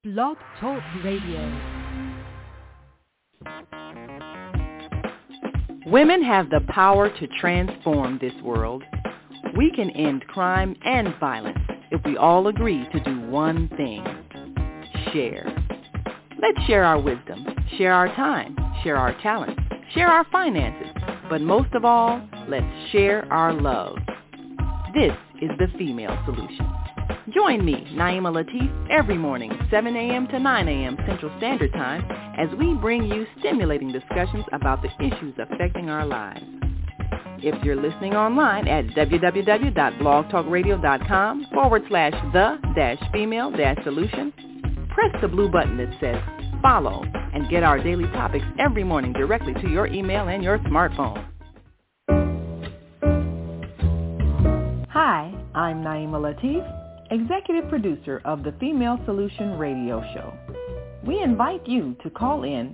Blog Talk Radio. Women have the power to transform this world. We can end crime and violence if we all agree to do one thing: share. Let's share our wisdom, share our time, share our talents, share our finances, but most of all, let's share our love. This is the Female Solution. Join me, Naima Latif, every morning, 7 a.m. to 9 a.m. Central Standard Time, as we bring you stimulating discussions about the issues affecting our lives. If you're listening online at www.blogtalkradio.com/the-female-solution, press the blue button that says follow and get our daily topics every morning directly to your email and your smartphone. Hi, I'm Naima Latif, Executive Producer of the Female Solution Radio Show. We invite you to call in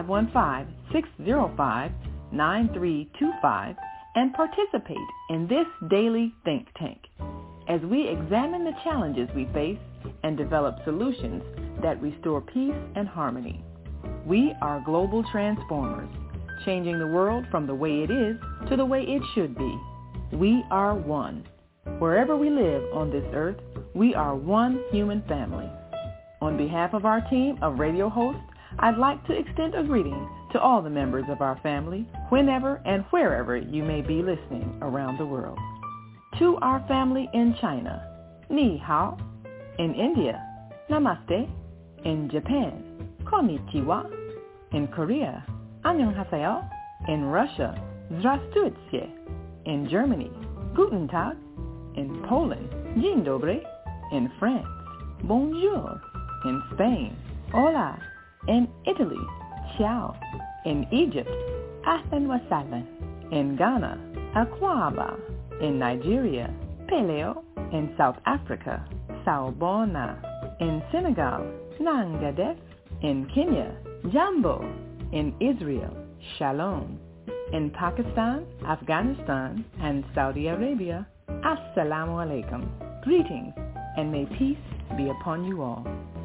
515-605-9325 and participate in this daily think tank as we examine the challenges we face and develop solutions that restore peace and harmony. We are global transformers, changing the world from the way it is to the way it should be. We are one. Wherever we live on this earth, we are one human family. On behalf of our team of radio hosts, I'd like to extend a greeting to all the members of our family, whenever and wherever you may be listening around the world. To our family in China, Ni Hao. In India, Namaste. In Japan, Konnichiwa. In Korea, Annyeonghaseyo. In Russia, Здравствуйте. In Germany, Guten Tag. In Poland, Dzień dobry. In France, Bonjour. In Spain, Hola. In Italy, Ciao. In Egypt, Ahlan wa sahlan. In Ghana, Akwaba. In Nigeria, Peleo. In South Africa, Sawubona. In Senegal, Nangadef. In Kenya, Jambo. In Israel, Shalom. In Pakistan, Afghanistan, and Saudi Arabia, Assalamu alaikum. Greetings, and may peace be upon you all.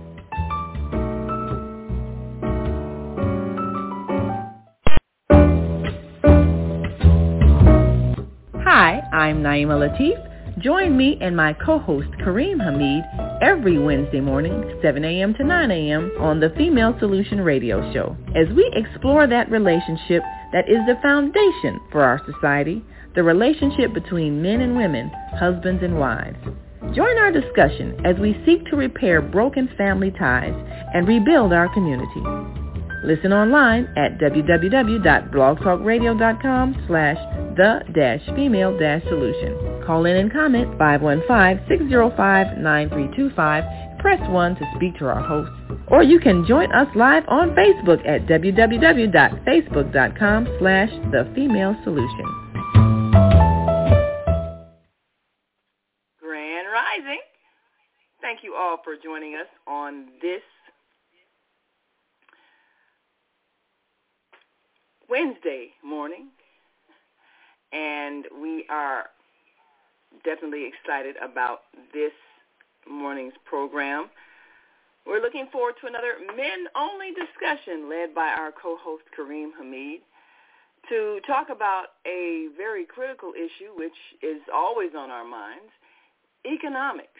Hi, I'm Naima Latif. Join me and my co-host Kareem Hamid every Wednesday morning, 7 a.m. to 9 a.m. on the Female Solution Radio Show, as we explore that relationship that is the foundation for our society, the relationship between men and women, husbands and wives. Join our discussion as we seek to repair broken family ties and rebuild our community. Listen online at www.blogtalkradio.com/the-female-solution. Call in and comment 515-605-9325. Press 1 to speak to our hosts. Or you can join us live on Facebook at www.facebook.com/the-female-solution. Grand Rising. Thank you all for joining us on this Wednesday morning, and we are definitely excited about this morning's program. We're looking forward to another men-only discussion led by our co-host Kareem Hamid to talk about a very critical issue which is always on our minds, economics.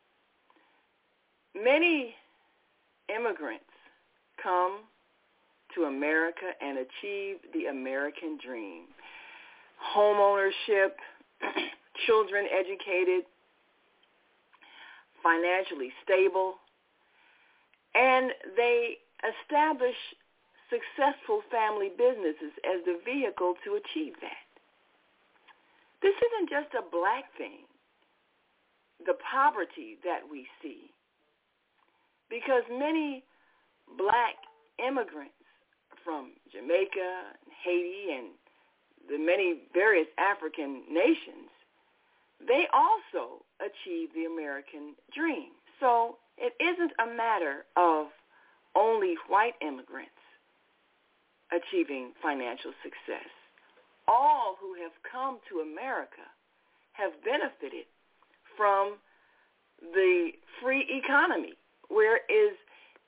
Many immigrants come to America and achieve the American dream. Home ownership, children educated, financially stable, and they establish successful family businesses as the vehicle to achieve that. This isn't just a black thing, the poverty that we see, because many black immigrants from Jamaica, Haiti, and the many various African nations, they also achieve the American dream. So it isn't a matter of only white immigrants achieving financial success. All who have come to America have benefited from the free economy, whereas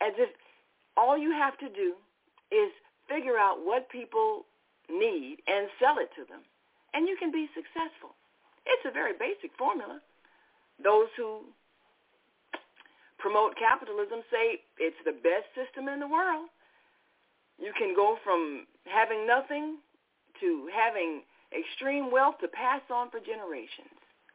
as if all you have to do is figure out what people need and sell it to them, and you can be successful. It's a very basic formula. Those who promote capitalism say it's the best system in the world. You can go from having nothing to having extreme wealth to pass on for generations.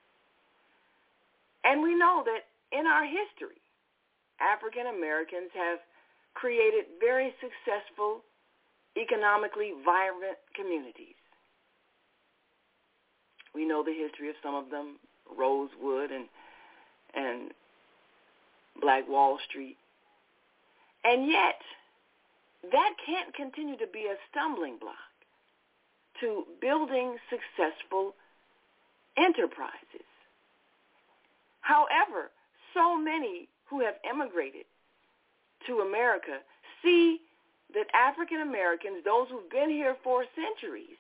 And we know that in our history, African Americans have created very successful, economically vibrant communities. We know the history of some of them, Rosewood and Black Wall Street. And yet, that can't continue to be a stumbling block to building successful enterprises. However, so many who have immigrated to America see that African Americans, those who've been here for centuries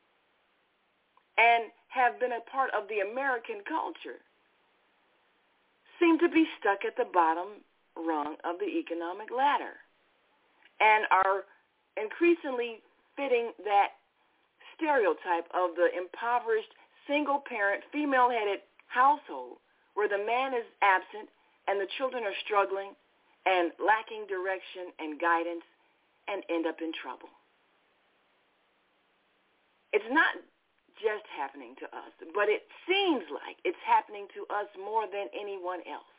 and have been a part of the American culture, seem to be stuck at the bottom rung of the economic ladder and are increasingly fitting that stereotype of the impoverished, single-parent, female-headed household where the man is absent and the children are struggling and lacking direction and guidance and end up in trouble. It's not just happening to us, but it seems like it's happening to us more than anyone else.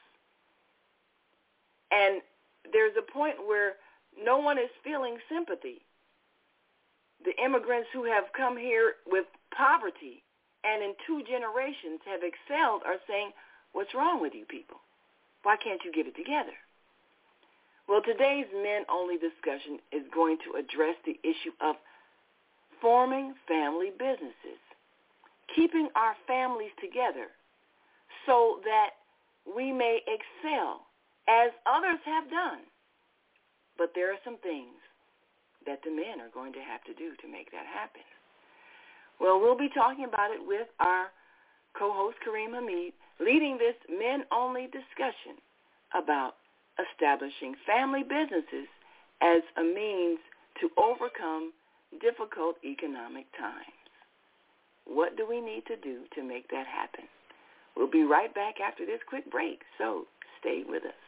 And there's a point where no one is feeling sympathy. The immigrants who have come here with poverty and in 2 generations have excelled are saying, what's wrong with you people? Why can't you get it together? Well, today's Men-Only discussion is going to address the issue of forming family businesses, keeping our families together so that we may excel as others have done. But there are some things that the men are going to have to do to make that happen. Well, we'll be talking about it with our co-host Kareem Hamid, leading this Men-Only discussion about establishing family businesses as a means to overcome difficult economic times. What do we need to do to make that happen? We'll be right back after this quick break, so stay with us.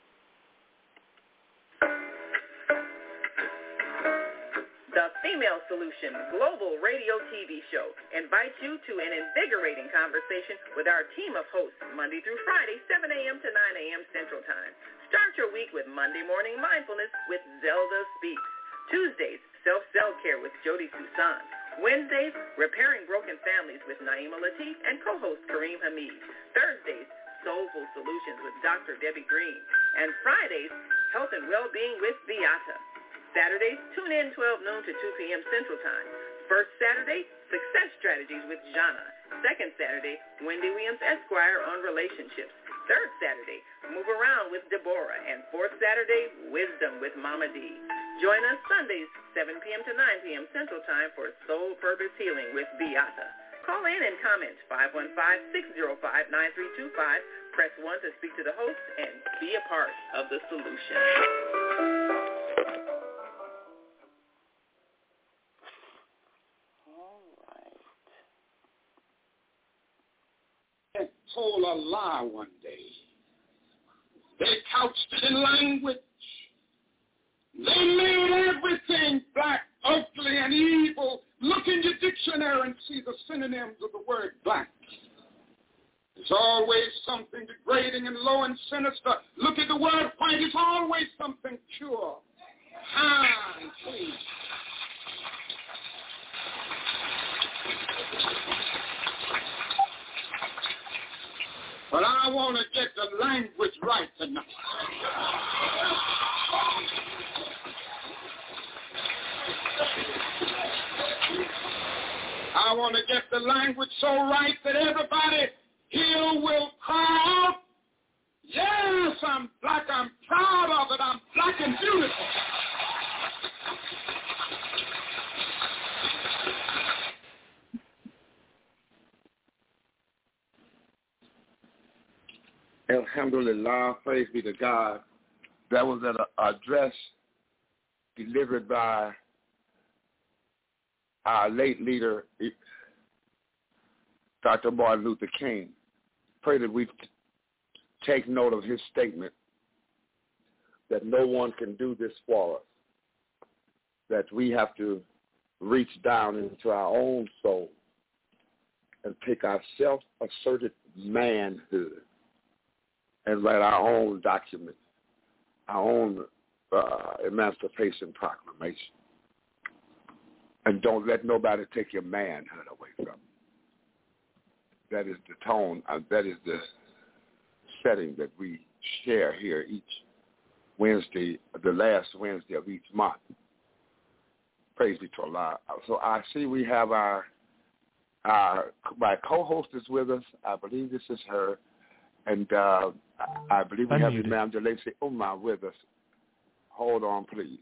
The Female Solution Global Radio TV Show invites you to an invigorating conversation with our team of hosts Monday through Friday, 7 a.m. to 9 a.m. Central Time. Start your week with Monday Morning Mindfulness with Zelda Speaks. Tuesdays, Self-Care with Jody Toussaint. Wednesdays, Repairing Broken Families with Naima Latif and co-host Kareem Hamid. Thursdays, Soulful Solutions with Dr. Debbie Green. And Fridays, Health and Wellbeing with Beata. Saturdays, tune in 12 noon to 2 p.m. Central Time. First Saturday, Success Strategies with Jana. Second Saturday, Wendy Williams Esquire on relationships. Third Saturday, Move Around with Deborah. And fourth Saturday, Wisdom with Mama D. Join us Sundays, 7 p.m. to 9 p.m. Central Time for Soul Purpose Healing with Beata. Call in and comment 515-605-9325. Press 1 to speak to the host and be a part of the solution. Told a lie one day. They couched it in language. They made everything black, ugly, and evil. Look in your dictionary and see the synonyms of the word black. There's always something degrading and low and sinister. Look at the word white. It's always something pure, high, and clean. But I want to get the language right tonight. I want to get the language so right that everybody here will cry out, yes, I'm black, I'm proud of it, I'm black and beautiful. Alhamdulillah, praise be to God. That was an address delivered by our late leader, Dr. Martin Luther King. Pray that we take note of his statement that no one can do this for us, that we have to reach down into our own soul and take our self-asserted manhood and write our own document, our own Emancipation Proclamation. And don't let nobody take your manhood away from you. That is the tone, that is the setting that we share here each Wednesday, the last Wednesday of each month. Praise be to Allah. So I see we have my co-host is with us. I believe this is her. And I believe we have Imam Delacey Umar with us. Hold on, please.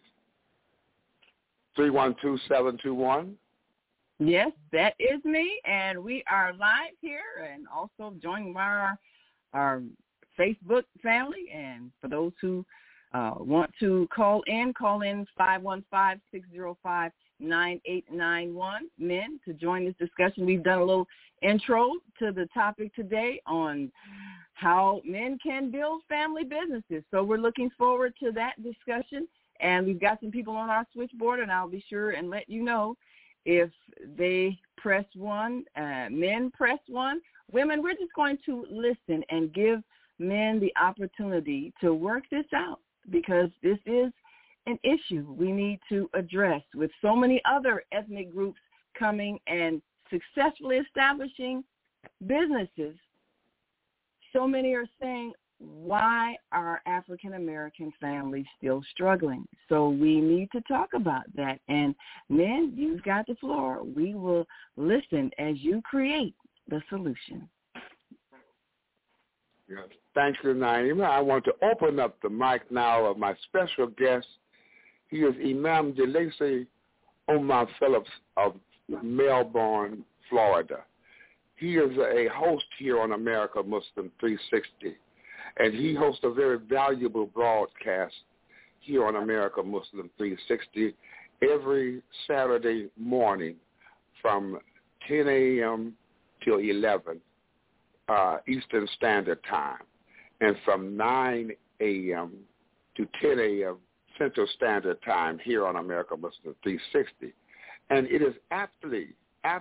312-721. Yes, that is me, and we are live here and also joined by our Facebook family. And for those who want to call in 515-605-9891, men, to join this discussion. We've done a little intro to the topic today on how men can build family businesses. So we're looking forward to that discussion. And we've got some people on our switchboard, and I'll be sure and let you know if they press 1, men press 1. Women, we're just going to listen and give men the opportunity to work this out, because this is an issue we need to address. With so many other ethnic groups coming and successfully establishing businesses, so many are saying, why are African-American families still struggling? So we need to talk about that. And men, you've got the floor. We will listen as you create the solution. Yes. Thank you, Naima. I want to open up the mic now of my special guest. He is Imam Delacey Umar Phillips of Melbourne, Florida. He is a host here on America Muslim 360. And he hosts a very valuable broadcast here on America Muslim 360 every Saturday morning from 10 a.m. till 11 Eastern Standard Time, and from 9 a.m. to 10 a.m. Central Standard Time here on America Muslim 360. And it is aptly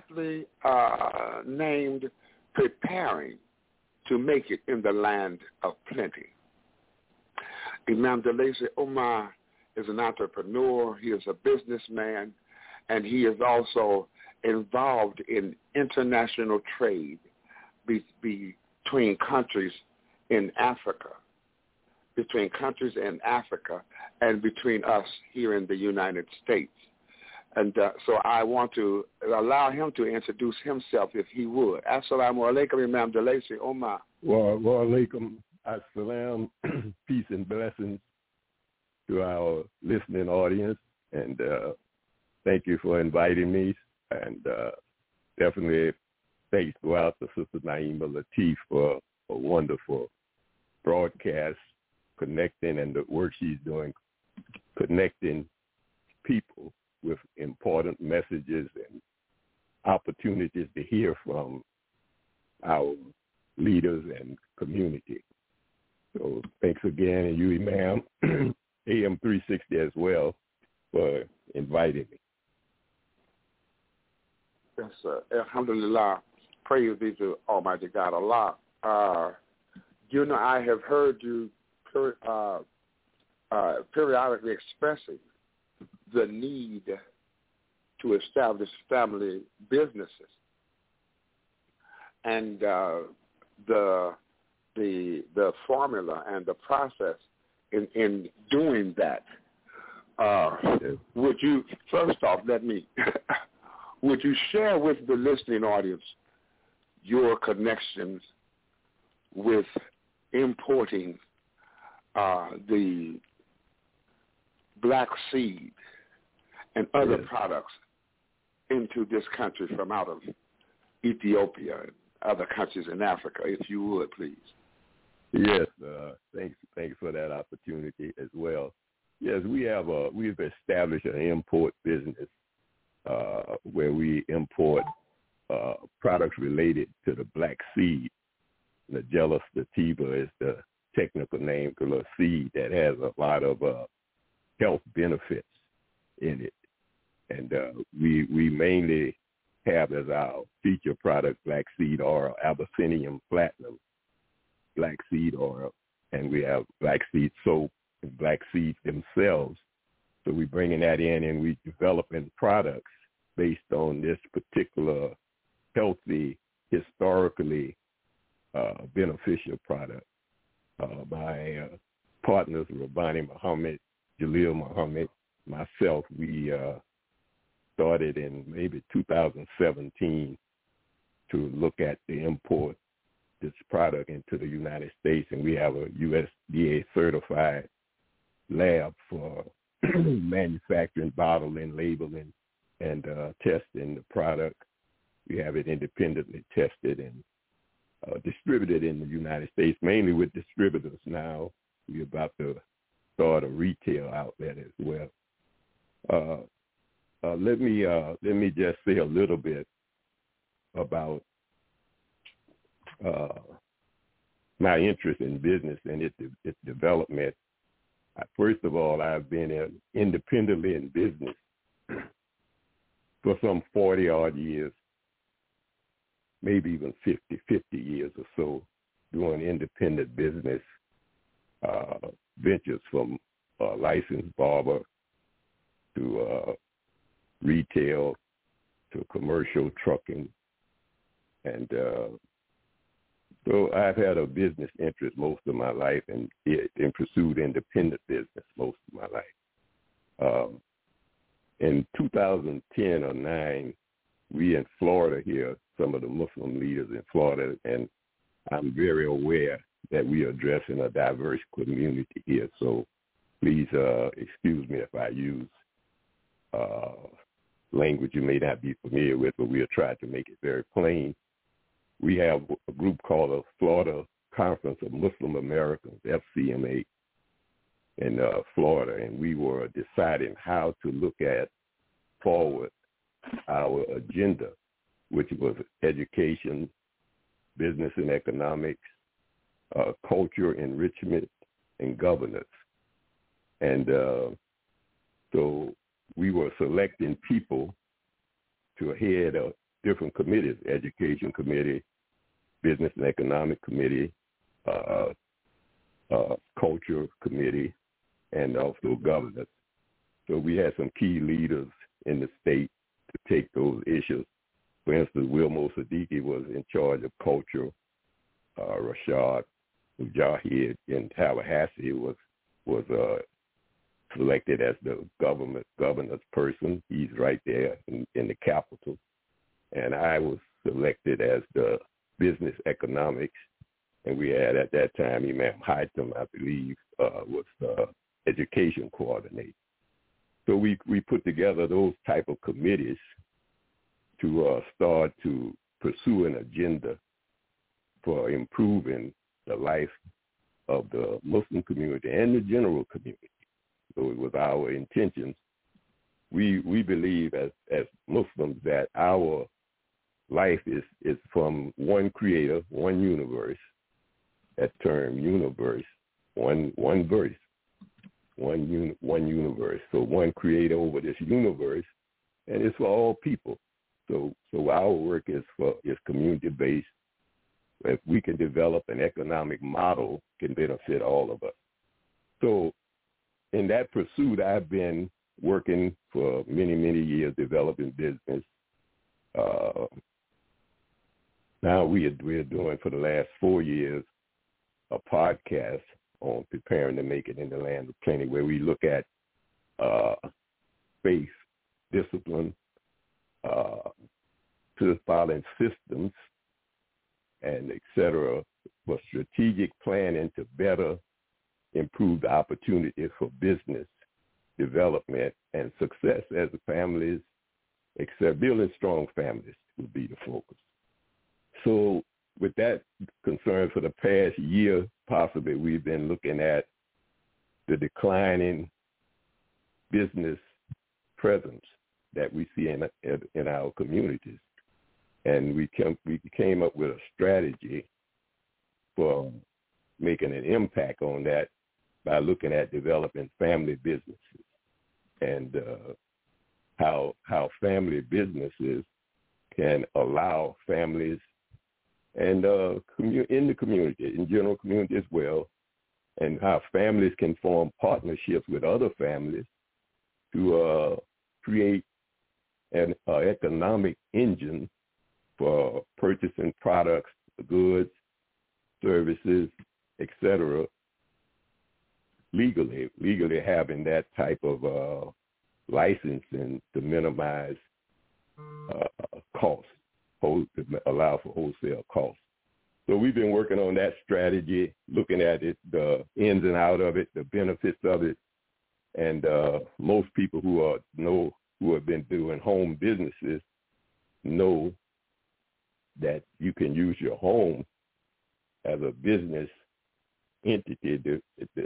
named Preparing to Make It in the Land of Plenty. Imam Delacey Umar is an entrepreneur. He is a businessman, and he is also involved in international trade between countries in Africa, and between us here in the United States. And so I want to allow him to introduce himself, if he would. Assalamu alaikum, Imam Delacey Umar. Wa alaikum assalam. Peace and blessings to our listening audience. And thank you for inviting me. And definitely thanks go out to Sister Naima Latif for a wonderful broadcast, connecting, and the work she's doing, connecting people with important messages and opportunities to hear from our leaders and community. So thanks again, and you, Imam, AM 360 as well, for inviting me. Yes, sir. Alhamdulillah. Praise be to Almighty God Allah. I have heard you periodically expressing the need to establish family businesses, and the formula and the process in doing that. Would you first off would you share with the listening audience your connections with importing the black seed and other products into this country from out of Ethiopia and other countries in Africa, if you would, please? Yes, thanks for that opportunity as well. Yes, we've established an import business where we import products related to the black seed. Nigella sativa is the technical name for a seed that has a lot of health benefits in it. And we mainly have as our feature product black seed oil, Abyssinian platinum black seed oil, and we have black seed soap and black seeds themselves. So we're bringing that in and we're developing products based on this particular healthy, historically beneficial product. My partners, Rabbani Muhammad, Jalil Muhammad, myself, we started in maybe 2017 to look at the import this product into the United States, and we have a USDA certified lab for manufacturing, bottling, labeling, and testing the product. We have it independently tested and distributed in the United States, mainly with distributors now. We're about to start a retail outlet as well. Let me just say a little bit about my interest in business and its development. First of all, I've been independently in business for some 40-odd years, maybe even 50 years or so, doing independent business ventures from licensed barber to retail to commercial trucking. And so I've had a business interest most of my life and pursued independent business most of my life. In 2010 or 9, we in Florida here, some of the Muslim leaders in Florida, and I'm very aware that we are addressing a diverse community here. So please excuse me if I use language you may not be familiar with, but we'll try to make it very plain. We have a group called the Florida Conference of Muslim Americans, FCMA, in Florida, and we were deciding how to look at forward our agenda, which was education, business and economics, culture, enrichment, and governance. And so we were selecting people to head different committees, education committee, business and economic committee, culture committee, and also governance. So we had some key leaders in the state to take those issues. For instance, Wilmo Siddiqui was in charge of culture. Rashad Mujahid in Tallahassee was selected as the governor's person. He's right there in the capital. And I was selected as the business economics. And we had at that time Imam Haitham, I believe, was the education coordinator. So we put together those type of committees to start to pursue an agenda for improving the life of the Muslim community and the general community. So it was our intentions. We believe as Muslims that our life is from one creator, one universe. That term universe, one verse, one universe. So one creator over this universe, and it's for all people. So our work is community based. If we can develop an economic model, can benefit all of us. So in that pursuit, I've been working for many, many years developing business. Now we are doing for the last 4 years a podcast on preparing to make it in the land of plenty, where we look at faith, discipline, following systems, and et cetera, for strategic planning to better improve the opportunity for business development and success as families, except building strong families would be the focus. So with that concern for the past year, possibly, we've been looking at the declining business presence that we see in our communities. And we came up with a strategy for making an impact on that by looking at developing family businesses and how family businesses can allow families and in the community, in general community as well, and how families can form partnerships with other families to create an economic engine for purchasing products, goods, services, etc., legally having that type of licensing to minimize costs, to allow for wholesale costs. So we've been working on that strategy, looking at it, the ins and outs of it, the benefits of it, and most people who have been doing home businesses know that you can use your home as a business entity to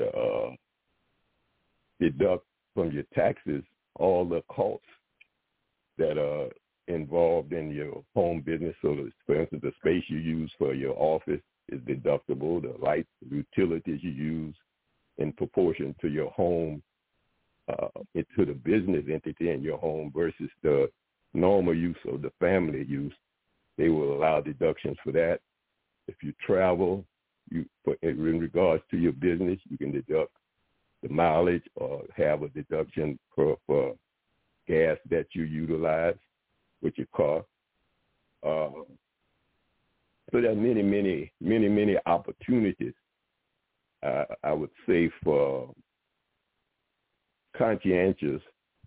deduct from your taxes all the costs that are involved in your home business. So, for instance, the space you use for your office is deductible. The lights, the utilities you use in proportion to your home, to the business entity in your home versus the normal use of the family use, they will allow deductions for that. If you travel, in regards to your business, you can deduct the mileage or have a deduction for gas that you utilize with your car. So there are many opportunities, I would say, for conscientious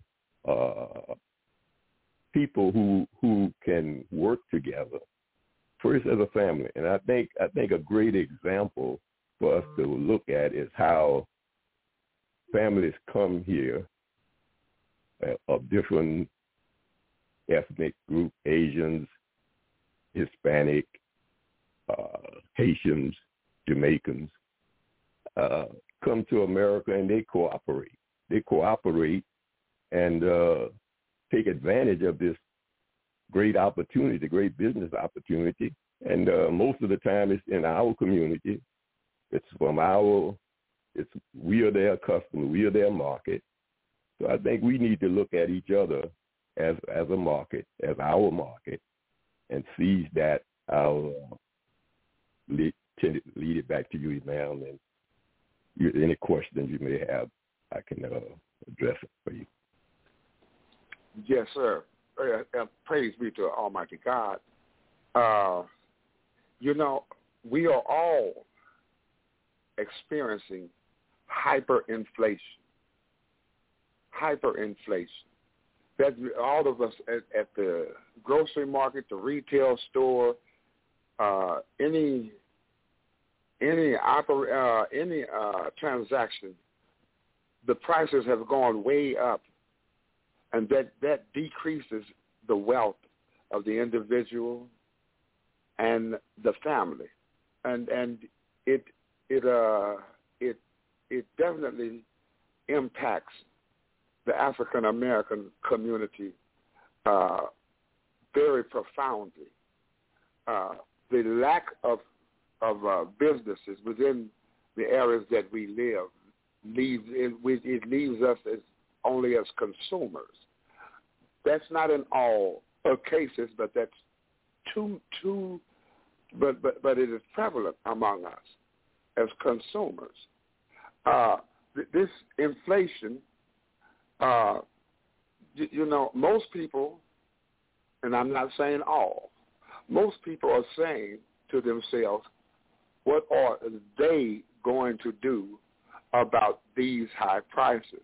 people who can work together first as a family. And I think a great example for us to look at is how families come here of different ethnic group, Asians, Hispanic, Haitians, Jamaicans, come to America and they cooperate. They cooperate and take advantage of this great opportunity, great business opportunity. And most of the time it's in our community. We are their customer, we are their market. So I think we need to look at each other as a market, as our market, and seize that. I'll lead it back to you, ma'am, and any questions you may have, I can address it for you. Yes, sir. Praise be to Almighty God. We are all experiencing hyperinflation. That all of us at the grocery market, the retail store, any transaction, the prices have gone way up, and that decreases the wealth of the individual and the family, and it definitely impacts the African American community very profoundly. The lack of businesses within the areas that we live leaves us only as consumers. That's not in all cases, but that's but it is prevalent among us as consumers. This inflation, most people, and I'm not saying all, most people are saying to themselves, what are they going to do about these high prices?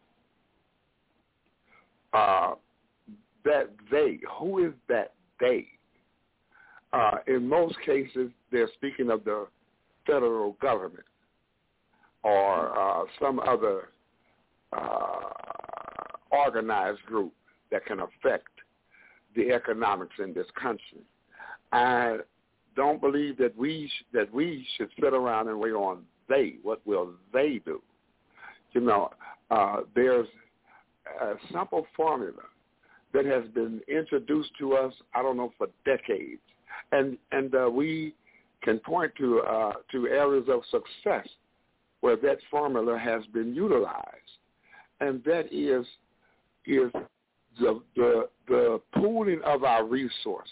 That they, who is that they? In most cases, they're speaking of the federal government or some other organized group that can affect the economics in this country. And don't believe that we should sit around and wait on they. What will they do? You know, there's a simple formula that has been introduced to us, I don't know, for decades, and we can point to areas of success where that formula has been utilized, and that is the pooling of our resources.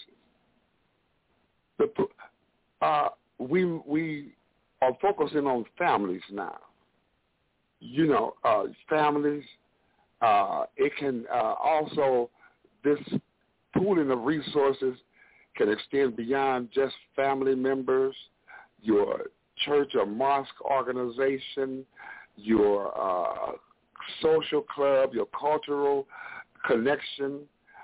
We are focusing on families now. You know, families. It can also, this pooling of resources can extend beyond just family members, your church or mosque organization, your social club, your cultural connection.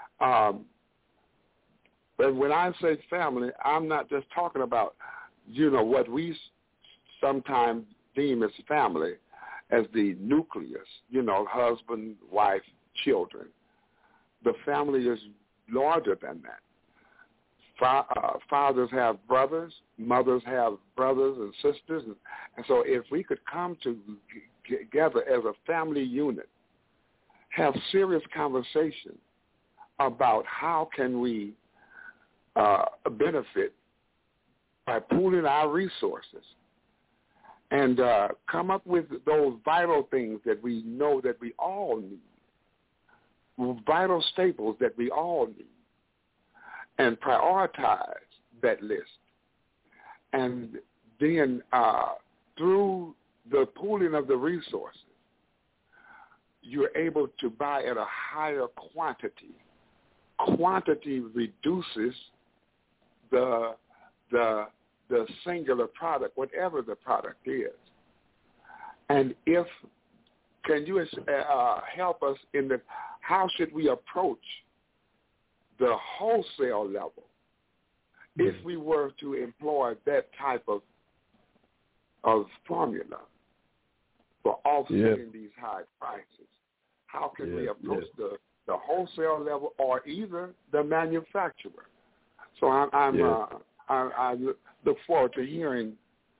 But when I say family, I'm not just talking about, you know, what we sometimes deem as family, as the nucleus, you know, husband, wife, children. The family is larger than that. Fathers have brothers, mothers have brothers and sisters. And so if we could come together as a family unit, have serious conversation about how can we benefit by pooling our resources and come up with those vital things that we know that we all need, vital staples that we all need, and prioritize that list. And then through the pooling of the resources, you're able to buy at a higher quantity. Quantity reduces the singular product, whatever the product is. And can you help us in how should we approach the wholesale level if we were to employ that type of formula for offsetting these high prices? How can we approach the wholesale level or either the manufacturer? So I look forward to hearing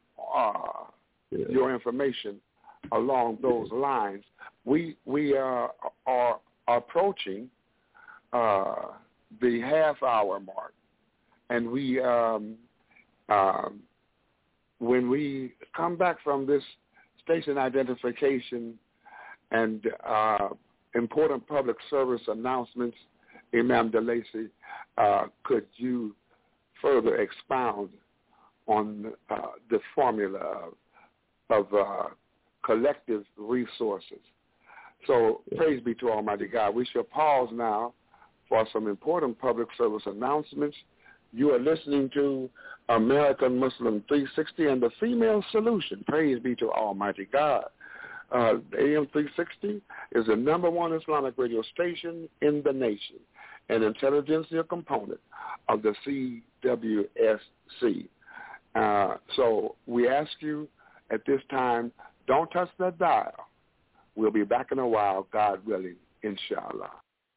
your information along those lines. We are approaching the half-hour mark, and we when we come back from this station identification and important public service announcements, Imam DeLacy, could you further expound on the formula of collective resources? So praise be to Almighty God. We shall pause now for some important public service announcements. You are listening to American Muslim 360 and the Female Solution. Praise be to Almighty God. AM 360 is the number one Islamic radio station in the nation, an intelligentsia component of the CWSC. So we ask you at this time, don't touch that dial. We'll be back in a while, God willing, inshallah.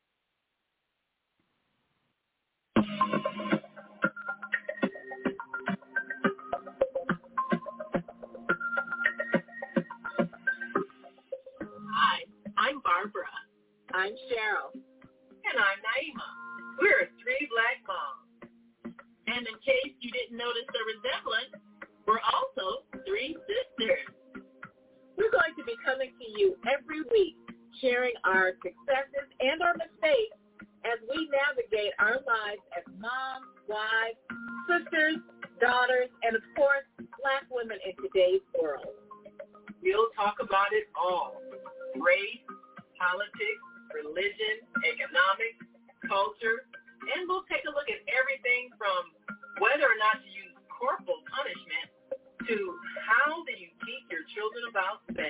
Hi, I'm Barbara. I'm Cheryl. And I'm Naima. We're three black moms. And in case you didn't notice the resemblance, we're also three sisters. We're going to be coming to you every week, sharing our successes and our mistakes as we navigate our lives as moms, wives, sisters, daughters, and of course, black women in today's world. We'll talk about it all: race, politics, religion, economics, culture, and we'll take a look at everything from whether or not to use corporal punishment to how do you teach your children about sex.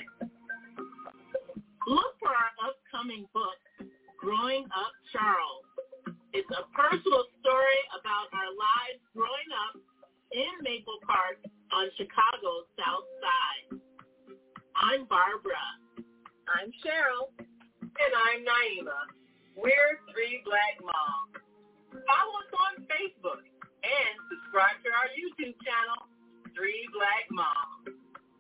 Look for our upcoming book, Growing Up Charles. It's a personal story about our lives growing up in Maple Park on Chicago's South Side. I'm Barbara. I'm Cheryl. And I'm Naima. We're three black moms. Follow us on Facebook and subscribe subscribe to our YouTube channel, 3 Black Moms.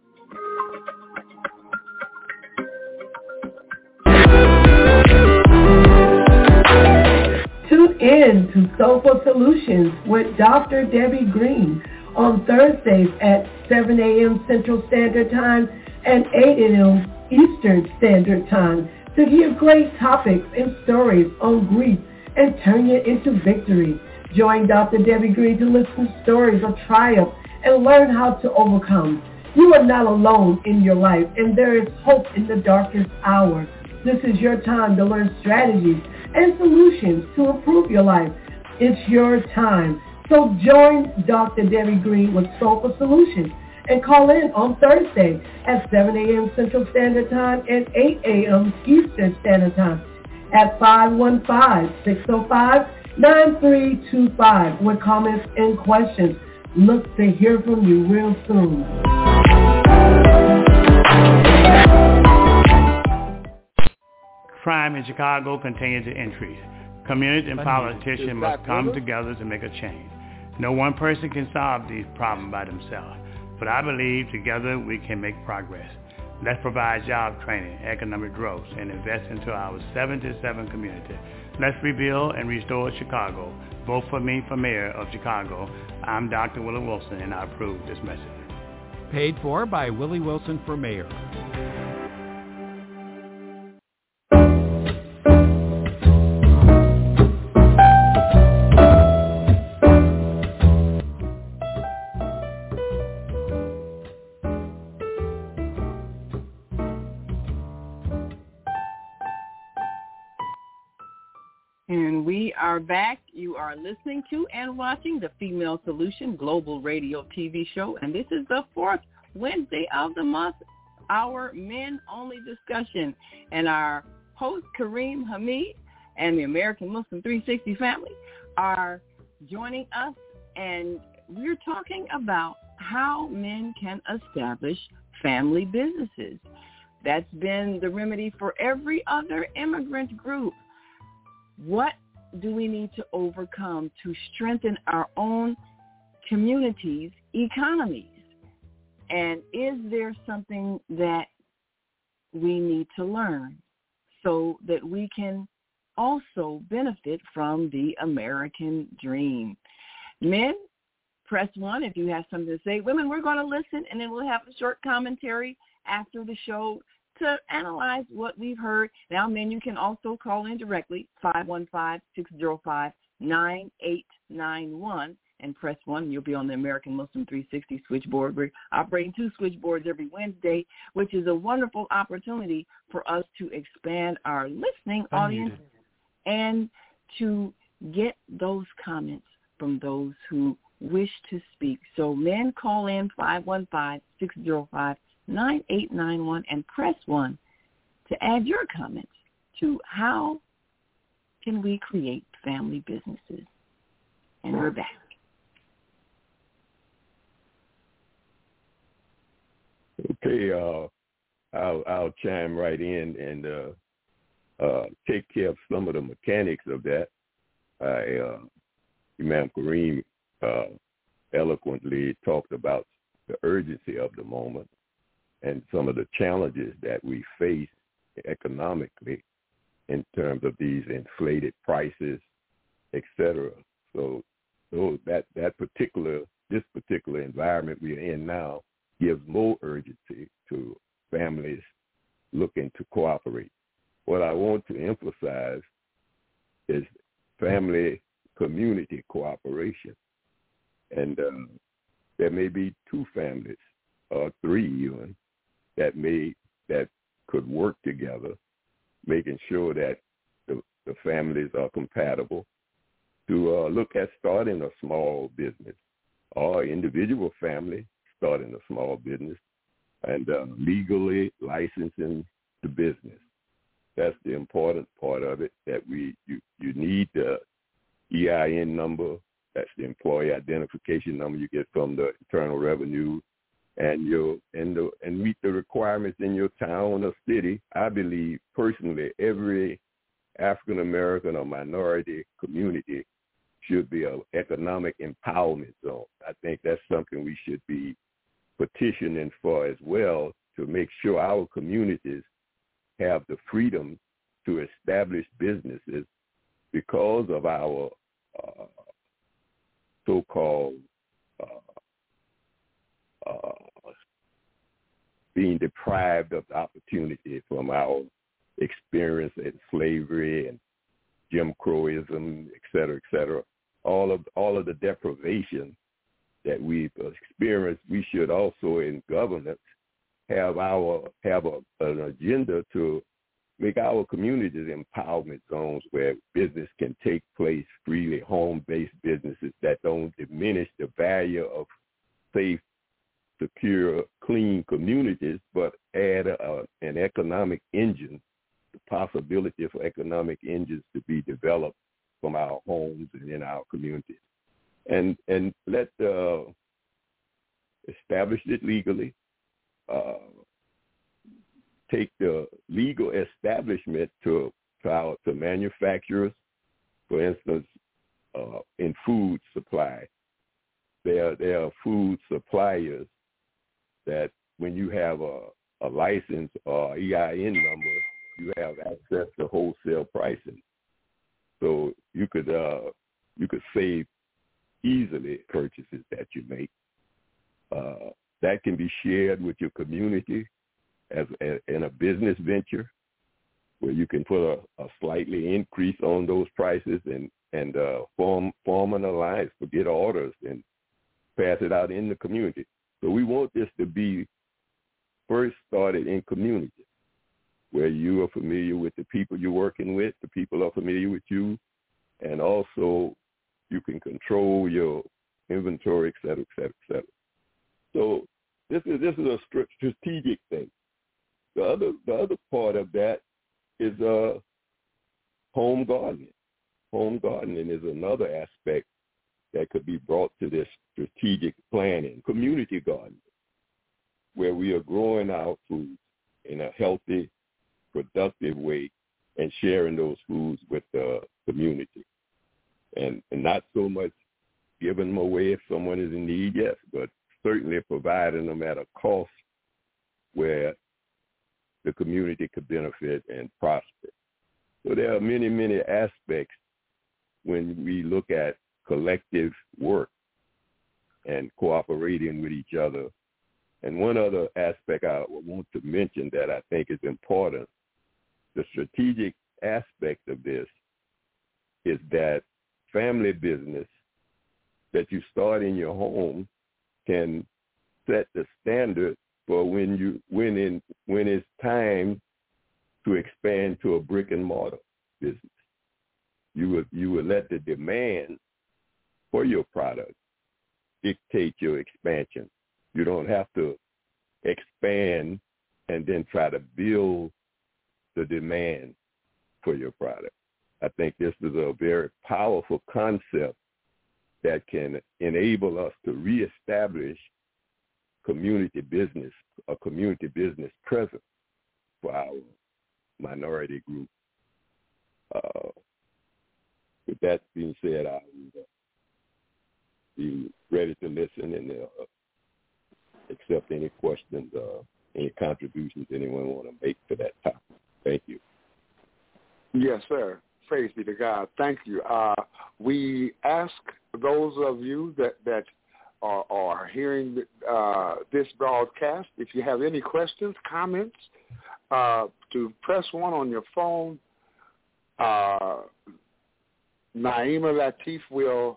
Tune in to Soulful Solutions with Dr. Debbie Green on Thursdays at 7 a.m. Central Standard Time and 8 a.m. Eastern Standard Time to hear great topics and stories on grief and turn it into victory. Join Dr. Debbie Green to listen to stories of triumph and learn how to overcome. You are not alone in your life, and there is hope in the darkest hour. This is your time to learn strategies and solutions to improve your life. It's your time. So join Dr. Debbie Green with Soulful Solutions and call in on Thursday at 7 a.m. Central Standard Time and 8 a.m. Eastern Standard Time at 515-605-9325 with comments and questions. Look to hear from you real soon. Crime in Chicago continues to increase. Communities and politicians must come together to make a change. No one person can solve these problems by themselves, but I believe together we can make progress. Let's provide job training, economic growth, and invest into our 77 community. Let's rebuild and restore Chicago. Vote for me for mayor of Chicago. I'm Dr. Willie Wilson, and I approve this message. Paid for by Willie Wilson for mayor. And we are back. You are listening to and watching the Female Solution Global Radio TV show. And this is the fourth Wednesday of the month, our men-only discussion. And our host, Kareem Hamid, and the American Muslim 360 family are joining us. And we're talking about how men can establish family businesses. That's been the remedy for every other immigrant group. What do we need to overcome to strengthen our own communities' economies? And is there something that we need to learn so that we can also benefit from the American dream? Men, press 1 if you have something to say. Women, we're going to listen, and then we'll have a short commentary after the show to analyze what we've heard. Now, men, you can also call in directly, 515-605-9891, and press 1. You'll be on the American Muslim 360 switchboard. We're operating 2 switchboards every Wednesday, which is a wonderful opportunity for us to expand our listening audience and to get those comments from those who wish to speak. So men, call in 515-605-9891 and press 1 to add your comments to how can we create family businesses. And we're back. Okay, I'll chime right in and take care of some of the mechanics of that. Imam Kareem eloquently talked about the urgency of the moment and some of the challenges that we face economically in terms of these inflated prices, et cetera. So this particular environment we're in now gives more urgency to families looking to cooperate. What I want to emphasize is family community cooperation. And there may be 2 families or 3 even that could work together, making sure that the families are compatible to look at starting a small business or individual family starting a small business and legally licensing the business. That's the important part of it, that you need the EIN number. That's the employee identification number you get from the Internal Revenue, and meet the requirements in your town or city. I believe personally every African American or minority community should be an economic empowerment zone. I think that's something we should be petitioning for as well, to make sure our communities have the freedom to establish businesses because of our so-called being deprived of the opportunity from our experience in slavery and Jim Crowism, et cetera, all of the deprivation that we've experienced. We should also, in governance, have an agenda to make our communities empowerment zones where business can take place freely, home-based businesses that don't diminish the value of safe, secure, clean communities, but add an economic engine, the possibility for economic engines to be developed from our homes and in our communities. And let establish it legally, take the legal establishment to manufacturers. For instance, in food supply, there are food suppliers that when you have a license or EIN number, you have access to wholesale pricing. So you could save easily purchases that you make. That can be shared with your community as in a business venture, where you can put a slightly increase on those prices and form an alliance to get orders and pass it out in the community. So we want this to be first started in communities, where you are familiar with the people you're working with, the people are familiar with you, and also you can control your inventory, et cetera, et cetera, et cetera. So this is a strategic thing. The other part of that is home gardening. Home gardening is another aspect that could be brought to this strategic planning. Community gardening, where we are growing our foods in a healthy, productive way and sharing those foods with the community. And not so much giving them away if someone is in need, yes, but certainly providing them at a cost where the community could benefit and prosper. So there are many, many aspects when we look at collective work and cooperating with each other. And one other aspect I want to mention that I think is important, the strategic aspect of this is that family business that you start in your home can set the standard for when it's time to expand to a brick and mortar business. You would let the demand for your product dictate your expansion. You don't have to expand and then try to build the demand for your product. I think this is a very powerful concept that can enable us to reestablish community business, a community business presence for our minority group. With that being said, I will be ready to listen and accept any questions or any contributions anyone want to make to that topic. Thank you. Yes, sir. Praise be to God. Thank you. We ask those of you that are hearing this broadcast, if you have any questions, comments, to press 1 on your phone. Naima Latif will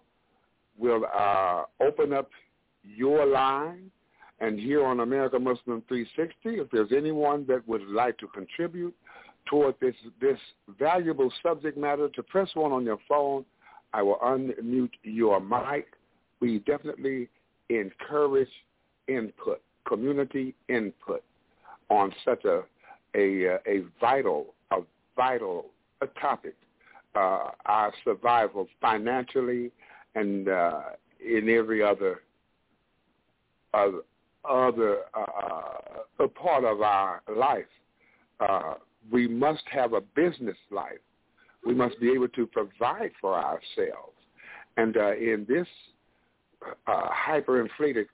open up your line, and here on America Muslim 360, if there's anyone that would like to contribute toward this valuable subject matter, to press 1 on your phone. I will unmute your mic. We definitely encourage input, community input on such a vital topic, our survival financially and in every other part of our life. We must have a business life. We must be able to provide for ourselves. And in this hyperinflated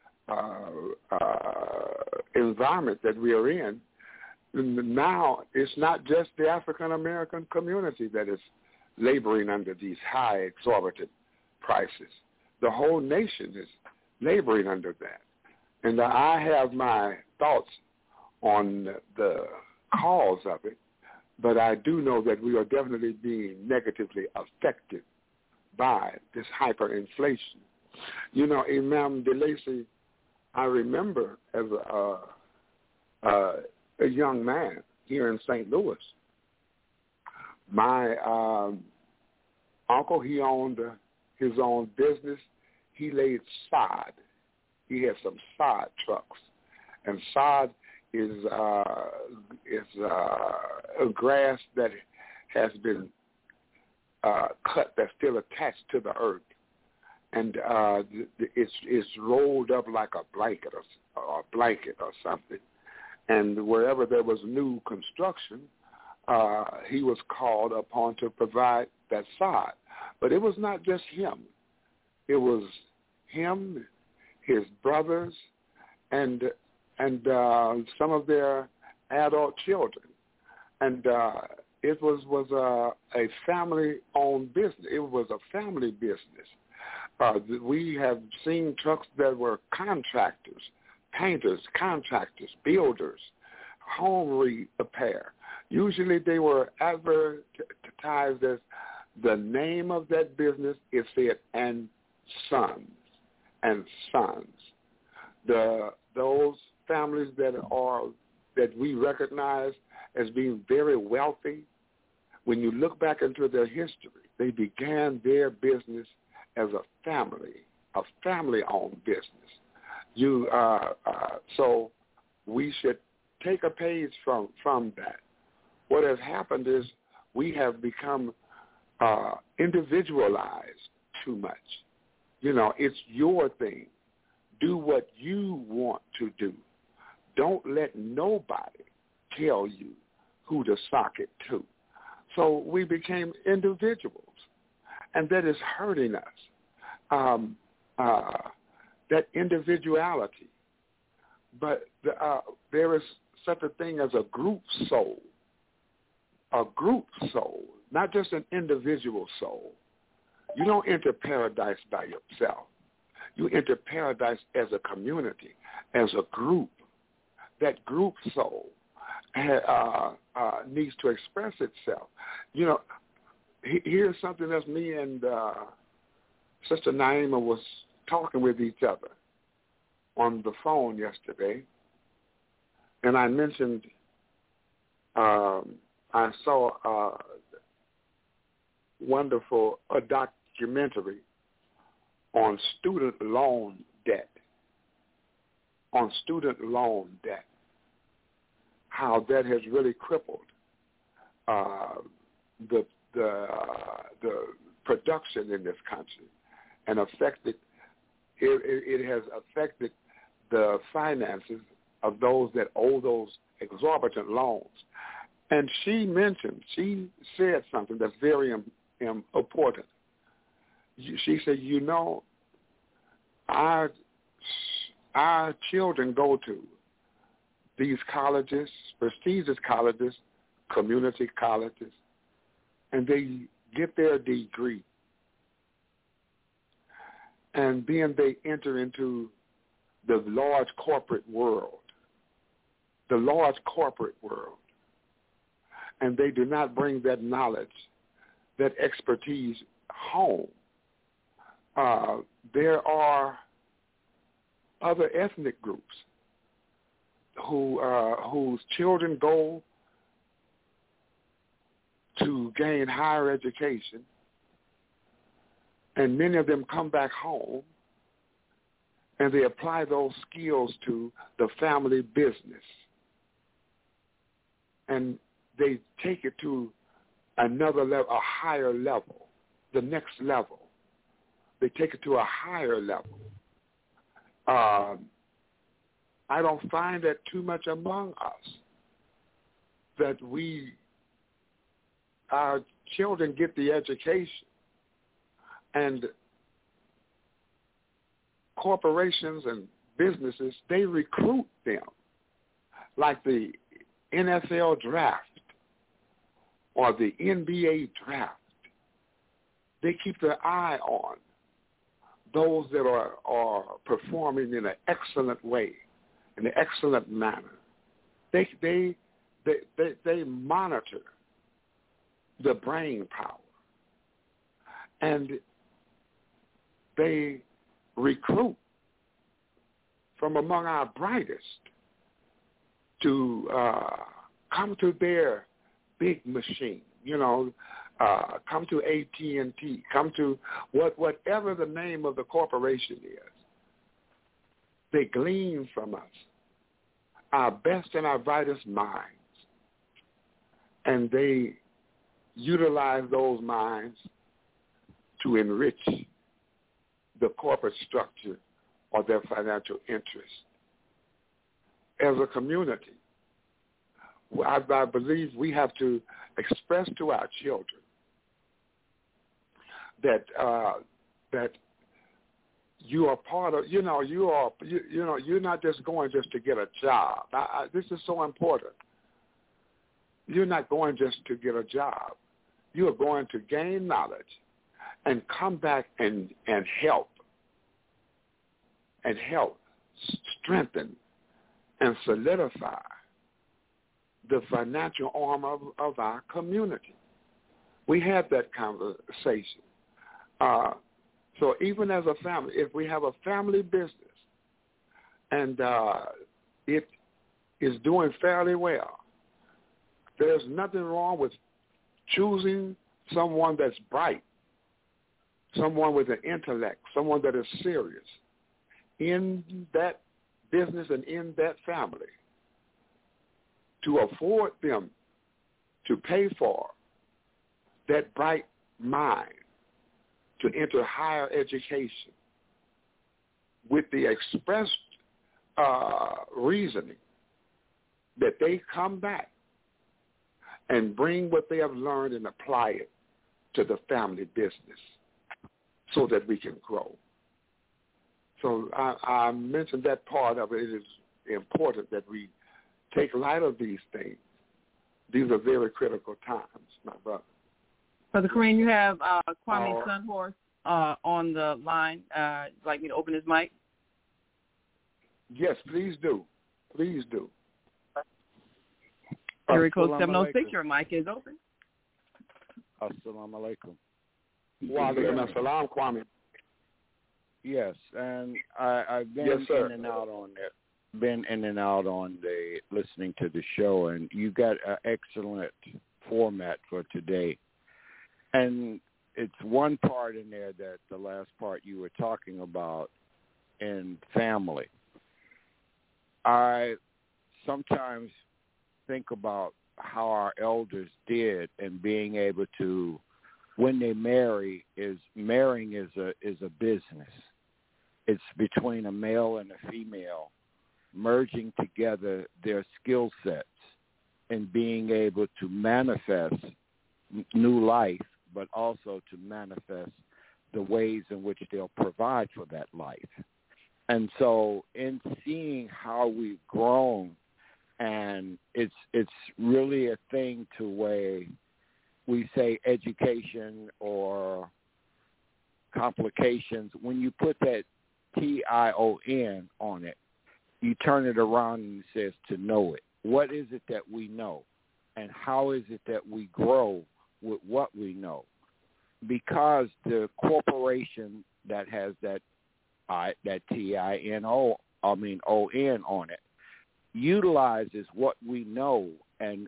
environment that we are in, now it's not just the African American community that is laboring under these high exorbitant prices. The whole nation is laboring under that. And I have my thoughts on the cause of it, but I do know that we are definitely being negatively affected by this hyperinflation. You know, Imam DeLacy, I remember as a young man here in St. Louis, my uncle, he owned his own business. He laid sod. He had some sod trucks, and sod is a grass that has been cut that's still attached to the earth, and it's rolled up like a blanket or something. And wherever there was new construction, he was called upon to provide that sod. But it was not just him. It was him, his brothers, and some of their adult children. And it was a family-owned business. It was a family business. We have seen trucks that were contractors, painters, contractors, builders, home repair. Usually they were advertised as the name of that business is said, and sons. Those families that we recognize as being very wealthy, when you look back into their history, they began their business as a family-owned business. So we should take a page from that. What has happened is we have become individualized too much. You know, it's your thing. Do what you want to do. Don't let nobody tell you who to sock it to. So we became individuals, and that is hurting us, that individuality. But there is such a thing as a group soul, not just an individual soul. You don't enter paradise by yourself. You enter paradise as a community, as a group. That group soul needs to express itself. You know, here's something that me and Sister Naima was talking with each other on the phone yesterday, and I mentioned I saw a wonderful documentary on student loan debt, how that has really crippled the production in this country and affected it has affected the finances of those that owe those exorbitant loans. And she said something that's very important. She said, you know, our children go to these colleges, prestigious colleges, community colleges, and they get their degree. And then they enter into the large corporate world. And they do not bring that knowledge, that expertise home. There are other ethnic groups whose children go to gain higher education, and many of them come back home and they apply those skills to the family business. And they take it to another level, a higher level, the next level. They take it to a higher level. I don't find that too much among us, that our children get the education, And corporations and businesses, they recruit them like the NFL draft or the NBA draft. They keep their eye on those that are performing in an excellent way, in an excellent manner. They monitor the brain power, and they recruit from among our brightest to come to their big machine, come to AT&T, come to whatever the name of the corporation is. They glean from us our best and our brightest minds, and they utilize those minds to enrich the corporate structure or their financial interests. As a community, I believe we have to express to our children that you are part of, you're not just going just to get a job. This is so important. You're not going just to get a job. You are going to gain knowledge and come back and help strengthen and solidify the financial arm of our community. We had that conversation. So even as a family, if we have a family business and it is doing fairly well, there's nothing wrong with choosing someone that's bright, someone with an intellect, someone that is serious in that business and in that family to afford them to pay for that bright mind to enter higher education with the expressed reasoning that they come back and bring what they have learned and apply it to the family business so that we can grow. So I mentioned that part of it. It is important that we take light of these things. These are very critical times, my brother. Brother Kareem, you have Kwame Sunhorse on the line. Like me to open his mic? Yes, please do. Please do. Area code 706, your mic is open. Assalamu alaikum. Wa alaikum assalam, Kwame. Yes, and I've been in and out on it. Been in and out on the listening to the show, and you got an excellent format for today. And it's one part in there that the last part you were talking about in family. I sometimes think about how our elders did and being able to, when they marrying is a business. It's between a male and a female merging together their skill sets and being able to manifest new life, but also to manifest the ways in which they'll provide for that life. And so in seeing how we've grown, and it's really a thing to where we say education or complications. When you put that TION on it, you turn it around and it says to know it. What is it that we know? And how is it that we grow with what we know? Because the corporation that has that TINO, ON on it, utilizes what we know and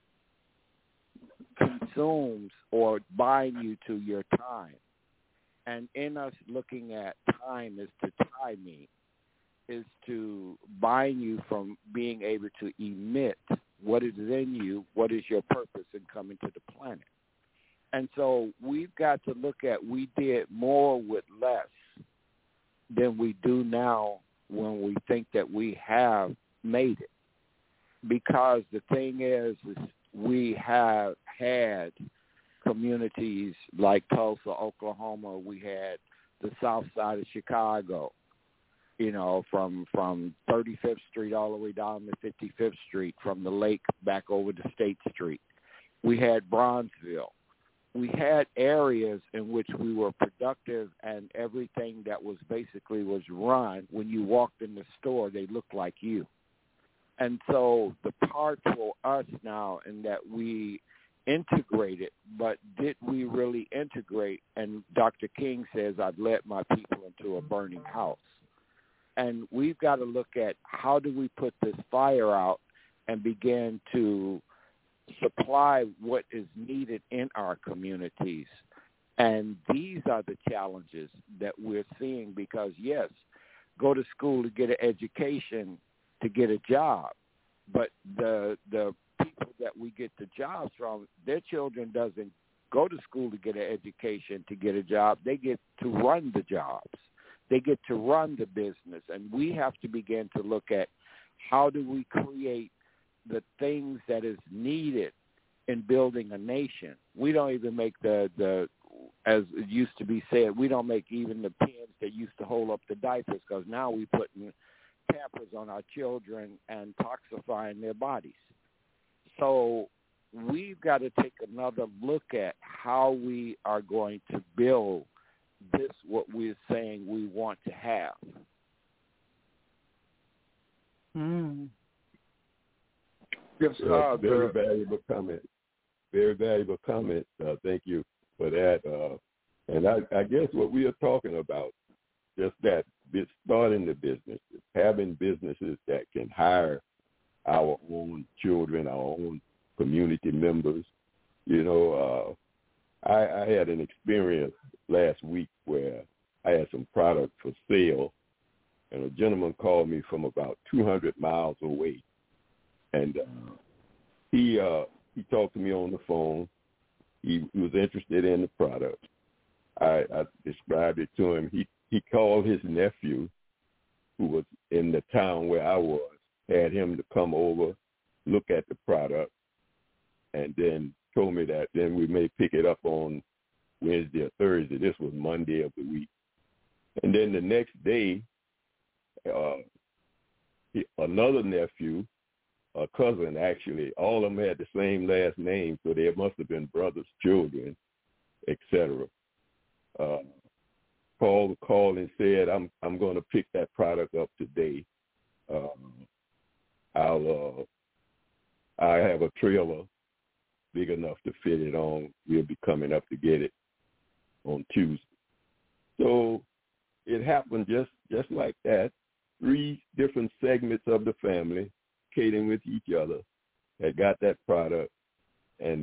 consumes or bind you to your time. And in us looking at time is to tie me, is to bind you from being able to emit what is in you, what is your purpose in coming to the planet. And so we've got to look at, we did more with less than we do now when we think that we have made it. Because the thing is we have had communities like Tulsa, Oklahoma. We had the south side of Chicago, you know, from 35th Street all the way down to 55th Street, from the lake back over to State Street. We had Bronzeville. We had areas in which we were productive, and everything that was basically was run. When you walked in the store, they looked like you. And so the part for us now in that we integrated, but did we really integrate? And Dr. King says, I've led my people into a burning house. And we've got to look at how do we put this fire out and begin to supply what is needed in our communities. And these are the challenges that we're seeing because, yes, go to school to get an education, to get a job, but the people that we get the jobs from, their children doesn't go to school to get an education, to get a job. They get to run the jobs. They get to run the business. And we have to begin to look at how do we create the things that is needed in building a nation. We don't even make the as it used to be said, we don't make even the pins that used to hold up the diapers because now we're putting Pampers on our children and toxifying their bodies. So we've got to take another look at how we are going to build this, what we're saying we want to have. Yes, very valuable comment. Very valuable comment. Thank you for that. And I guess what we are talking about, just that, starting the business, having businesses that can hire our own children, our own community members. You know, I had an experience last week where I had some product for sale, and a gentleman called me from about 200 miles away. And he talked to me on the phone. He was interested in the product. I described it to him. He called his nephew, who was in the town where I was, had him to come over, look at the product, and then told me that then we may pick it up on Wednesday or Thursday. This was Monday of the week. And then the next day, another nephew, a cousin actually, all of them had the same last name, so they must have been brothers, children, etc. Called and said, I'm going to pick that product up today. I have a trailer big enough to fit it on. We'll be coming up to get it on Tuesday. So it happened just like that. 3 different segments of the family catering with each other that got that product, and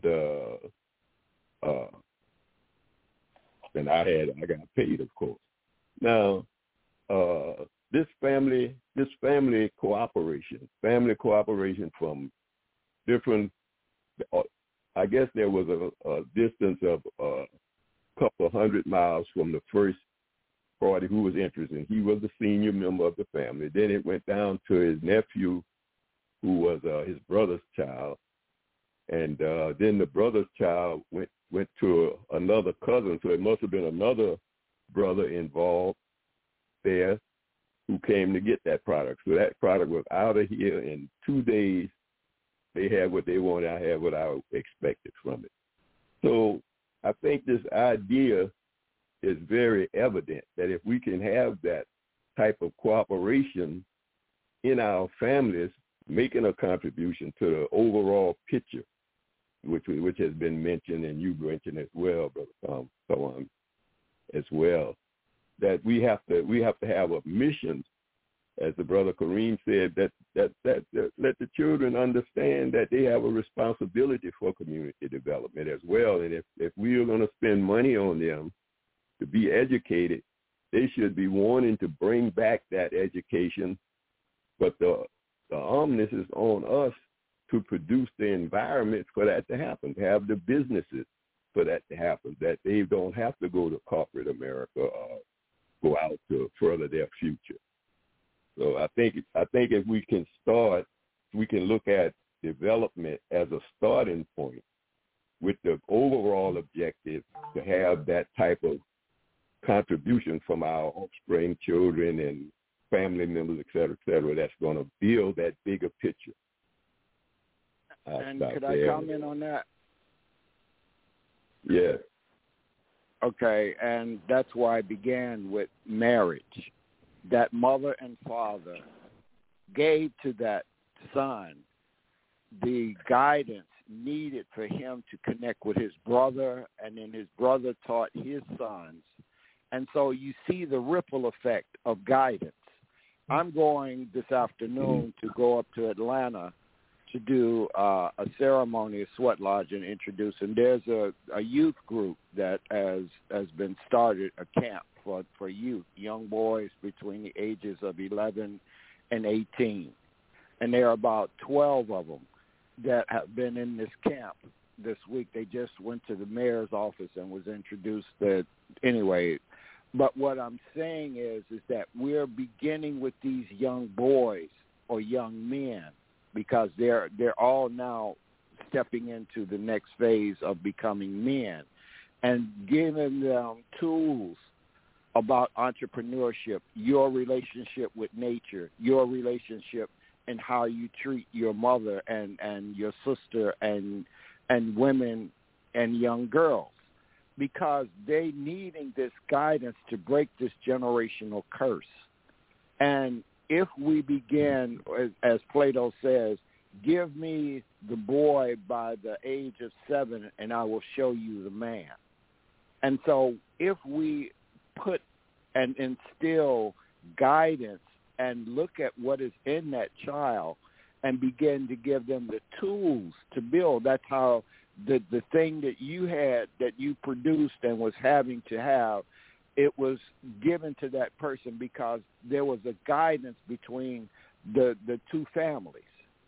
I got paid, of course. Now, this family cooperation from different, I guess there was a distance of a couple of 100 miles from the first party who was interested. He was the senior member of the family. Then it went down to his nephew, who was his brother's child. And then the brother's child went to another cousin, so it must have been another brother involved there who came to get that product. So that product was out of here in 2 days. They had what they wanted. I had what I expected from it. So I think this idea is very evident that if we can have that type of cooperation in our families, making a contribution to the overall picture, which has been mentioned and you mentioned as well, Brother Tom, as well, that we have to have a mission, as the Brother Kareem said, that let the children understand that they have a responsibility for community development as well. And if we are going to spend money on them to be educated, they should be wanting to bring back that education. But the onus is on us to produce the environment for that to happen, to have the businesses for that to happen, that they don't have to go to corporate America or go out to further their future. So I think if we can start, we can look at development as a starting point with the overall objective to have that type of contribution from our offspring, children, and family members, et cetera, that's going to build that bigger picture. And could I comment on that? Yes. Okay, and that's why I began with marriage. That mother and father gave to that son the guidance needed for him to connect with his brother, and then his brother taught his sons. And so you see the ripple effect of guidance. I'm going this afternoon to go up to Atlanta to do a ceremony, a sweat lodge, and introduce. And there's a youth group that has been started, a camp for youth, young boys between the ages of 11 and 18. And there are about 12 of them that have been in this camp this week. They just went to the mayor's office and was introduced. Anyway, but what I'm saying is that we're beginning with these young boys or young men, because they're all now stepping into the next phase of becoming men, and giving them tools about entrepreneurship, your relationship with nature, your relationship and how you treat your mother and your sister and women and young girls, because they needing this guidance to break this generational curse. And if we begin, as Plato says, give me the boy by the age of 7 and I will show you the man. And so if we put and instill guidance and look at what is in that child and begin to give them the tools to build, that's how the thing that you had, that you produced and was having to have, it was given to that person because there was a guidance between the two families,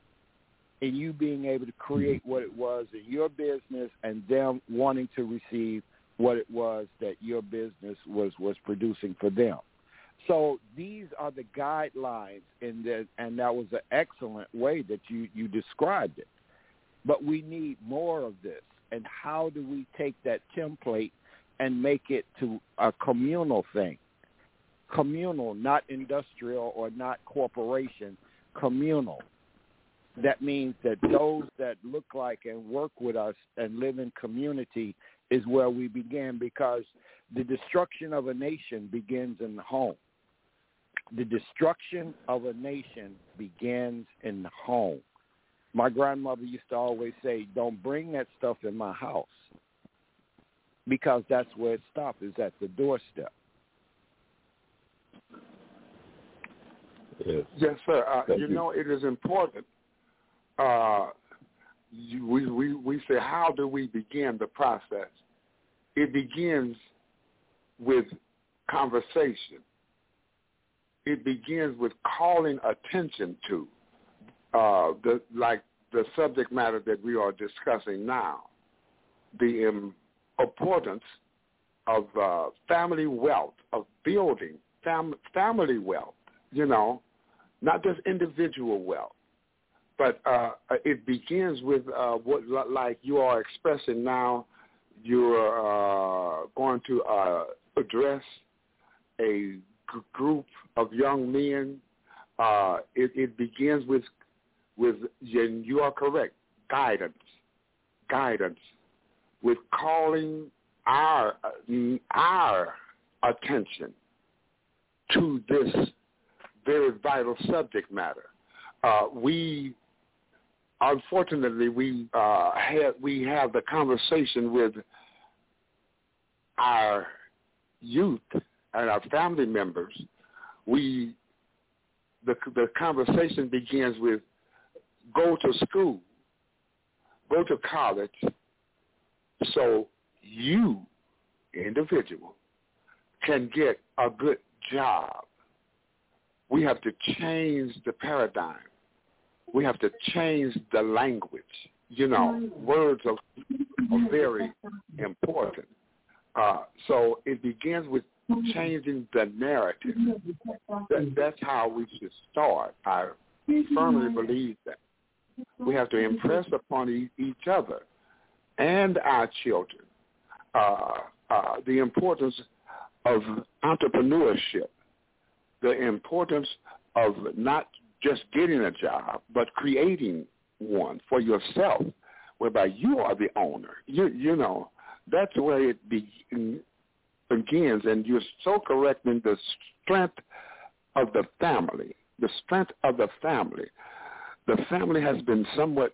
and you being able to create what it was in your business and them wanting to receive what it was that your business was producing for them. So these are the guidelines, and that was an excellent way that you described it. But we need more of this. And how do we take that template and make it to a communal thing? Communal, not industrial or not corporation, communal. That means that those that look like and work with us and live in community is where we begin, because the destruction of a nation begins in the home. The destruction of a nation begins in the home. My grandmother used to always say, don't bring that stuff in my house, because that's where it stops, is at the doorstep. Yes, sir. You know, it is important. We say, how do we begin the process? It begins with conversation. It begins with calling attention to the subject matter that we are discussing now, the importance of family wealth, of building family wealth, you know, not just individual wealth. But it begins with what, like you are expressing now, you're going to address a group of young men. It begins with, and you are correct, guidance, with calling our attention to this very vital subject matter. Unfortunately, we have the conversation with our youth and our family members. The conversation begins with go to school, go to college, so you, individual, can get a good job. We have to change the paradigm. We have to change the language. You know, words are very important. So it begins with changing the narrative. That's how we should start. I firmly believe that. We have to impress upon each other and our children the importance of entrepreneurship, the importance of not just getting a job, but creating one for yourself, whereby you are the owner. You know, that's where it begins, and you're so correct in the strength of the family, the strength of the family. The family has been somewhat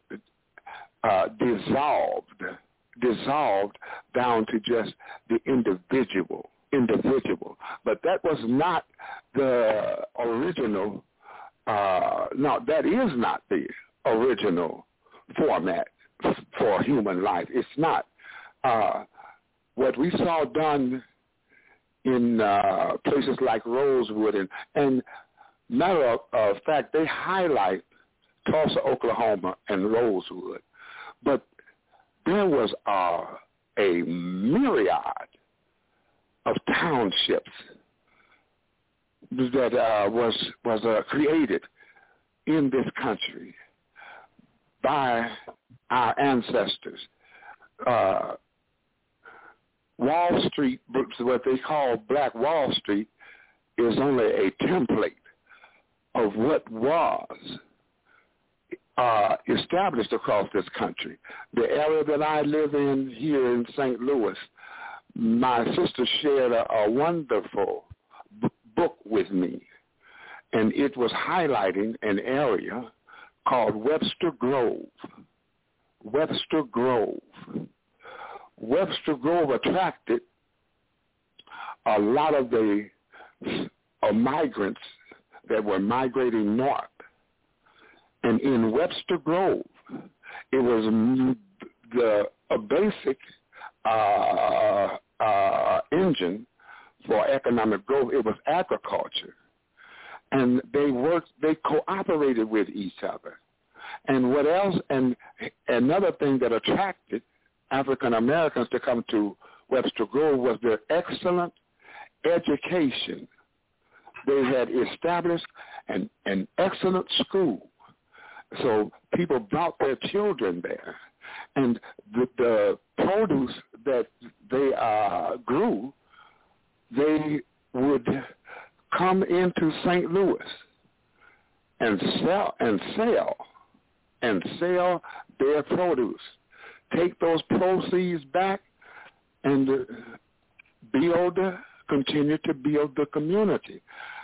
dissolved down to just the individual. But that was not the original, no, that is not the original format for human life. It's not. What we saw done in places like Rosewood, and matter of fact, they highlight Tulsa, Oklahoma, and Rosewood. But there was a myriad of townships that was created in this country by our ancestors. Wall Street, what they call Black Wall Street, is only a template of what was established across this country. The area that I live in here in St. Louis, my sister shared a wonderful book with me, and it was highlighting an area called Webster Grove. Webster Grove attracted a lot of the migrants that were migrating north. And in Webster Grove, it was a basic engine for economic growth. It was agriculture. And they cooperated with each other. And what else? And another thing that attracted African Americans to come to Webster Grove was their excellent education. They had established an excellent school. So people brought their children there. And the produce that they grew, they would come into St. Louis and sell their produce. Take those proceeds back and continue to build the community.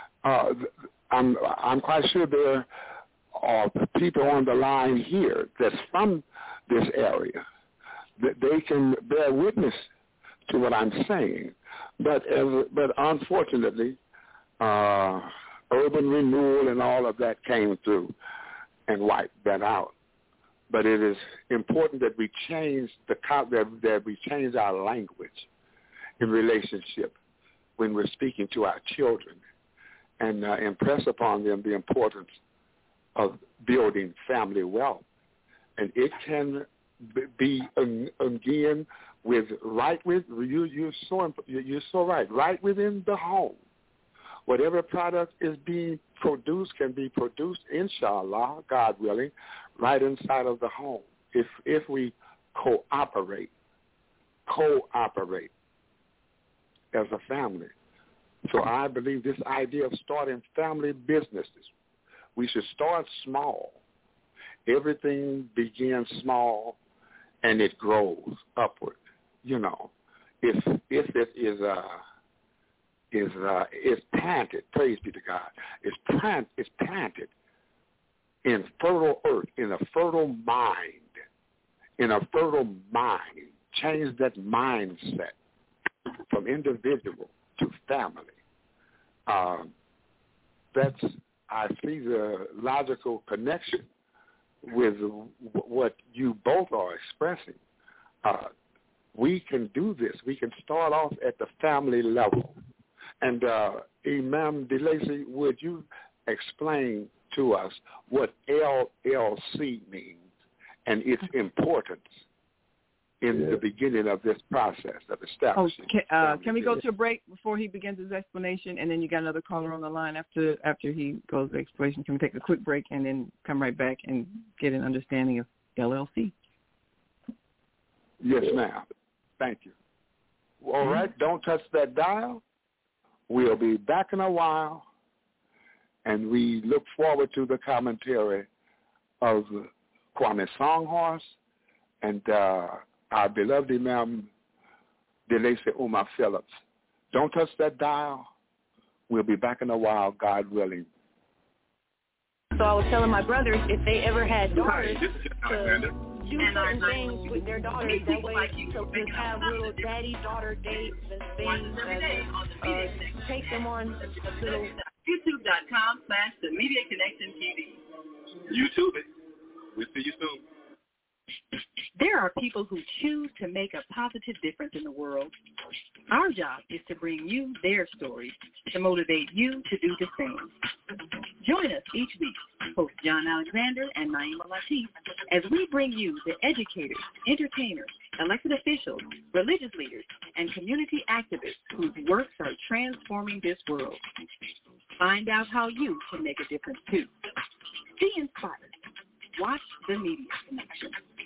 I'm quite sure there are people on the line here that's from this area that they can bear witness to what I'm saying. But unfortunately, urban renewal and all of that came through and wiped that out. But it is important that we change that we change our language in relationship when we're speaking to our children, and impress upon them the importance of building family wealth. And it can be again you're so right within the home. Whatever product is being produced can be produced, inshallah, God willing, right inside of the home. If we cooperate as a family. So I believe this idea of starting family businesses, we should start small. Everything begins small and it grows upward. You know, if it is planted, praise be to God, it's planted in fertile earth, in a fertile mind, change that mindset from individual to family. I see the logical connection with what you both are expressing. We can do this. We can start off at the family level. And Imam DeLacy, would you explain to us what LLC means and its importance in the beginning of this process of establishing? Can we go to a break before he begins his explanation, and then you got another caller on the line after he goes to the explanation? Can we take a quick break and then come right back and get an understanding of LLC? Yes, ma'am. Thank you. All right, don't touch that dial. We'll be back in a while, and we look forward to the commentary of Kwame Songhorse and our beloved Imam Delacey Umar Phillips. Don't touch that dial. We'll be back in a while, God willing. So I was telling my brothers if they ever had daughters to do certain things with their daughters, that way to have little daddy-daughter dates and things, take them on little... YouTube.com/The Media Connection TV. YouTube it. We'll see you soon. There are people who choose to make a positive difference in the world. Our job is to bring you their stories to motivate you to do the same. Join us each week, host John Alexander and Naima Latif, as we bring you the educators, entertainers, elected officials, religious leaders, and community activists whose works are transforming this world. Find out how you can make a difference too. Be inspired. Watch The Media Connection.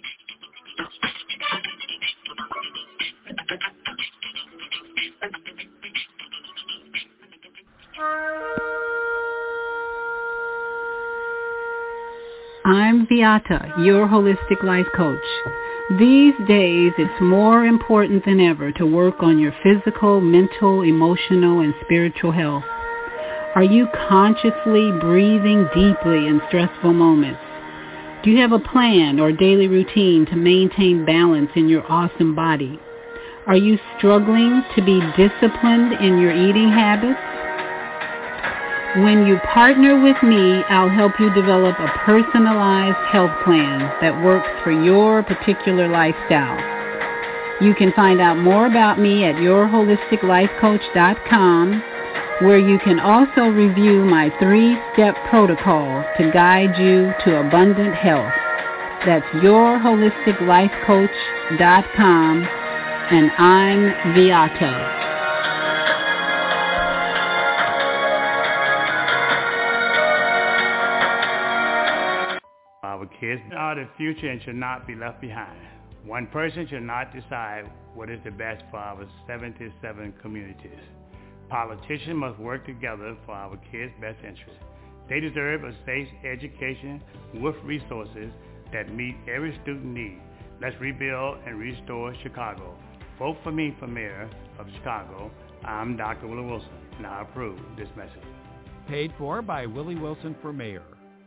I'm Viata, your holistic life coach. These days, it's more important than ever to work on your physical, mental, emotional, and spiritual health. Are you consciously breathing deeply in stressful moments? Do you have a plan or daily routine to maintain balance in your awesome body? Are you struggling to be disciplined in your eating habits? When you partner with me, I'll help you develop a personalized health plan that works for your particular lifestyle. You can find out more about me at yourholisticlifecoach.com, where you can also review my 3-step protocol to guide you to abundant health. That's yourholisticlifecoach.com, and I'm Viata. Our kids are the future and should not be left behind. One person should not decide what is the best for our 77 communities. Politicians must work together for our kids' best interests. They deserve a safe education with resources that meet every student need. Let's rebuild and restore Chicago. Vote for me for mayor of Chicago. I'm Dr. Willie Wilson, and I approve this message. Paid for by Willie Wilson for mayor.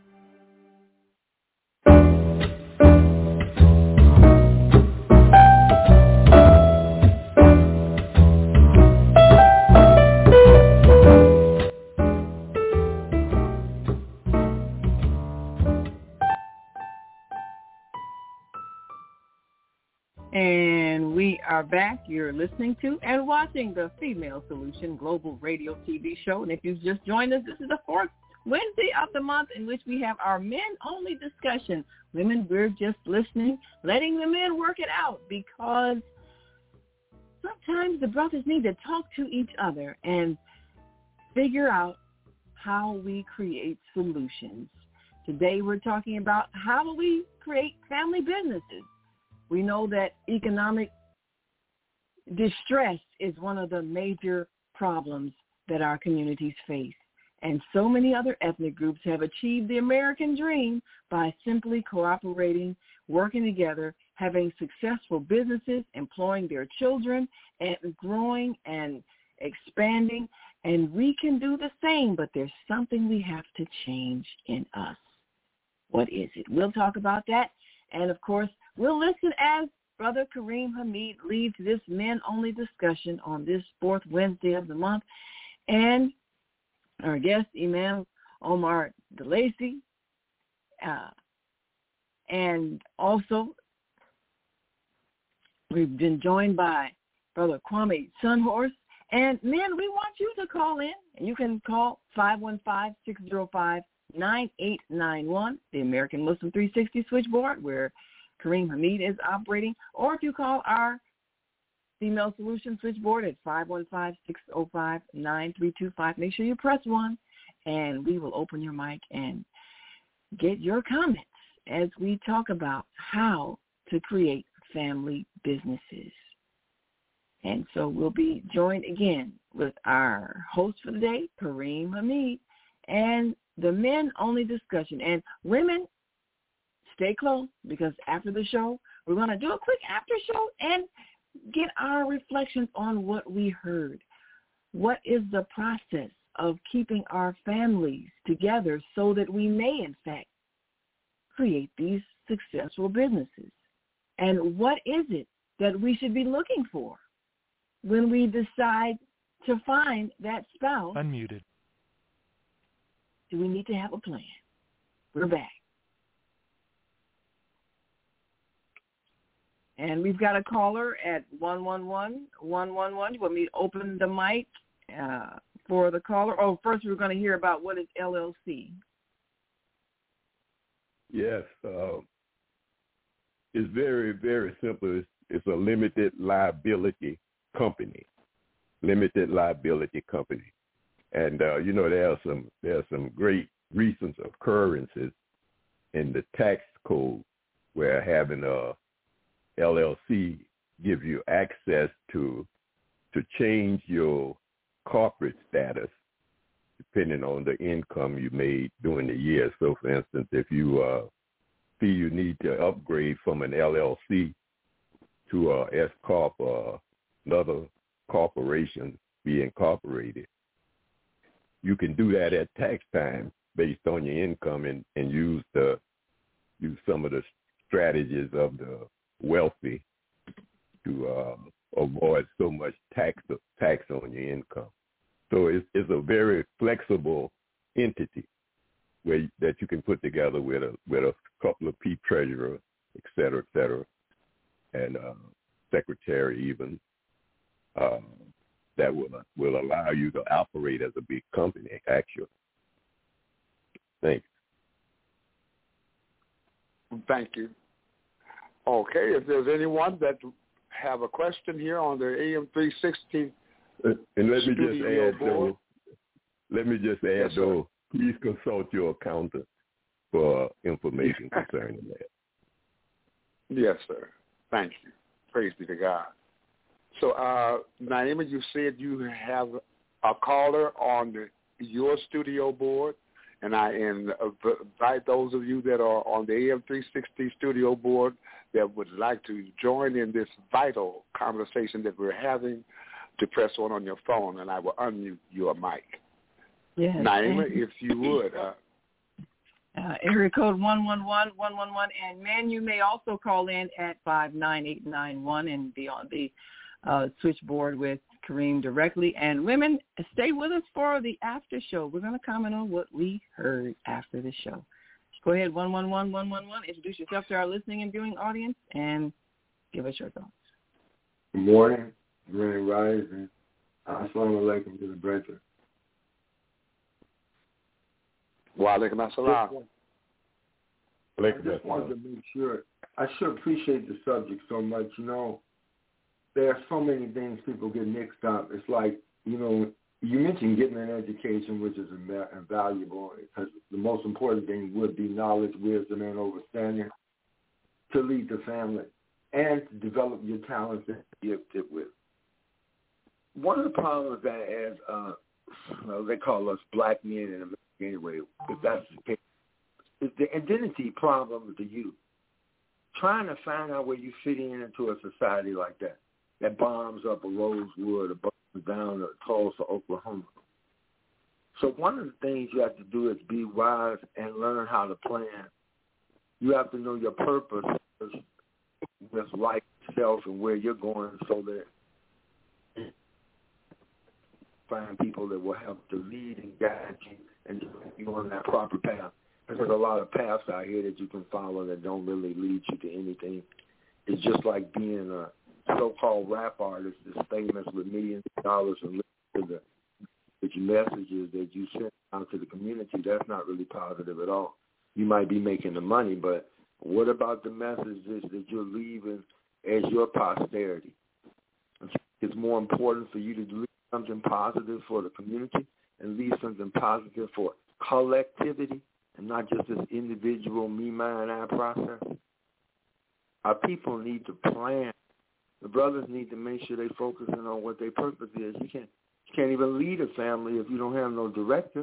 And we are back. You're listening to and watching the Female Solution Global Radio TV show. And if you've just joined us, this is the fourth Wednesday of the month in which we have our men-only discussion. Women, we're just listening, letting the men work it out, because sometimes the brothers need to talk to each other and figure out how we create solutions. Today we're talking about how do we create family businesses. We know that economic distress is one of the major problems that our communities face. And so many other ethnic groups have achieved the American dream by simply cooperating, working together, having successful businesses, employing their children, and growing and expanding. And we can do the same, but there's something we have to change in us. What is it? We'll talk about that. And, of course, we'll listen as Brother Kareem Hamid leads this men-only discussion on this fourth Wednesday of the month. And our guest, Imam Omar DeLacy, and also we've been joined by Brother Kwame Songhorse. And, men, we want you to call in. You can call 515-605-9891, the American Muslim 360 switchboard, where Kareem Hamid is operating. Or if you call our Female Solution switchboard at 515-605-9325, make sure you press 1, and we will open your mic and get your comments as we talk about how to create family businesses. And so we'll be joined again with our host for the day, Kareem Hamid, and the men-only discussion. And women, stay close, because after the show, we're going to do a quick after show and get our reflections on what we heard. What is the process of keeping our families together so that we may, in fact, create these successful businesses? And what is it that we should be looking for when we decide to find that spouse? Unmuted. Do we need to have a plan? We're back. And we've got a caller at 111-111. You want me to open the mic for the caller? Oh, first we're going to hear about what is LLC. Yes. It's very, very simple. It's a limited liability company. Limited liability company. And, there are some great recent occurrences in the tax code where having a LLC gives you access to change your corporate status depending on the income you made during the year. So, for instance, if you see you need to upgrade from an LLC to a S Corp or another corporation, be incorporated, you can do that at tax time based on your income and use some of the strategies of the wealthy to avoid so much tax on your income. So it's a very flexible entity that you can put together with a couple of P treasurers, et cetera, and secretary even, that will allow you to operate as a big company, actually. Thanks. Thank you. Okay, if there's anyone that have a question here on the AM 360 and let me just add though, please consult your accountant for information concerning that. Yes, sir. Thank you. Praise be to God. So, Naima, you said you have a caller on your studio board, and I invite those of you that are on the AM 360 studio board that would like to join in this vital conversation that we're having to press on your phone, and I will unmute your mic. Yes. Naima, if you would. Area code 111-111, and man, you may also call in at 59891 and be on the switchboard with Kareem directly. And women, stay with us for the after show. We're going to comment on what we heard after the show. Go ahead, 111-111. Introduce yourself to our listening and viewing audience and give us your thoughts. Good morning, Grand Rising. Assalamu alaikum to the brethren. Wa alaikum assalam. I just wanted to make sure. I sure appreciate the subject so much. There are so many things people get mixed up. It's like, you mentioned getting an education, which is invaluable, because the most important thing would be knowledge, wisdom, and understanding to lead the family and to develop your talents that you're gifted with. One of the problems that as they call us black men in America anyway, if that's the case, is the identity problem of the youth. Trying to find out where you fit into a society like that bombs up a Rosewood or burns down Tulsa, Oklahoma. So one of the things you have to do is be wise and learn how to plan. You have to know your purpose with life itself and where you're going, so that find people that will help to lead and guide you and direct you on that proper path. There's a lot of paths out here that you can follow that don't really lead you to anything. It's just like being a so-called rap artist that's famous with millions of dollars and listen to the messages that you send out to the community. That's not really positive at all. You might be making the money, but what about the messages that you're leaving as your posterity? It's more important for you to leave something positive for the community and leave something positive for collectivity and not just this individual me, mine, I process. Our people need to plan. The brothers need to make sure they're focusing on what their purpose is. You can't even lead a family if you don't have no director.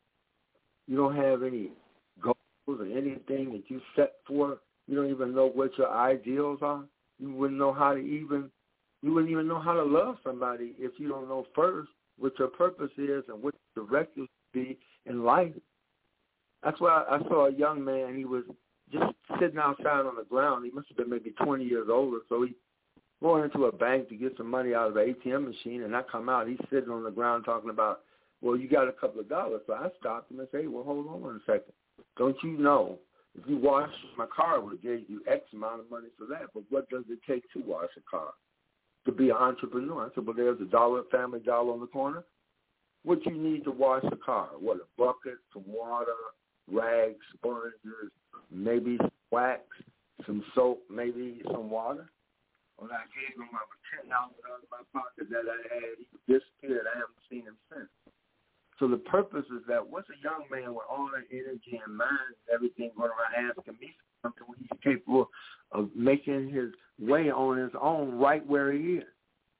You don't have any goals or anything that you set for. You don't even know what your ideals are. You wouldn't know how to even know how to love somebody if you don't know first what your purpose is and what the directives be in life. That's why I saw a young man. He was just sitting outside on the ground. He must have been maybe 20 years old or so. He going into a bank to get some money out of the ATM machine, and I come out. He's sitting on the ground talking about, well, you got a couple of dollars. So I stopped him and said, hey, well, hold on a second. Don't you know if you wash my car, I would have gave you X amount of money for that, but what does it take to wash a car? To be an entrepreneur. I said, well, there's a Family Dollar on the corner. What you need to wash a car? What, a bucket, some water, rags, sponges, maybe some wax, some soap, maybe some water? When I gave him $10 out of my pocket that I had, he disappeared. I haven't seen him since. So the purpose is that what's a young man with all that energy and mind and everything going around asking me something when he's capable of making his way on his own right where he is?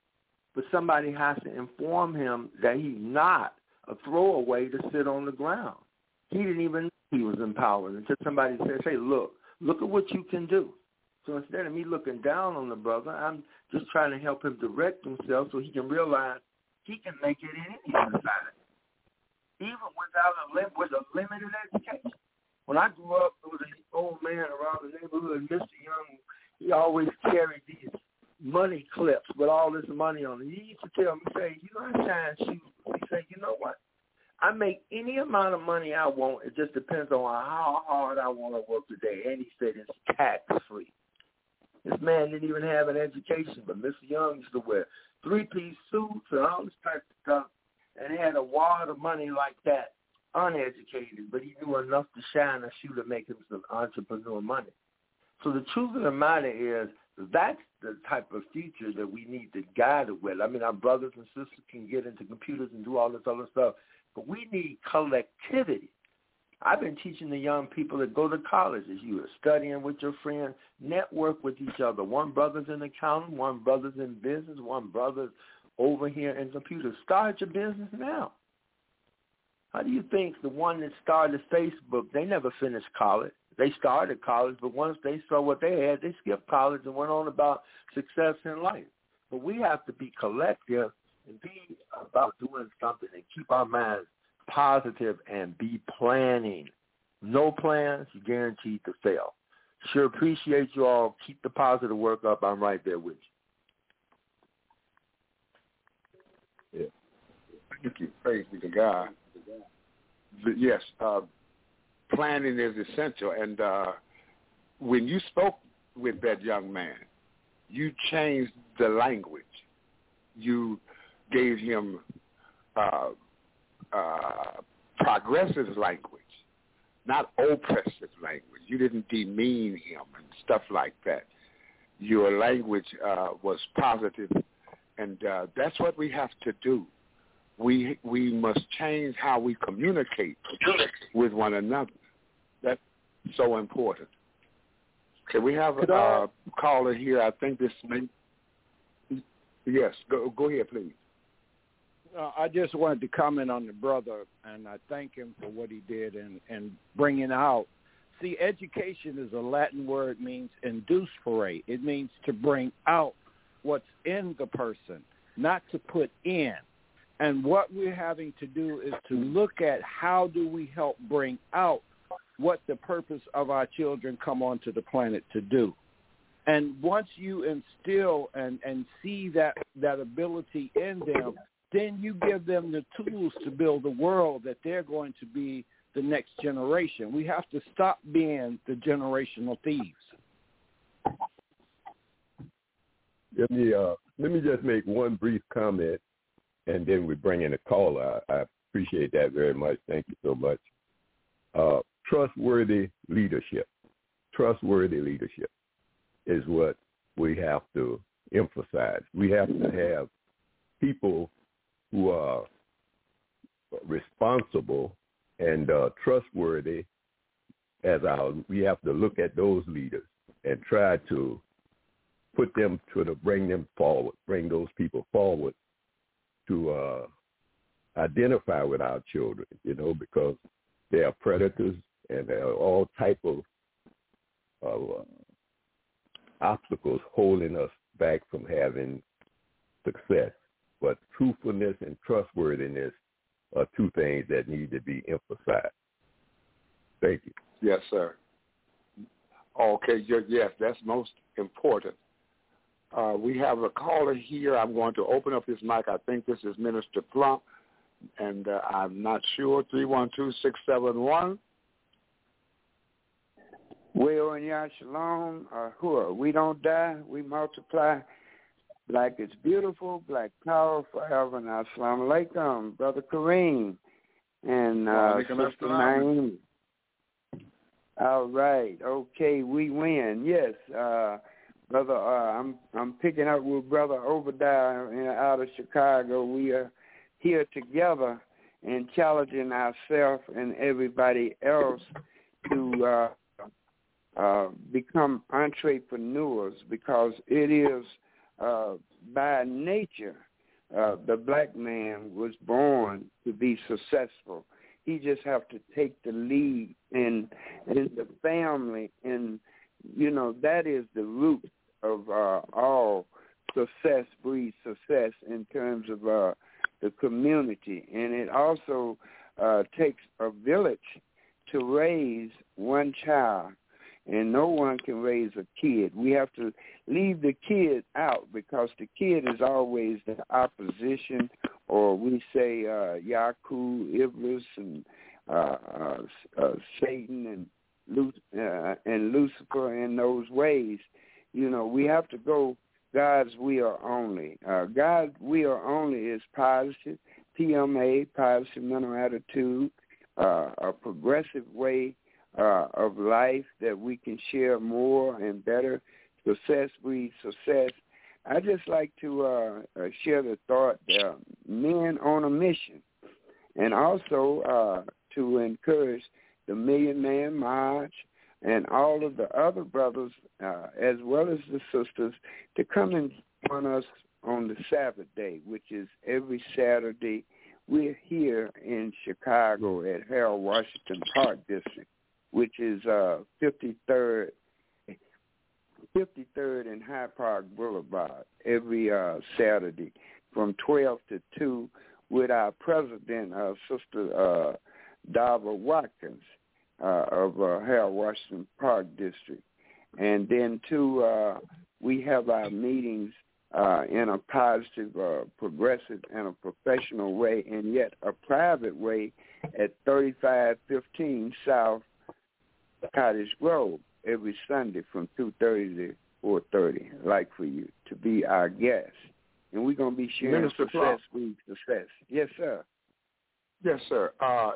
But somebody has to inform him that he's not a throwaway to sit on the ground. He didn't even know he was empowered until somebody says, hey, look at what you can do. So instead of me looking down on the brother, I'm just trying to help him direct himself so he can realize he can make it in any society, even with a limited education. When I grew up, there was an old man around the neighborhood, Mr. Young. He always carried these money clips with all this money on it. He used to tell me, say, you know, I shine shoes. He said, you know what? I make any amount of money I want. It just depends on how hard I want to work today. And he said it's tax-free. This man didn't even have an education, but Mr. Young used to wear three-piece suits and all this type of stuff, and he had a wad of money like that, uneducated, but he knew enough to shine a shoe to make him some entrepreneur money. So the truth of the matter is that's the type of future that we need to guide it with. I mean, our brothers and sisters can get into computers and do all this other stuff, but we need collectivity. I've been teaching the young people that go to college as you are studying with your friends, network with each other. One brother's in accounting, one brother's in business, one brother's over here in computers. Start your business now. How do you think the one that started Facebook, they never finished college? They started college, but once they saw what they had, they skipped college and went on about success in life. But we have to be collective and be about doing something and keep our minds positive and be planning. No plans, you're guaranteed to fail. Sure appreciate you all. Keep the positive work up. I'm right there with you. Yeah. Thank you. Praise be to God. But yes, planning is essential. And when you spoke with that young man, you changed the language. You gave him progressive language, not oppressive language. You didn't demean him and stuff like that. Your language was positive, and that's what we have to do. We must change how we communicate with one another. That's so important. Okay, we have a caller here. I think this may. Yes, go ahead, please. I just wanted to comment on the brother, and I thank him for what he did and bringing out. See, education is a Latin word, means inducere. It means to bring out what's in the person, not to put in. And what we're having to do is to look at how do we help bring out what the purpose of our children come onto the planet to do. And once you instill and see that ability in them, then you give them the tools to build the world that they're going to be the next generation. We have to stop being the generational thieves. Let me just make one brief comment, and then we bring in a caller. I appreciate that very much. Thank you so much. Trustworthy leadership. Trustworthy leadership is what we have to emphasize. We have to have people who are responsible and trustworthy we have to look at those leaders and try to put them bring those people forward to identify with our children, because they are predators and there are all type of obstacles holding us back from having success. But truthfulness and trustworthiness are two things that need to be emphasized. Thank you. Yes, sir. Okay, yes, that's most important. We have a caller here. I'm going to open up his mic. I think this is Minister Plump, and I'm not sure. 312-671. Well, in Yah Shalom, we don't die, we multiply. Black is beautiful, black power forever. And Assalamu alaikum, Brother Kareem and Sister Naeem. All right, okay, we win. Yes, Brother, I'm picking up with Brother Obadiah out of Chicago. We are here together and challenging ourselves and everybody else to become entrepreneurs, because it is by nature the black man was born to be successful. He just have to take the lead in the family, and that is the root of all success breeds success in terms of the community. And it also takes a village to raise one child, and no one can raise a kid. We have to leave the kid out, because the kid is always the opposition, or we say Yaku, Iblis, and Satan and Lucifer in those ways. We have to go God's will only. God's will only is positive, PMA, positive mental attitude, a progressive way of life that we can share more and better. Success breeds success. I just like to share the thought that men on a mission, and also to encourage the Million Man March and all of the other brothers as well as the sisters to come and join us on the Sabbath day, which is every Saturday. We're here in Chicago at Harold Washington Park District, which is 53rd and High Park Boulevard, every Saturday from 12 to 2 with our president, Sister Dava Watkins of Harold Washington Park District. And then, too, we have our meetings in a positive, progressive, and a professional way, and yet a private way at 3515 South Cottage Grove every Sunday from 2:30 to 4:30. I'd like for you to be our guest. And we're going to be sharing success with success. Yes, sir. Yes, sir.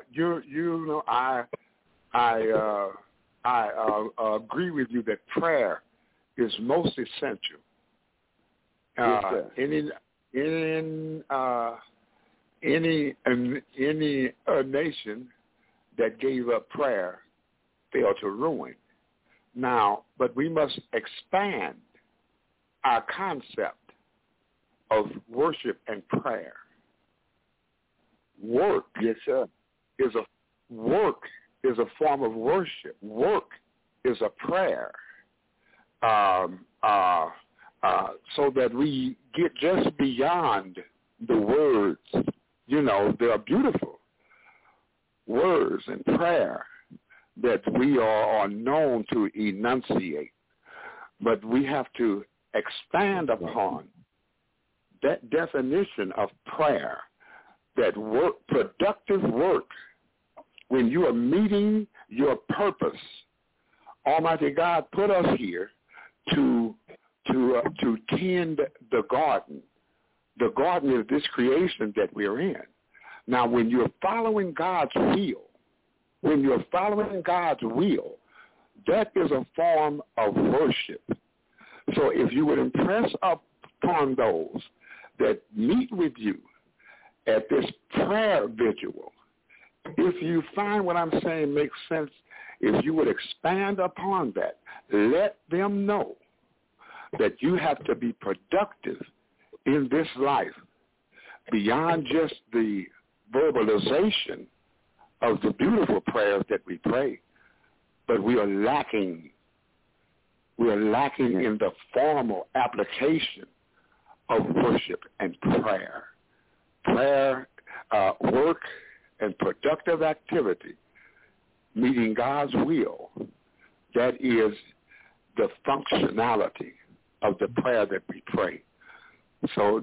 I agree with you that prayer is most essential. Yes, sir. Any nation that gave up prayer failed to ruin. Now, but we must expand our concept of worship and prayer. Work, yes, sir, is a form of worship. Work is a prayer. So that we get just beyond the words. They are beautiful words and prayer that we are known to enunciate. But we have to expand upon that definition of prayer, that work, productive work, when you are meeting your purpose. Almighty God put us here to tend the garden. The garden is this creation that we're in. Now, when you're following God's will, that is a form of worship. So if you would impress upon those that meet with you at this prayer vigil, if you find what I'm saying makes sense, if you would expand upon that, let them know that you have to be productive in this life beyond just the verbalization of the beautiful prayers that we pray, but we are lacking in the formal application of worship and prayer. Prayer, work, and productive activity, meeting God's will, that is the functionality of the prayer that we pray. So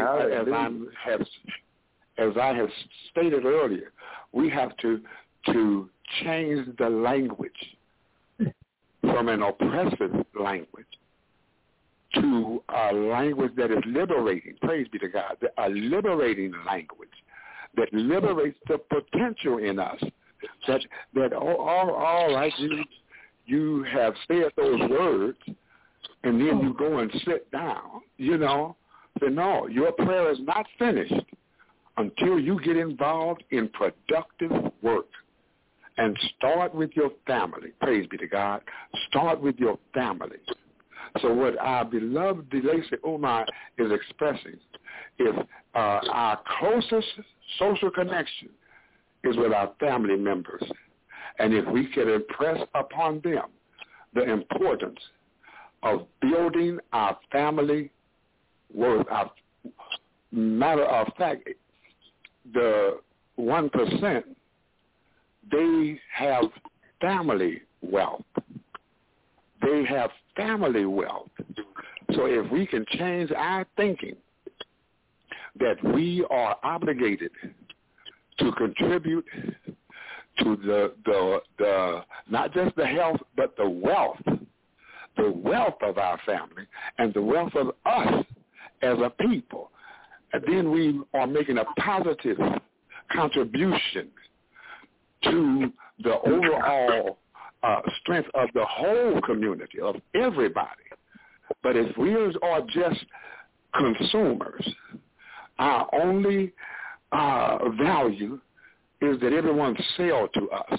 as I have stated earlier, we have to change the language from an oppressive language to a language that is liberating. Praise be to God. A liberating language that liberates the potential in us. That all right, you have said those words, and then you go and sit down. Say, no, your prayer is not finished until you get involved in productive work. And start with your family. Praise be to God. Start with your family. So what our beloved DeLacy Umar is expressing is our closest social connection is with our family members. And if we can impress upon them the importance of building our family worth, matter of fact, the 1%, they have family wealth. They have family wealth. So if we can change our thinking that we are obligated to contribute to the not just the health, but the wealth of our family and the wealth of us as a people, and then we are making a positive contribution to the overall strength of the whole community, of everybody. But if we are just consumers, our only value is that everyone sell to us.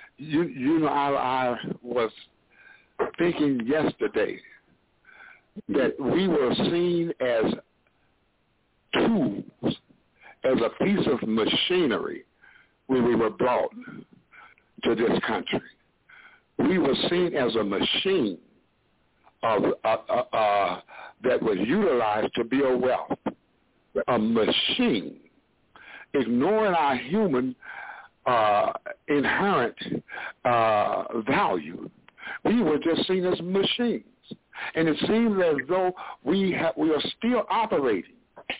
I was thinking yesterday that we were seen as tools, as a piece of machinery when we were brought to this country. We were seen as a machine that was utilized to build wealth, a machine, ignoring our human inherent value. We were just seen as machines. And it seems as though we are still operating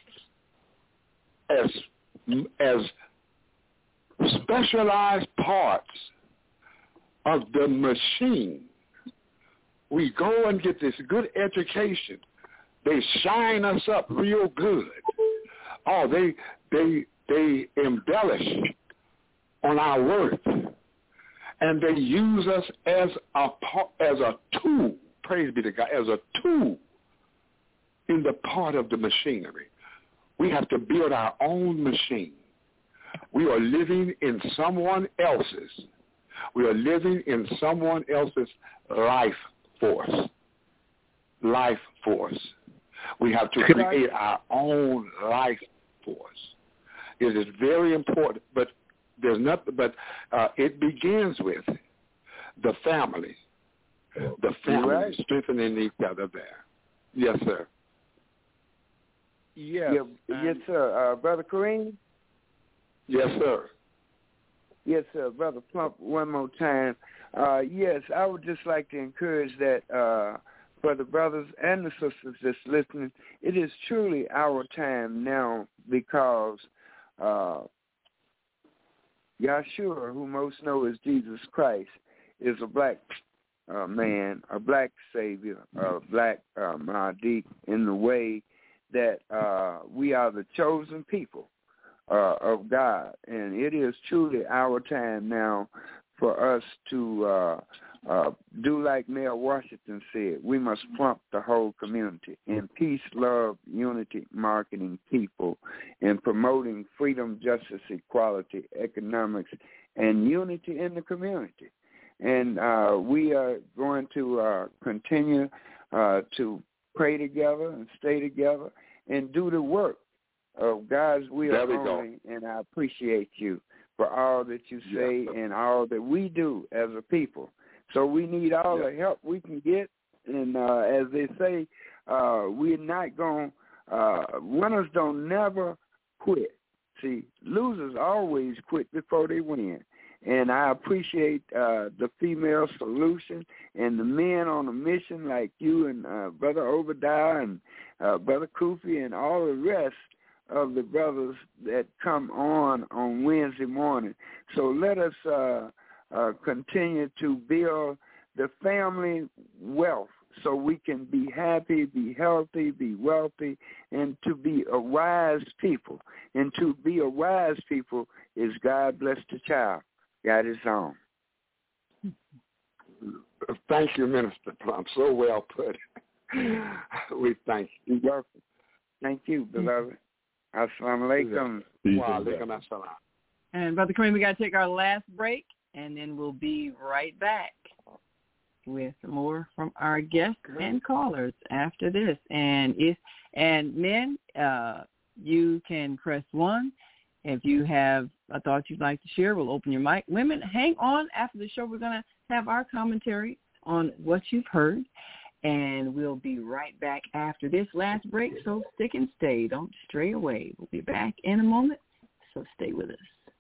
as specialized parts of the machine. We go and get this good education. They shine us up real good. Oh, they embellish on our worth, and they use us as a tool. Praise be to God, as a tool in the part of the machinery. We have to build our own machine. We are living in someone else's. We are living in someone else's life force. Life force. We have to create our own life force. It is very important, but there's nothing. But it begins with the family. The family, right. Strengthening each other there. Yes, sir. Yes, yes, sir. Brother Kareem? Yes, sir. Yes, sir. Brother Plump, one more time. Yes, I would just like to encourage that for the brothers and the sisters that's listening, it is truly our time now because Yahshua, who most know as Jesus Christ, is a black man, a black savior, a black Mahdi, in the way that we are the chosen people of God. And it is truly our time now for us to do like Mayor Washington said. We must plump the whole community in peace, love, unity, marketing people, and promoting freedom, justice, equality, economics, and unity in the community. And we are going to continue to pray together and stay together and do the work of God's will only. And I appreciate you for all that you say and all that we do as a people. So we need all the help we can get. And as they say, we're not going winners don't never quit. See, losers always quit before they win. And I appreciate the female solution and the men on a mission like you and Brother Obadiah and Brother Kofi and all the rest of the brothers that come on Wednesday morning. So let us continue to build the family wealth so we can be happy, be healthy, be wealthy, and to be a wise people. And to be a wise people is God bless the child. Got his own. Thank you, Minister Plum. So well put. We thank you. You're welcome. Thank you, beloved. Assalamu alaikum. Wa alaikum assalam. And Brother Kareem, we got to take our last break, and then we'll be right back with more from our guests and callers after this. And men, you can press 1. If you have a thought you'd like to share, we'll open your mic. Women, hang on. After the show, we're going to have our commentary on what you've heard, and we'll be right back after this last break, so stick and stay. Don't stray away. We'll be back in a moment, so stay with us.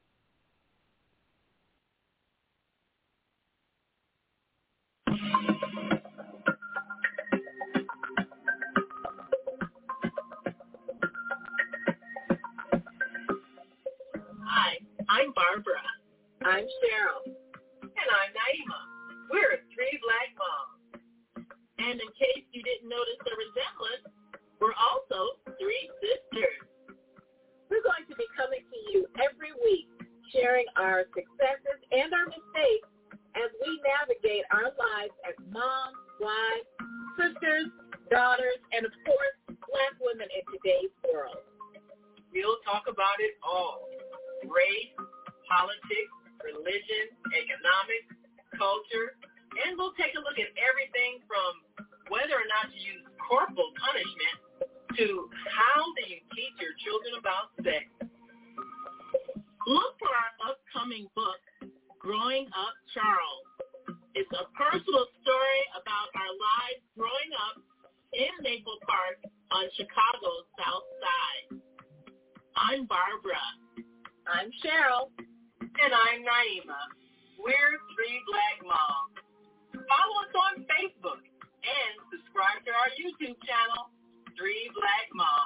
Hi, I'm Barbara. I'm Cheryl. And I'm Naima. We're 3 black moms. And in case you didn't notice the resemblance, we're also 3 sisters. We're going to be coming to you every week, sharing our successes and our mistakes as we navigate our lives as moms, wives, sisters, daughters, and of course, black women in today's world. We'll talk about it all. Race, politics, religion, economics, culture, and we'll take a look at everything from whether or not to use corporal punishment to how do you teach your children about sex. Look for our upcoming book, Growing Up Charles. It's a personal story about our lives growing up in Maple Park on Chicago's South Side. I'm Barbara. I'm Cheryl. And I'm Naima. We're 3 black moms. Follow us on Facebook and subscribe to our YouTube channel, 3 Black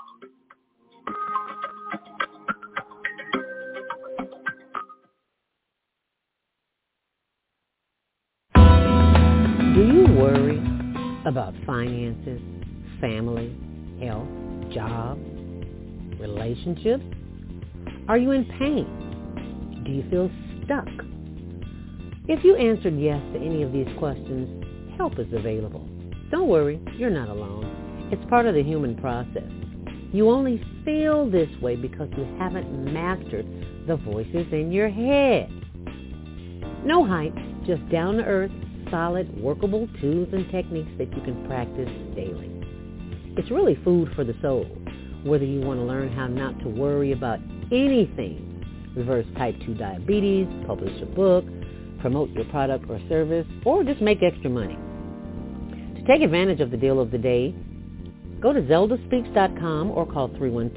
Moms. Do you worry about finances, family, health, job, relationships? Are you in pain? Do you feel stuck? If you answered yes to any of these questions, help is available. Don't worry, you're not alone. It's part of the human process. You only feel this way because you haven't mastered the voices in your head. No hype, just down-to-earth, solid, workable tools and techniques that you can practice daily. It's really food for the soul, whether you want to learn how not to worry about anything, reverse type 2 diabetes, publish a book, promote your product or service, or just make extra money. To take advantage of the deal of the day, go to zeldaspeaks.com or call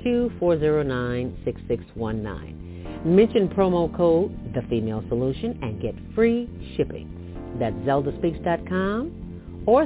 312-409-6619. Mention promo code The Female Solution and get free shipping. That's zeldaspeaks.com or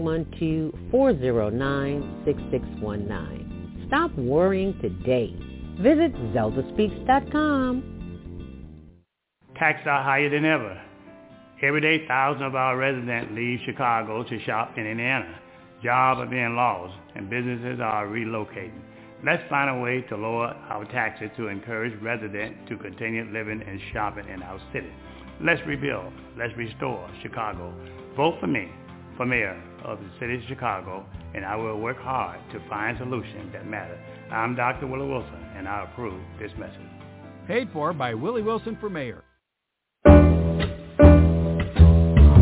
312-409-6619. Stop worrying today. Visit zeldaspeaks.com. Taxes are higher than ever. Every day, thousands of our residents leave Chicago to shop in Indiana. Jobs are being lost, and businesses are relocating. Let's find a way to lower our taxes to encourage residents to continue living and shopping in our city. Let's rebuild. Let's restore Chicago. Vote for me for mayor of the city of Chicago, and I will work hard to find solutions that matter. I'm Dr. Willie Wilson, and I approve this message. Paid for by Willie Wilson for mayor.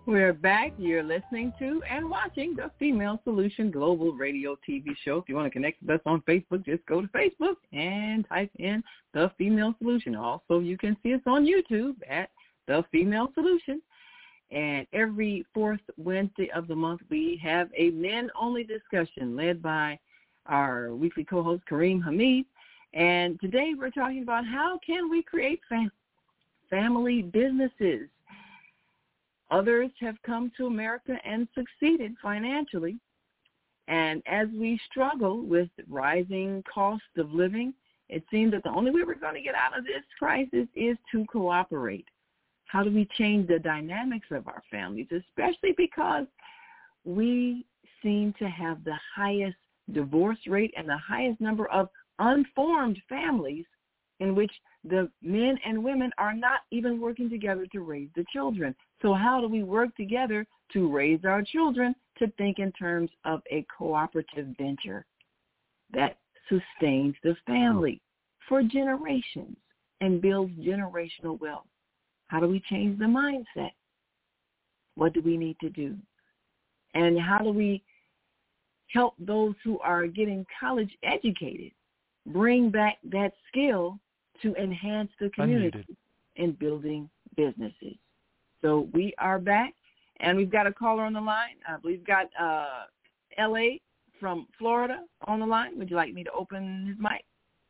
We're back. You're listening to and watching the Female Solution Global Radio TV show. If you want to connect with us on Facebook, just go to Facebook and type in The Female Solution. Also, you can see us on YouTube at The Female Solution. And every fourth Wednesday of the month, we have a men-only discussion led by our weekly co-host, Kareem Hamid. And today we're talking about how can we create family businesses. Others have come to America and succeeded financially. And as we struggle with rising cost of living, it seems that the only way we're going to get out of this crisis is to cooperate. How do we change the dynamics of our families, especially because we seem to have the highest divorce rate and the highest number of unformed families in which the men and women are not even working together to raise the children. So how do we work together to raise our children to think in terms of a cooperative venture that sustains the family for generations and builds generational wealth? How do we change the mindset? What do we need to do? And how do we help those who are getting college educated bring back that skill to enhance the community in building businesses? So we are back, and we've got a caller on the line. We've got L.A. from Florida on the line. Would you like me to open his mic?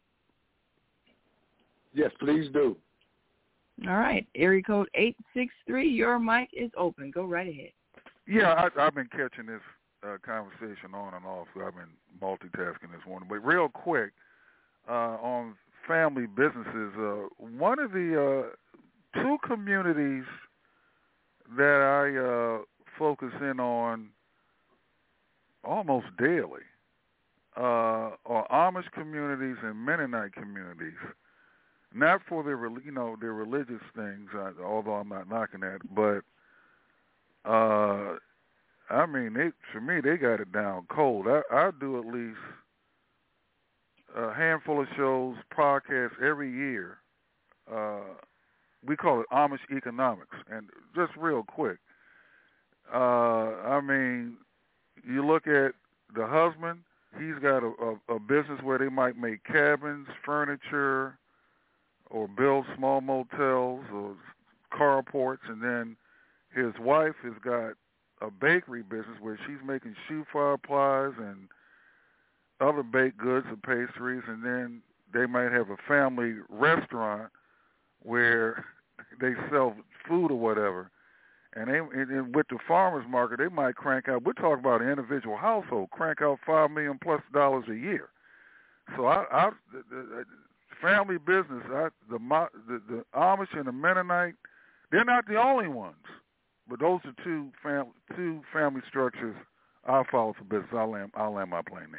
Yes, please do. All right. Area code 863, your mic is open. Go right ahead. Yeah, I've been catching this conversation on and off. So I've been multitasking this morning. But real quick, on family businesses, one of the two communities that I focus in on almost daily are Amish communities and Mennonite communities. Not for their their religious things, although I'm not knocking that, but I mean, for me, they got it down cold. I do at least a handful of shows, podcasts every year. We call it Amish Economics. And just real quick, I mean, you look at the husband, he's got a business where they might make cabins, furniture, or build small motels or carports, and then his wife has got a bakery business where she's making shoe fire plies and other baked goods and pastries, and then they might have a family restaurant where they sell food or whatever. And with the farmers market, they might crank out, we're talking about an individual household, crank out $5 million plus a year. So the family business, the Amish and the Mennonite, they're not the only ones, but those are two family structures I follow for business. I'll land my plane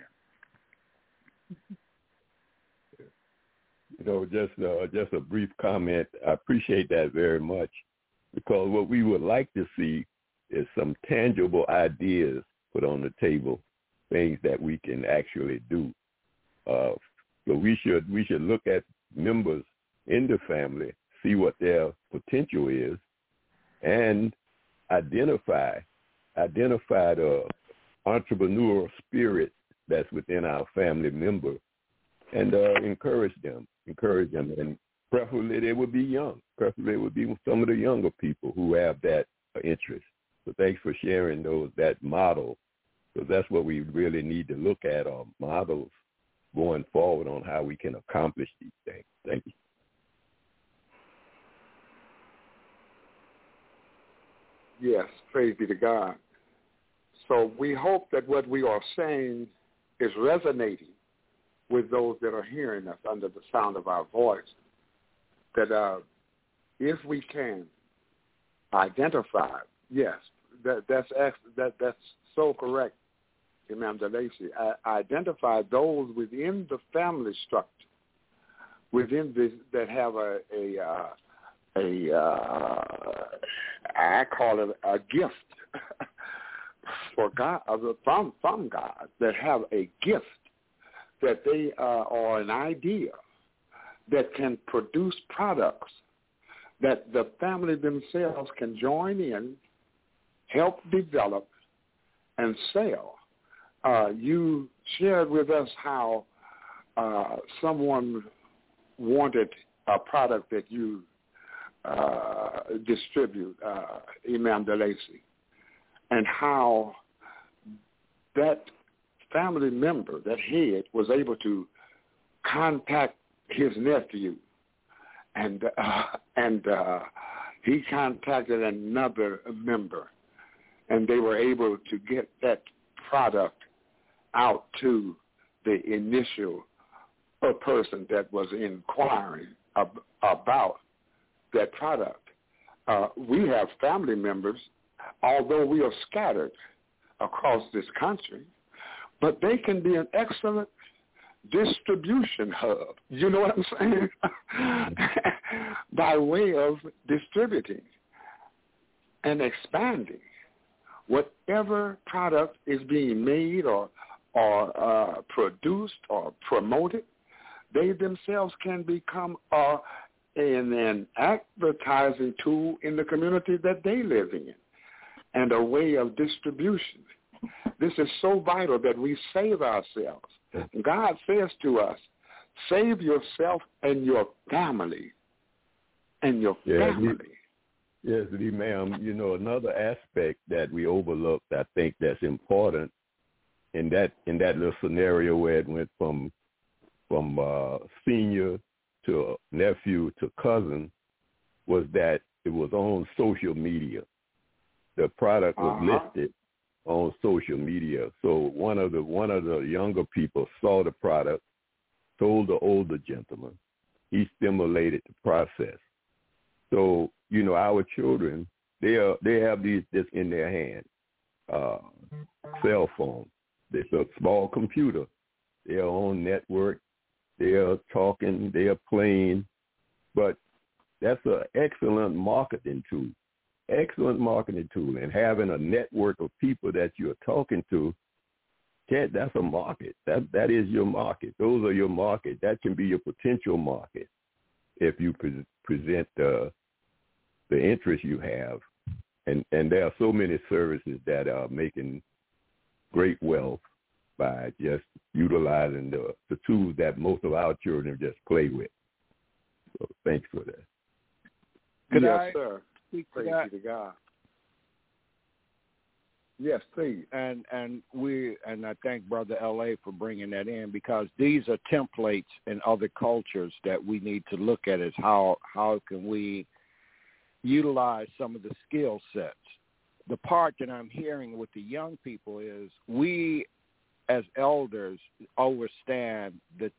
there. Just a brief comment. I appreciate that very much, because what we would like to see is some tangible ideas put on the table, things that we can actually do. So we should look at members in the family, see what their potential is, and identify the entrepreneurial spirit that's within our family member, and encourage them, and preferably they would be young. Preferably it would be some of the younger people who have that interest. So thanks for sharing that model, because that's what we really need to look at, are models going forward on how we can accomplish these things. Thank you. Yes, praise be to God. So we hope that what we are saying is resonating with those that are hearing us under the sound of our voice, that if we can identify, yes, that's so correct, Imam DeLacy, identify those within the family structure, within this, that have I call it a gift for God, from God, that have a gift, that they are an idea that can produce products that the family themselves can join in help develop, and sell. You shared with us how someone wanted a product that you distribute, Imam DeLacy, and how that family member, that head, was able to contact his nephew, and he contacted another member, and they were able to get that product out to the initial person that was inquiring about that product. We have family members, although we are scattered across this country, but they can be an excellent distribution hub. You know what I'm saying? By way of distributing and expanding whatever product is being made or produced or promoted. They themselves can become an advertising tool in the community that they live in and a way of distribution. This is so vital that we save ourselves. God says to us, save yourself and your family. And your family. Yes, ma'am. You know, another aspect that we overlooked, I think that's important in that little scenario where it went from senior to nephew to cousin, was that it was on social media. The product was listed on social media. So one of the younger people saw the product, told the older gentleman. He stimulated the process. So, you know, our children, they have this in their hand, cell phone. It's a small computer. They're on network. They're talking. They're playing. But that's an excellent marketing tool. Excellent marketing tool. And having a network of people that you're talking to, that's a market. That is your market. Those are your market. That can be your potential market if you present the interest you have. And there are so many services that are making great wealth by just utilizing the tools that most of our children just play with. So thanks for that. Yes, sir. Praise be to God. Yes, please. And I thank Brother L.A. for bringing that in, because these are templates in other cultures that we need to look at as how can we utilize some of the skill sets. The part that I'm hearing with the young people is we as elders understand the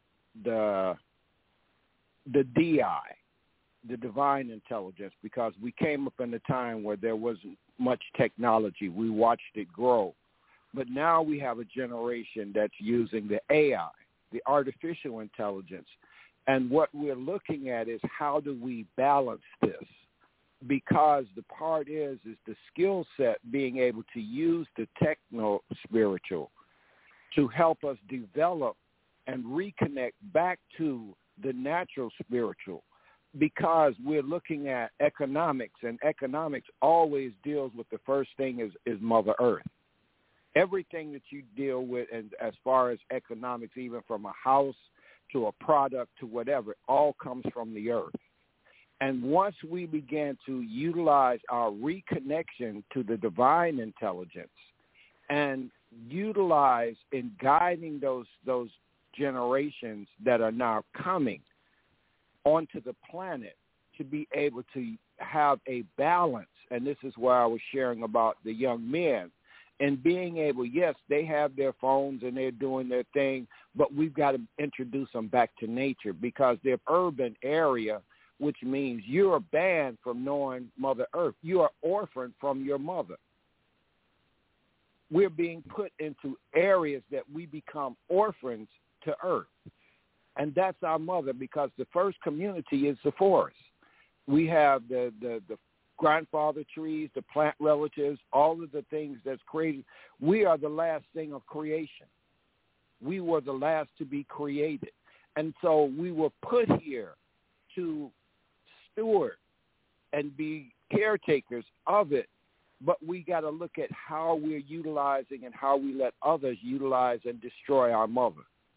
DI, the divine intelligence, because we came up in a time where there wasn't much technology. We watched it grow. But now we have a generation that's using the AI, the artificial intelligence. And what we're looking at is how do we balance this? Because the part is the skill set being able to use the techno-spiritual to help us develop and reconnect back to the natural spiritual, because we're looking at economics, and economics always deals with the first thing is Mother Earth. Everything that you deal with, and as far as economics, even from a house to a product to whatever, all comes from the earth. And once we begin to utilize our reconnection to the divine intelligence and utilize in guiding those generations that are now coming onto the planet to be able to have a balance, and this is where I was sharing about the young men, and being able, yes, they have their phones and they're doing their thing, but we've got to introduce them back to nature, because they're urban area, which means you're banned from knowing Mother Earth. You are orphaned from your mother. We're being put into areas that we become orphans to Earth. And that's our mother, because the first community is the forest. We have the grandfather trees, the plant relatives, all of the things that's created. We are the last thing of creation. We were the last to be created. And so we were put here to steward and be caretakers of it, but we got to look at how we're utilizing and how we let others utilize and destroy our mother.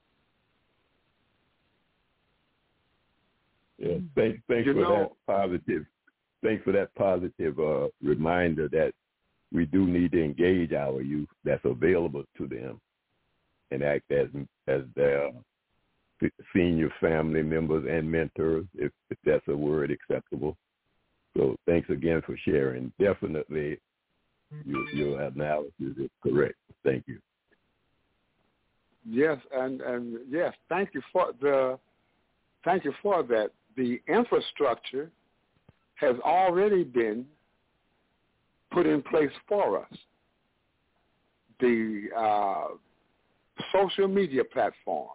Yeah, thanks for that positive. Thanks for that positive reminder that we do need to engage our youth that's available to them and act as their senior family members and mentors, if that's a word acceptable. So thanks again for sharing. Definitely, your analysis is correct. Thank you. Yes, and yes, thank you for that. The infrastructure has already been put in place for us. The social media platform,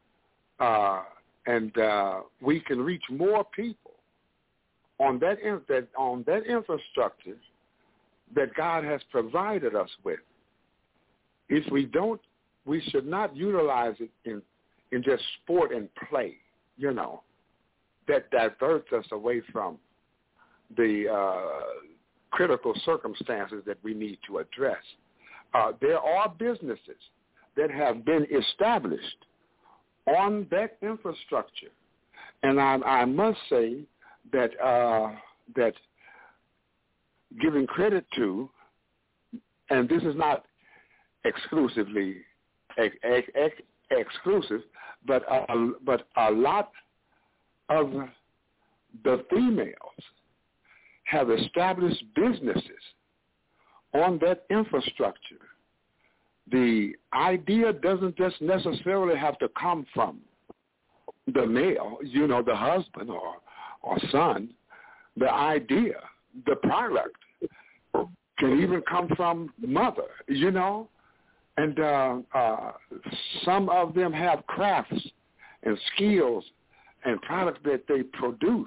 and we can reach more people on that infrastructure that God has provided us with. If we don't, we should not utilize it in just sport and play, that diverts us away from the critical circumstances that we need to address. There are businesses that have been established on that infrastructure, and I must say that that giving credit to, and this is not exclusively exclusive, but a lot of the females have established businesses on that infrastructure. The idea doesn't just necessarily have to come from the male, the husband or son. The idea, the product, can even come from mother, And some of them have crafts and skills and products that they produce.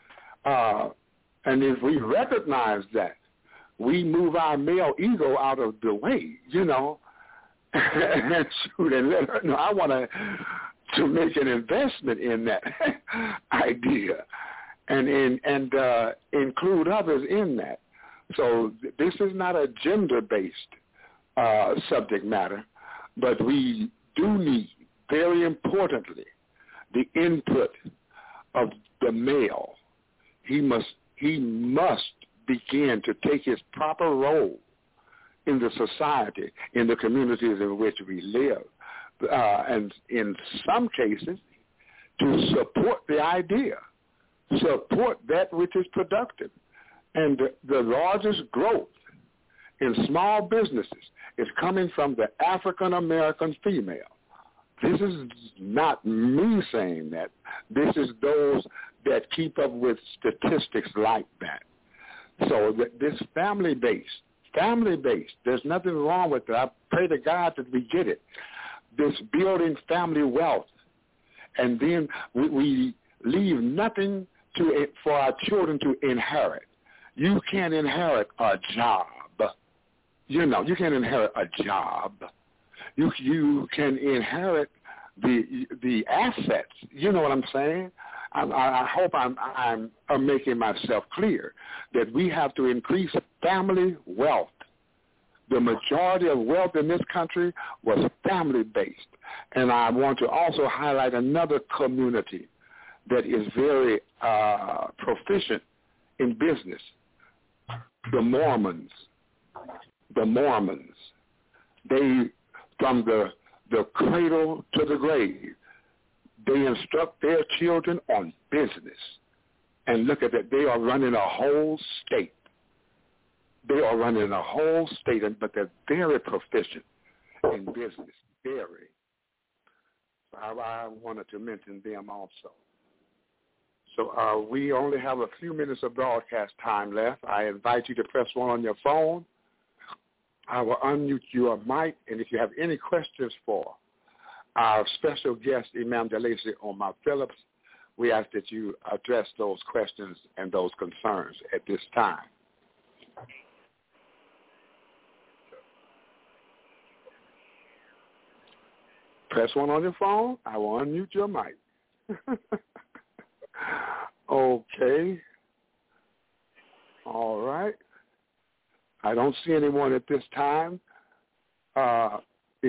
And if we recognize that, we move our male ego out of the way, and shoot and let her know I want to make an investment in that idea and include others in that. So this is not a gender-based subject matter, but we do need, very importantly, the input of the male. He must begin to take his proper role in the society, in the communities in which we live, and in some cases, to support the idea, support that which is productive. And the largest growth in small businesses is coming from the African-American female. This is not me saying that. This is those that keep up with statistics like that. So this family-based, there's nothing wrong with it. I pray to God that we get it. This building family wealth. And then we leave nothing for our children to inherit. You can't inherit a job. You can't inherit a job. You can inherit the assets. You know what I'm saying? I hope I'm making myself clear that we have to increase family wealth. The majority of wealth in this country was family-based. And I want to also highlight another community that is very proficient in business, the Mormons. The Mormons, they, from the cradle to the grave, they instruct their children on business. And look at that, they are running a whole state. They are running a whole state, but they're very proficient in business, very. So I wanted to mention them also. So we only have a few minutes of broadcast time left. I invite you to press 1 on your phone. I will unmute your mic, and if you have any questions for our special guest, Imam DeLacy Omar Phillips, we ask that you address those questions and those concerns at this time. Press 1 on your phone. I will unmute your mic. Okay. All right. I don't see anyone at this time. Yes,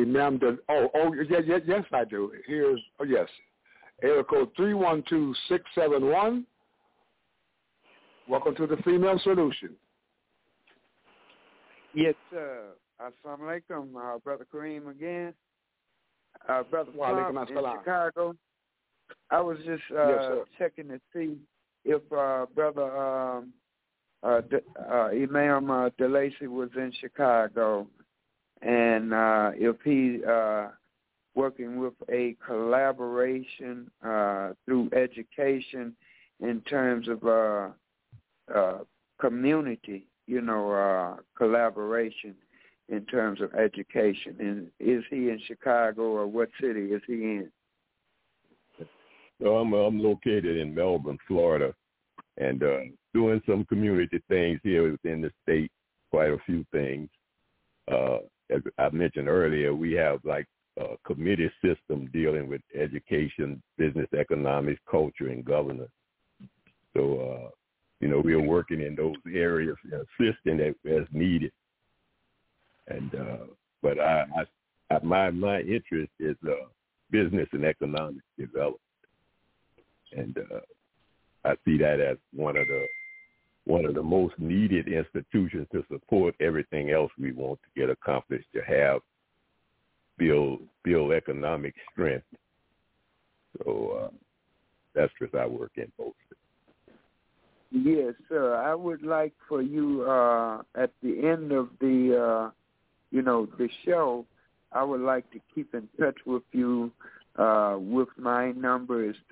I do. Yes. Area code 312-671. Welcome to the Female Solution. Yes, sir. Assalamu alaikum, Brother Kareem again. Brother Plum in Chicago. I was just checking to see if Brother Imam DeLacy was in Chicago, and if he working with a collaboration through education in terms of community, collaboration in terms of education. And is he in Chicago, or what city is he in? So I'm located in Melbourne, Florida, and doing some community things here within the state, quite a few things. As I mentioned earlier, we have like a committee system dealing with education, business, economics, culture, and governance. So, we are working in those areas, assisting as needed. And but my interest is business and economic development, and I see that as one of the most needed institutions to support everything else we want to get accomplished, to build economic strength. So that's what I work in mostly. Yes, sir. I would like for you at the end of the the show, I would like to keep in touch with you. With my number is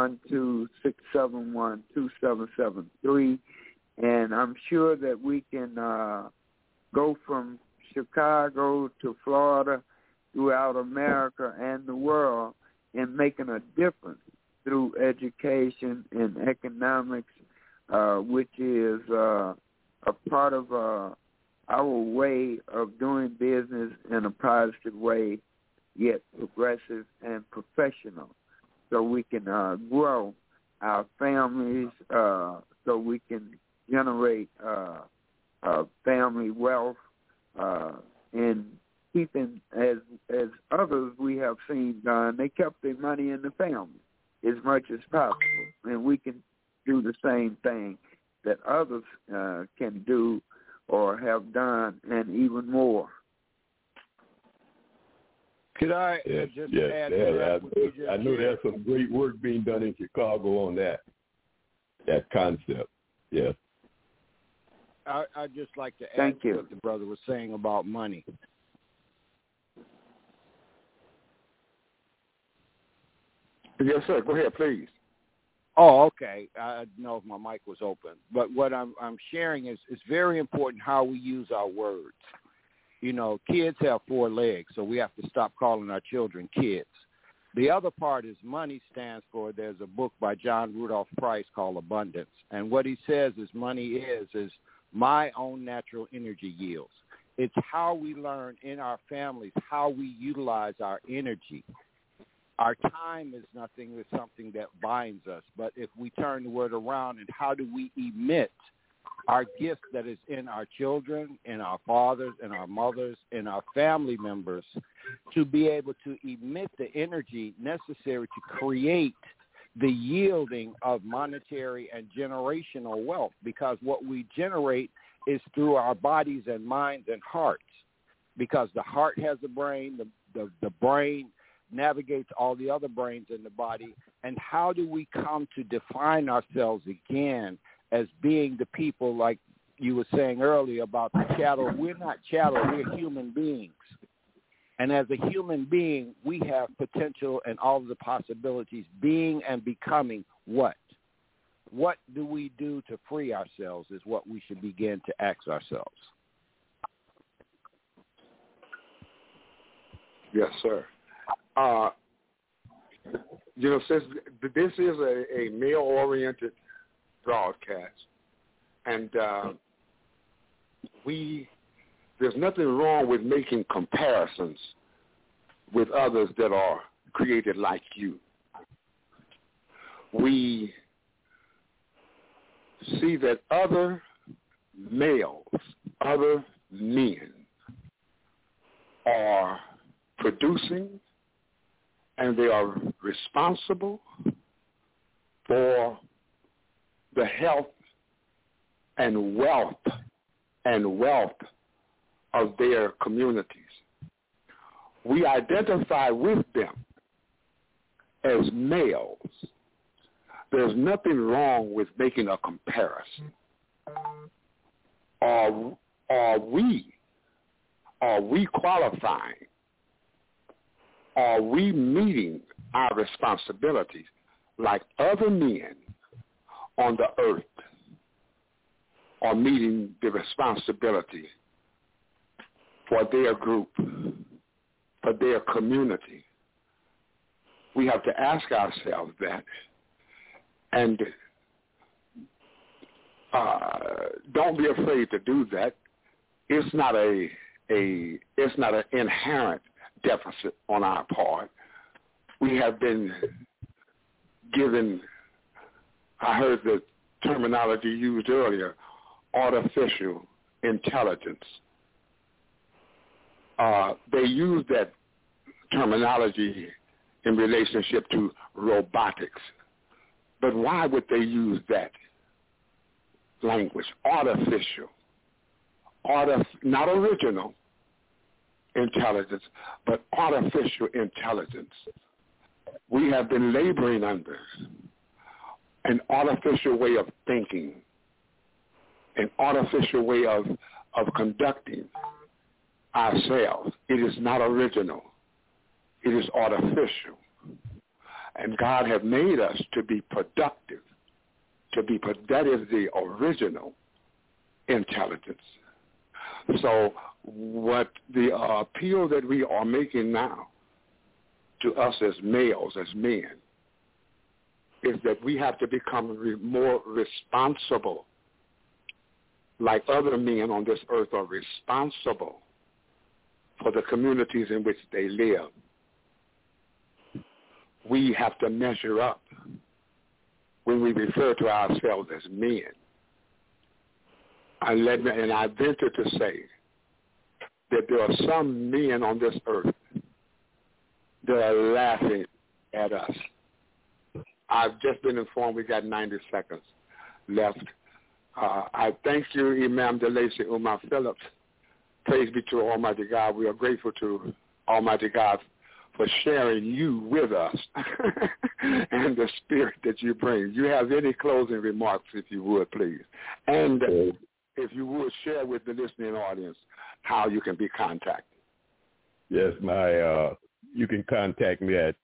312-671-2773, and I'm sure that we can go from Chicago to Florida, throughout America and the world, in making a difference through education and economics, which is a part of our way of doing business in a positive way, yet progressive and professional, so we can grow our families, so we can generate family wealth, and keeping, as others we have seen done, they kept their money in the family as much as possible, and we can do the same thing that others can do or have done, and even more. Could I add to that? I know there's some great work being done in Chicago on that concept. Yes. I'd just like to add to what the brother was saying about money. Yes, sir. Go ahead, please. Oh, okay. I didn't know if my mic was open. But what I'm sharing is it's very important how we use our words. Kids have 4 legs, so we have to stop calling our children kids. The other part is money stands for, there's a book by John Rudolph Price called Abundance. And what he says is money is my own natural energy yields. It's how we learn in our families, how we utilize our energy. Our time is nothing, it's something that binds us. But if we turn the word around, and how do we emit our gift that is in our children, in our fathers, in our mothers, in our family members, to be able to emit the energy necessary to create the yielding of monetary and generational wealth, because what we generate is through our bodies and minds and hearts, because the heart has a brain, the brain navigates all the other brains in the body. And how do we come to define ourselves again as being the people, like you were saying earlier about the chattel? We're not chattel, we're human beings. And as a human being, we have potential and all of the possibilities, being and becoming what? What do we do to free ourselves is what we should begin to ask ourselves. Yes, sir. Since this is a male-oriented broadcast, and there's nothing wrong with making comparisons with others that are created like you. We see that other males, other men are producing and they are responsible for the health and wealth of their communities. We identify with them as males. There's nothing wrong with making a comparison. Are we qualifying? Are we meeting our responsibilities like other men on the earth are meeting the responsibility for their group, for their community? We have to ask ourselves that, and don't be afraid to do that. It's not an inherent deficit on our part. We have been given, I heard the terminology used earlier, artificial intelligence. They use that terminology in relationship to robotics. But why would they use that language? Artificial. Not original intelligence, but artificial intelligence. We have been laboring under an artificial way of thinking, an artificial way of conducting ourselves. It is not original. It is artificial. And God has made us to be productive. That is the original intelligence. So what the appeal that we are making now to us as males, as men, is that we have to become more responsible, like other men on this earth are responsible for the communities in which they live. We have to measure up when we refer to ourselves as men. And I venture to say that there are some men on this earth that are laughing at us. I've just been informed we got 90 seconds left. I thank you, Imam DeLacy Umar Phillips. Praise be to Almighty God. We are grateful to Almighty God for sharing you with us and the spirit that you bring. You have any closing remarks, if you would, please? And if you would share with the listening audience how you can be contacted. Yes, you can contact me at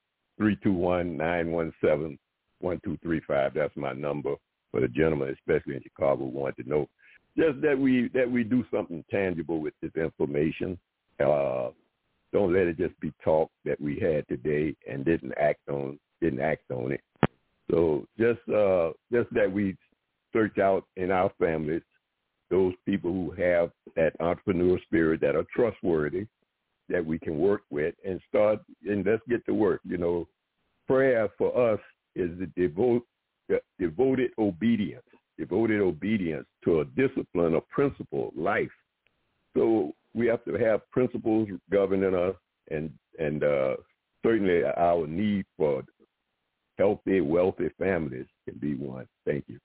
321-917-1235. That's my number for the gentleman, especially in Chicago, who want to know just that we do something tangible with this information. Don't let it just be talk that we had today and didn't act on it. So just that we search out in our families those people who have that entrepreneurial spirit, that are trustworthy, that we can work with, and let's get to work. You know, prayer for us is the devoted obedience to a discipline, a principle, life. So we have to have principles governing us, and certainly our need for healthy, wealthy families can be one. Thank you.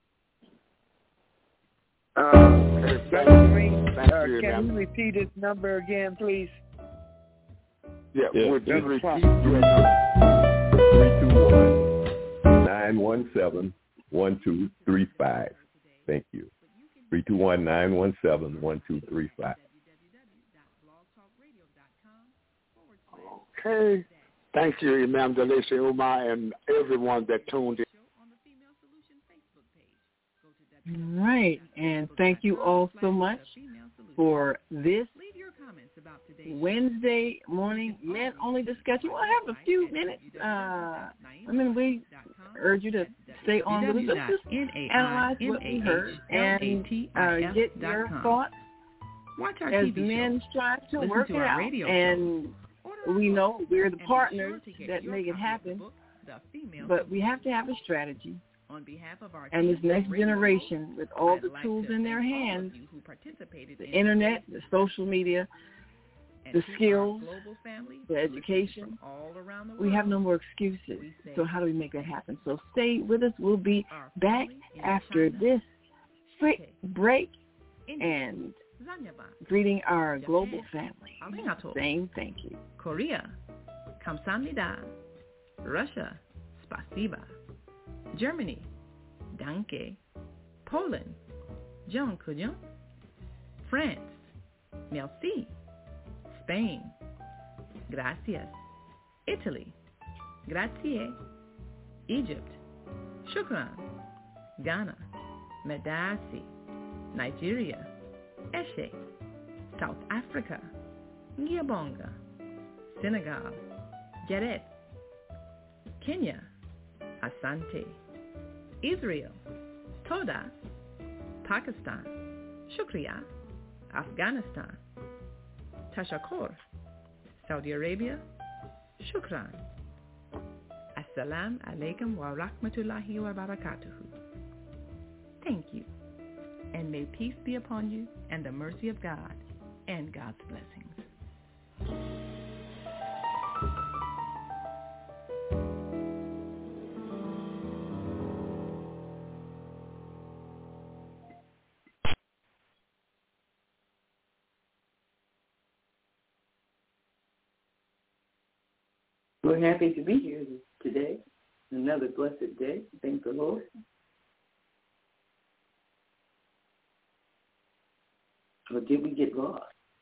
Can you repeat his number again, please? Yeah, would you repeat your number? 321-917-1235. Thank you. 321-917-1235. Okay. Thank you, Imam DeLacy Umar, and everyone that tuned in. All right, and thank you all so much for this Wednesday morning men-only discussion. We'll have a few minutes. We urge you to stay on with us. Just analyze what we heard and get your thoughts as men strive to work it out. And we know we're the partners that make it happen, but we have to have a strategy. On behalf of our and this next generation, with all the tools in their hands, the internet, the social media, the skills, the education, we have no more excuses. So how do we make that happen? So stay with us. We'll be back after this quick break and greeting our global family. Saying thank you. Korea, 감사합니다. Russia, spasiba. Germany, danke. Poland, dziękuję. France, merci. Spain, gracias. Italy, grazie. Egypt, shukran. Ghana, medasi. Nigeria, eshe. South Africa, ngiyabonga. Senegal, geret. Kenya, asante. Israel, toda. Pakistan, shukriya. Afghanistan, tashakkur. Saudi Arabia, shukran. Assalamu alaikum wa rahmatullahi wa barakatuhu. Thank you. And may peace be upon you and the mercy of God and God's blessings. We're happy to be here today. Another blessed day. Thank the Lord. Or did we get lost?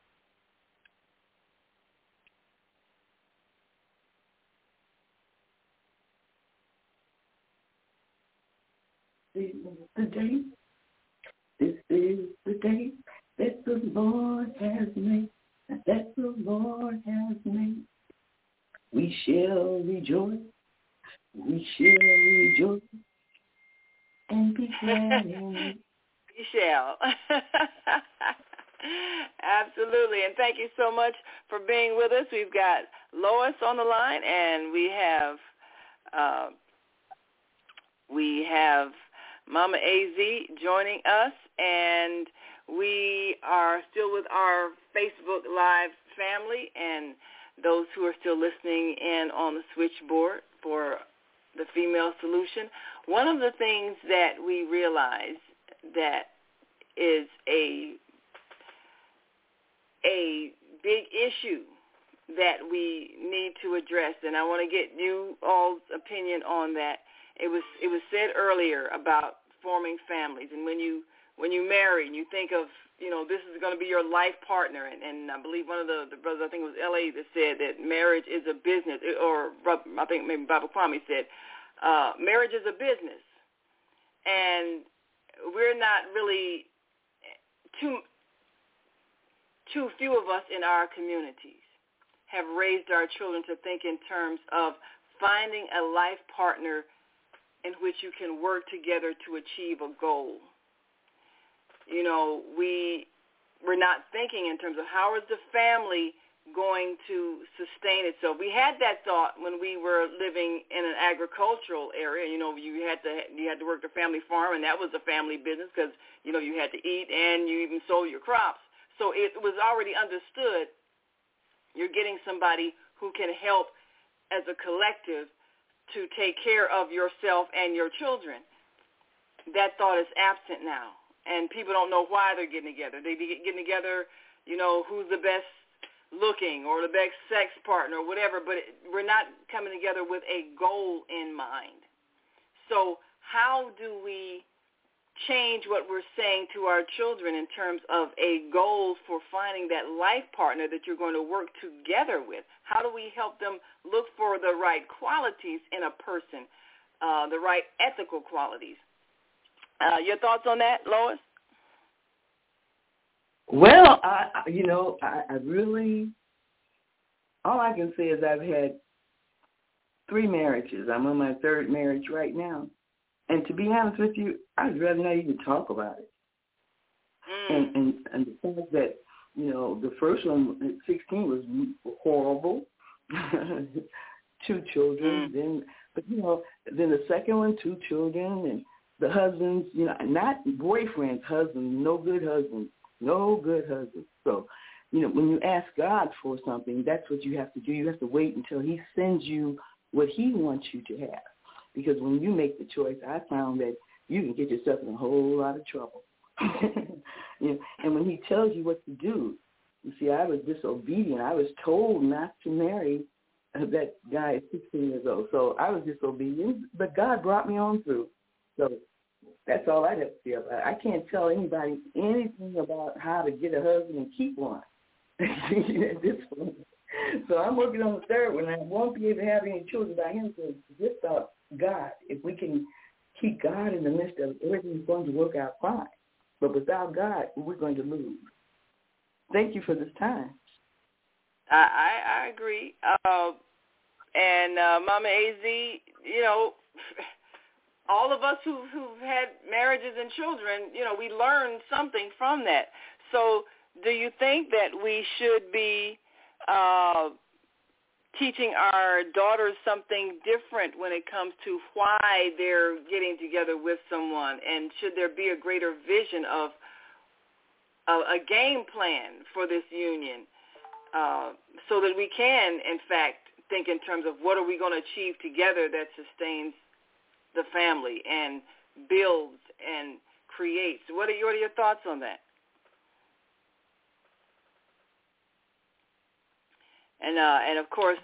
This is the day. This is the day that the Lord has made. That the Lord has made. We shall rejoice. We shall rejoice and be glad in it. We shall. Absolutely. And thank you so much for being with us. We've got Lois on the line, and we have Mama AZ joining us, and we are still with our Facebook Live family and those who are still listening in on the switchboard for the Female Solution. One of the things that we realize that is a big issue that we need to address, and I want to get you all's opinion on that. It was said earlier about forming families, and when you marry and you think of, this is going to be your life partner, and I believe one of the brothers, I think it was L.A., that said that marriage is a business, or I think maybe Baba Kwame said, marriage is a business, and we're not really, too few of us in our communities have raised our children to think in terms of finding a life partner in which you can work together to achieve a goal. We're not thinking in terms of how is the family going to sustain itself. We had that thought when we were living in an agricultural area. You had to work the family farm, and that was a family business because you had to eat and you even sold your crops. So it was already understood you're getting somebody who can help as a collective to take care of yourself and your children. That thought is absent now. And people don't know why they're getting together. They be getting together, who's the best looking or the best sex partner or whatever, but we're not coming together with a goal in mind. So how do we change what we're saying to our children in terms of a goal for finding that life partner that you're going to work together with? How do we help them look for the right qualities in a person, the right ethical qualities? Your thoughts on that, Lois? Well, I really, all I can say is I've had 3 marriages. I'm on my 3rd marriage right now. And to be honest with you, I'd rather not even talk about it. And the fact that, the first one at 16 was horrible. 2 children. Then But, then the second one, 2 children, and the husbands, not boyfriends, husbands, no good husbands. So, when you ask God for something, that's what you have to do. You have to wait until he sends you what he wants you to have. Because when you make the choice, I found that you can get yourself in a whole lot of trouble. And when he tells you what to do, you see, I was disobedient. I was told not to marry that guy at 16 years old. So I was disobedient, but God brought me on through. So that's all I have to say about it. I can't tell anybody anything about how to get a husband and keep one at this point. So I'm working on the third one. I won't be able to have any children by him. So just about God. If we can keep God in the midst of everything's going to work out fine. But without God, we're going to lose. Thank you for this time. I agree. And Mama AZ, all of us who've had marriages and children, we learned something from that. So do you think that we should be teaching our daughters something different when it comes to why they're getting together with someone? And should there be a greater vision of a game plan for this union so that we can, in fact, think in terms of what are we going to achieve together that sustains the family and builds and creates? What are your thoughts on that? And of course,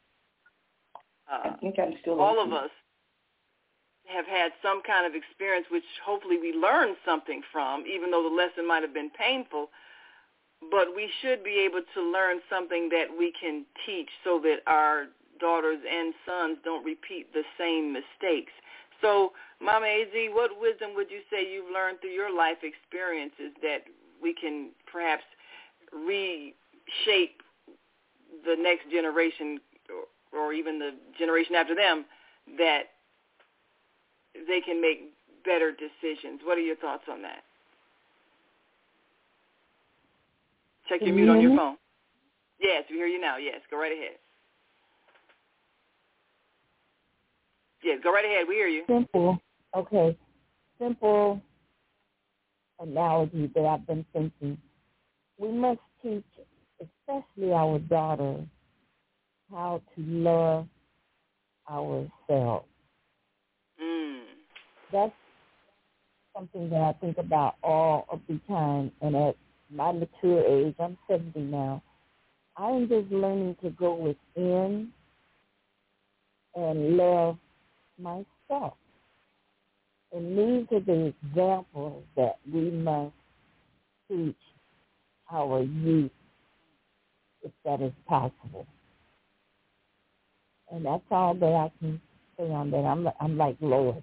I think I'm still all of us have had some kind of experience which hopefully we learned something from, even though the lesson might have been painful. But we should be able to learn something that we can teach so that our daughters and sons don't repeat the same mistakes. So, Mama AZ, what wisdom would you say you've learned through your life experiences that we can perhaps reshape the next generation or even the generation after them, that they can make better decisions? What are your thoughts on that? Check your mute on your phone. Yes, we hear you now. Yes, go right ahead. Yes, go right ahead. We hear you. Simple analogy that I've been thinking. We must teach, especially our daughters, how to love ourselves. That's something that I think about all of the time. And at my mature age, I'm 70 now, I am just learning to go within and love myself. And these are the examples that we must teach our youth, if that is possible. And that's all that I can say on that. I'm like Lois,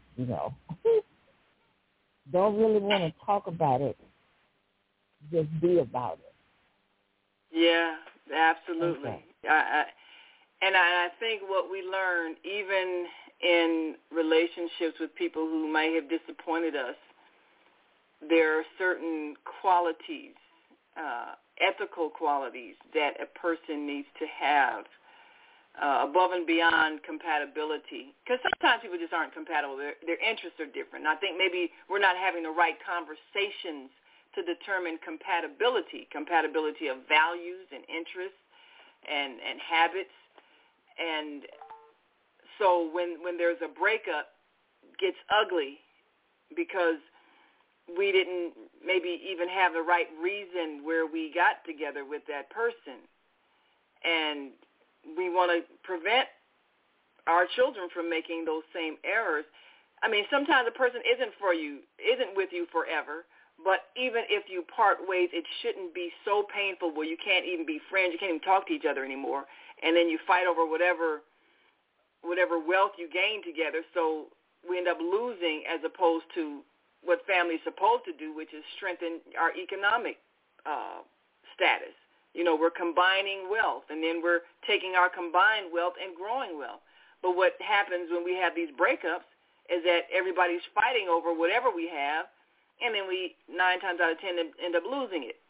Don't really want to talk about it. Just be about it. Yeah, absolutely. Okay. I think what we learn, even in relationships with people who might have disappointed us, there are certain qualities, ethical qualities that a person needs to have above and beyond compatibility. Because sometimes people just aren't compatible. Their interests are different. And I think maybe we're not having the right conversations to determine compatibility of values and interests and habits. And so when there's a breakup, it gets ugly because we didn't maybe even have the right reason where we got together with that person. And we want to prevent our children from making those same errors. I mean, sometimes a person isn't with you forever, but even if you part ways, it shouldn't be so painful where you can't even be friends, you can't even talk to each other anymore, and then you fight over whatever wealth you gain together, so we end up losing as opposed to what family's supposed to do, which is strengthen our economic status. We're combining wealth, and then we're taking our combined wealth and growing wealth. But what happens when we have these breakups is that everybody's fighting over whatever we have, and then we 9 times out of 10 end up losing it.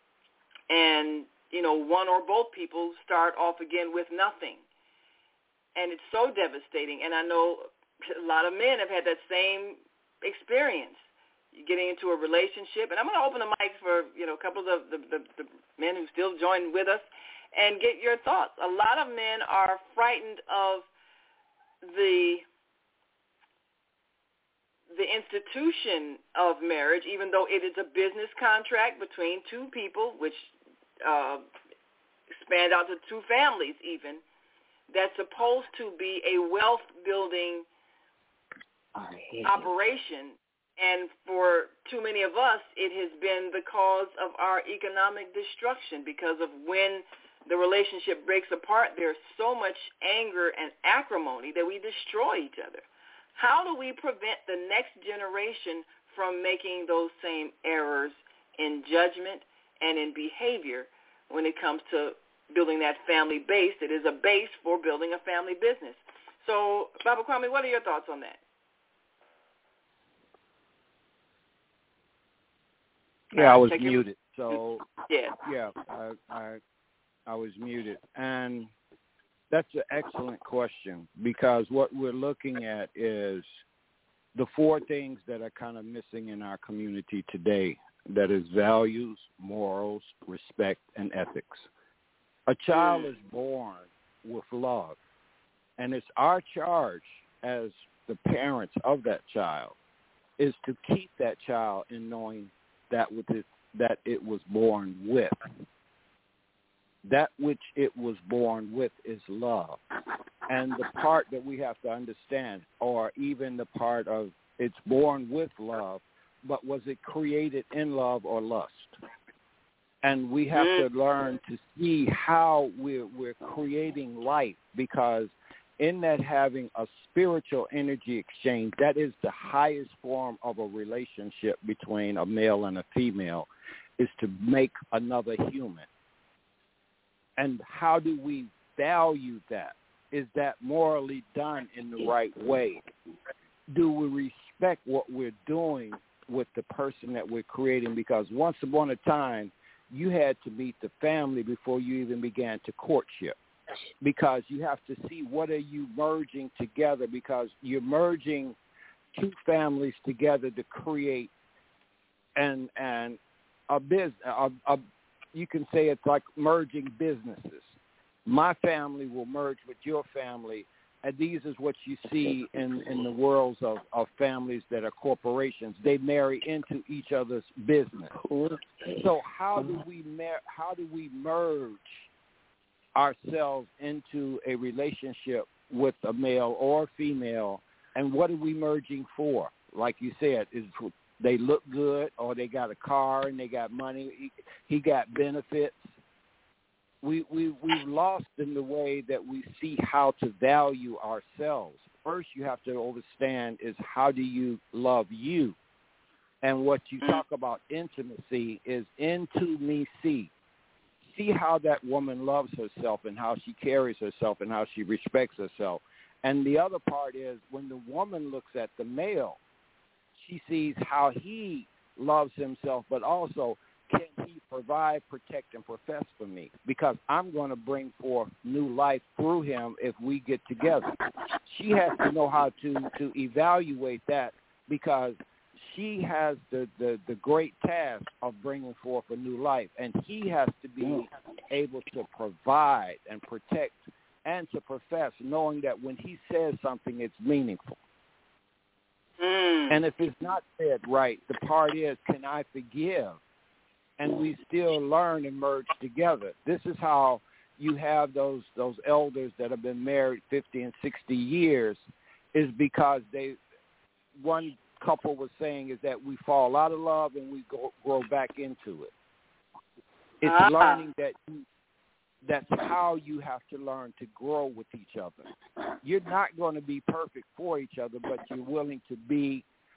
And, one or both people start off again with nothing. and it's so devastating. And I know a lot of men have had that same experience, getting into a relationship. And I'm going to open the mic for, a couple of the men who still join with us and get your thoughts. A lot of men are frightened of the institution of marriage, even though it is a business contract between two people, which expand out to two families even, that's supposed to be a wealth-building operation. And for too many of us, it has been the cause of our economic destruction, because of when the relationship breaks apart, there's so much anger and acrimony that we destroy each other. How do we prevent the next generation from making those same errors in judgment and in behavior when it comes to building that family base that is a base for building a family business? So, Baba Kwame, what are your thoughts on that? Yeah, I was muted. So yeah, I was muted, and that's an excellent question, because what we're looking at is the four things that are kind of missing in our community today. That is values, morals, respect, and ethics. A child is born with love, and it's our charge as the parents of that child is to keep that child in knowing that it was born with. That which it was born with is love. And the part that we have to understand, or even the part of it's born with love, but was it created in love or lust? And we have to learn to see how we're creating life, because in that having a spiritual energy exchange, that is the highest form of a relationship between a male and a female, is to make another human. And how do we value that? Is that morally done in the right way? Do we respect what we're doing with the person that we're creating? Because once upon a time, you had to meet the family before you even began to courtship, because you have to see what are you merging together, because you're merging two families together to create and a business. You can say it's like merging businesses. My family will merge with your family, and these is what you see in the worlds of families that are corporations. They marry into each other's business. So how do we merge ourselves into a relationship with a male or female, and what are we merging for? Like you said, is they look good, or they got a car and they got money. He got benefits. We've lost in the way that we see how to value ourselves. First, you have to understand is how do you love you, and what you talk about intimacy is intimacy. See how that woman loves herself and how she carries herself and how she respects herself. And the other part is when the woman looks at the male, she sees how he loves himself, but also can he provide, protect, and profess for me? Because I'm going to bring forth new life through him if we get together. She has to know how to evaluate that, because she has the great task of bringing forth a new life, and he has to be able to provide and protect and to profess, knowing that when he says something, it's meaningful. And if it's not said right, the part is, can I forgive? And we still learn and merge together. This is how you have those elders that have been married 50 and 60 years, is because one couple was saying is that we fall out of love and we grow back into it. It's learning that's how you have to learn to grow with each other. You're not going to be perfect for each other, but you're willing to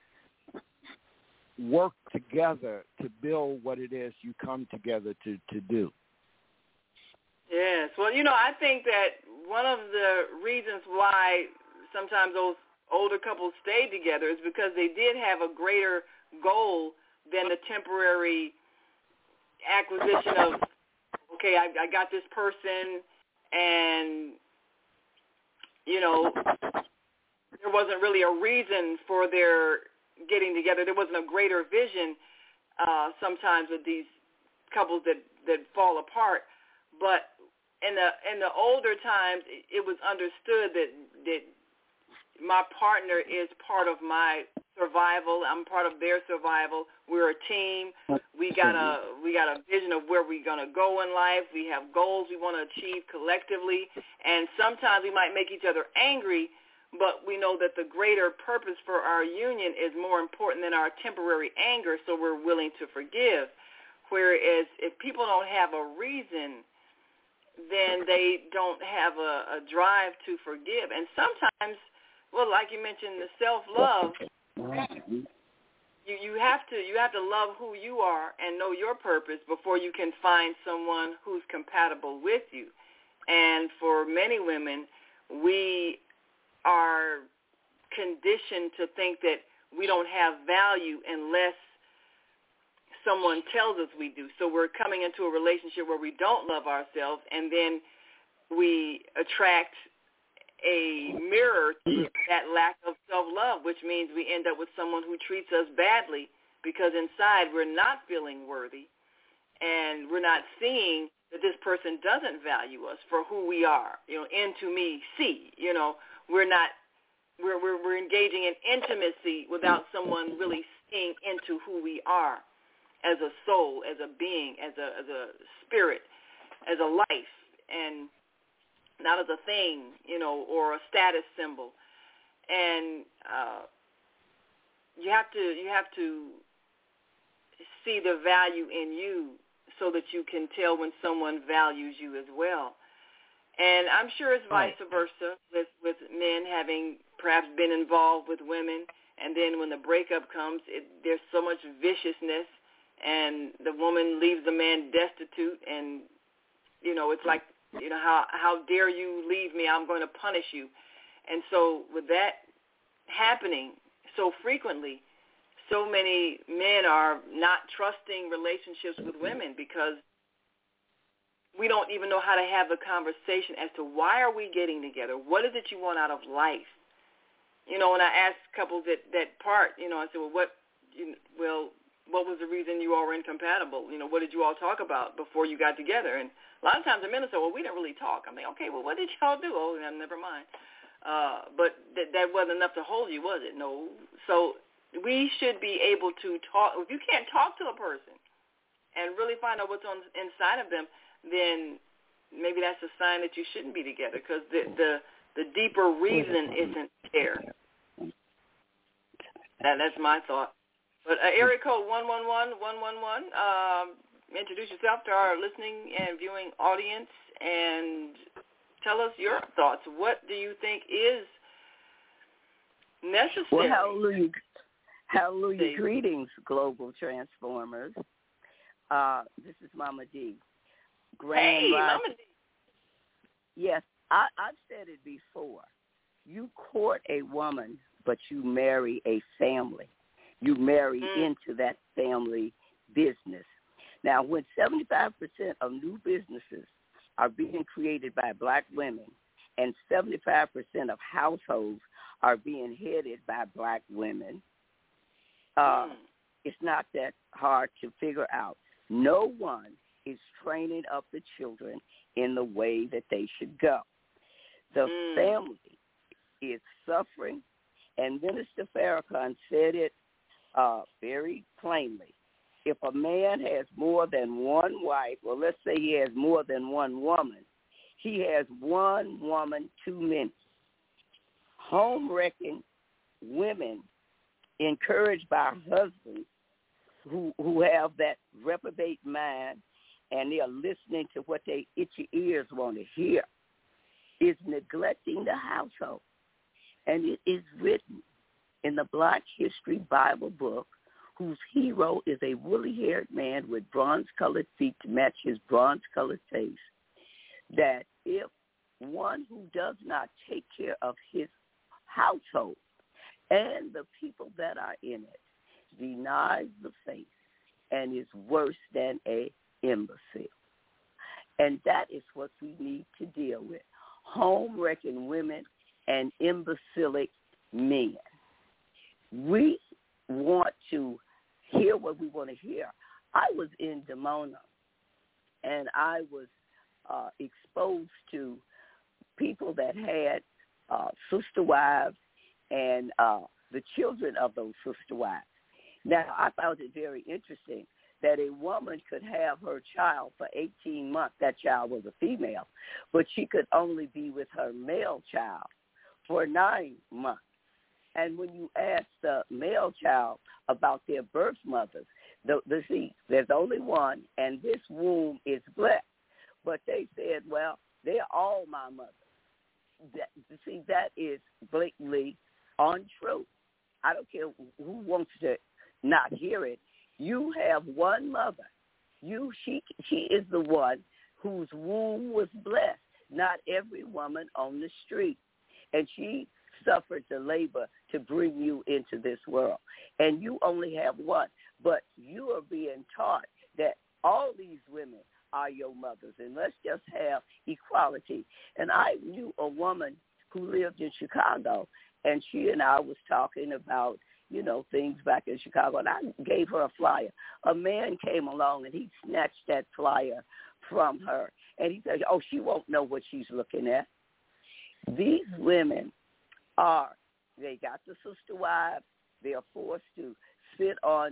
work together to build what it is you come together to do. Yes. Well, I think that one of the reasons why sometimes those older couples stayed together is because they did have a greater goal than the temporary acquisition of, okay, I got this person, and there wasn't really a reason for their getting together. There wasn't a greater vision sometimes with these couples that fall apart. But in the older times, it was understood that my partner is part of my survival. I'm part of their survival. We're a team. We got a vision of where we're going to go in life. We have goals we want to achieve collectively. And sometimes we might make each other angry, but we know that the greater purpose for our union is more important than our temporary anger, so we're willing to forgive. Whereas if people don't have a reason, then they don't have a drive to forgive. And sometimes, well, like you mentioned, the self-love, you have to love who you are and know your purpose before you can find someone who's compatible with you. And for many women, we are conditioned to think that we don't have value unless someone tells us we do. So we're coming into a relationship where we don't love ourselves, and then we attract a mirror to that lack of self-love, which means we end up with someone who treats us badly because inside we're not feeling worthy, and we're not seeing that this person doesn't value us for who we are. Into me, see. We're engaging in intimacy without someone really seeing into who we are as a soul, as a being, as a spirit, as a life, and not as a thing, or a status symbol. And you have to see the value in you so that you can tell when someone values you as well. And I'm sure it's vice versa with men having perhaps been involved with women, and then when the breakup comes, there's so much viciousness, and the woman leaves the man destitute, and it's like, how dare you leave me? I'm going to punish you. And so with that happening so frequently, so many men are not trusting relationships with women because we don't even know how to have the conversation as to why are we getting together? What is it you want out of life? When I ask couples that part, I said, what was the reason you all were incompatible? What did you all talk about before you got together? And a lot of times the men will say, well, we didn't really talk. I'm like, okay, well, what did y'all do? Oh, never mind. But that wasn't enough to hold you, was it? No. So we should be able to talk. If you can't talk to a person and really find out what's on inside of them, then maybe that's a sign that you shouldn't be together because the deeper reason isn't there. That's my thought. But area code 111-111, introduce yourself to our listening and viewing audience and tell us your thoughts. What do you think is necessary? Well, hallelujah. Hallelujah. Greetings, Global Transformers. This is Mama D. Hey, Mama D. Yes, I've said it before. You court a woman, but you marry a family. You marry into that family business. Now, when 75% of new businesses are being created by black women and 75% of households are being headed by black women, it's not that hard to figure out. No one is training up the children in the way that they should go. The family is suffering, and Minister Farrakhan said it very plainly. If a man has more than one wife, or let's say he has more than one woman, he has one woman too many. Home-wrecking women encouraged by husbands who have that reprobate mind and they are listening to what their itchy ears want to hear is neglecting the household. And it is written in the Black History Bible book, whose hero is a woolly-haired man with bronze-colored feet to match his bronze-colored face, that if one who does not take care of his household and the people that are in it denies the faith and is worse than an imbecile. And that is what we need to deal with. Home-wrecking women and imbecilic men. We want to hear what we want to hear. I was in Demona, and I was exposed to people that had sister wives and the children of those sister wives. Now, I found it very interesting that a woman could have her child for 18 months. That child was a female, but she could only be with her male child for 9 months. And when you ask the male child about their birth mothers, see, there's only one, and this womb is blessed. But they said, well, they're all my mothers. That is blatantly untrue. I don't care who wants to not hear it. You have one mother. She is the one whose womb was blessed, not every woman on the street. And she suffered the labor to bring you into this world. And you only have one. But you are being taught that all these women are your mothers, and let's just have equality. And I knew a woman who lived in Chicago, and she and I was talking about, things back in Chicago, and I gave her a flyer. A man came along, and he snatched that flyer from her, and he said, oh, she won't know what she's looking at. These women they got the sister wives. They are forced to sit on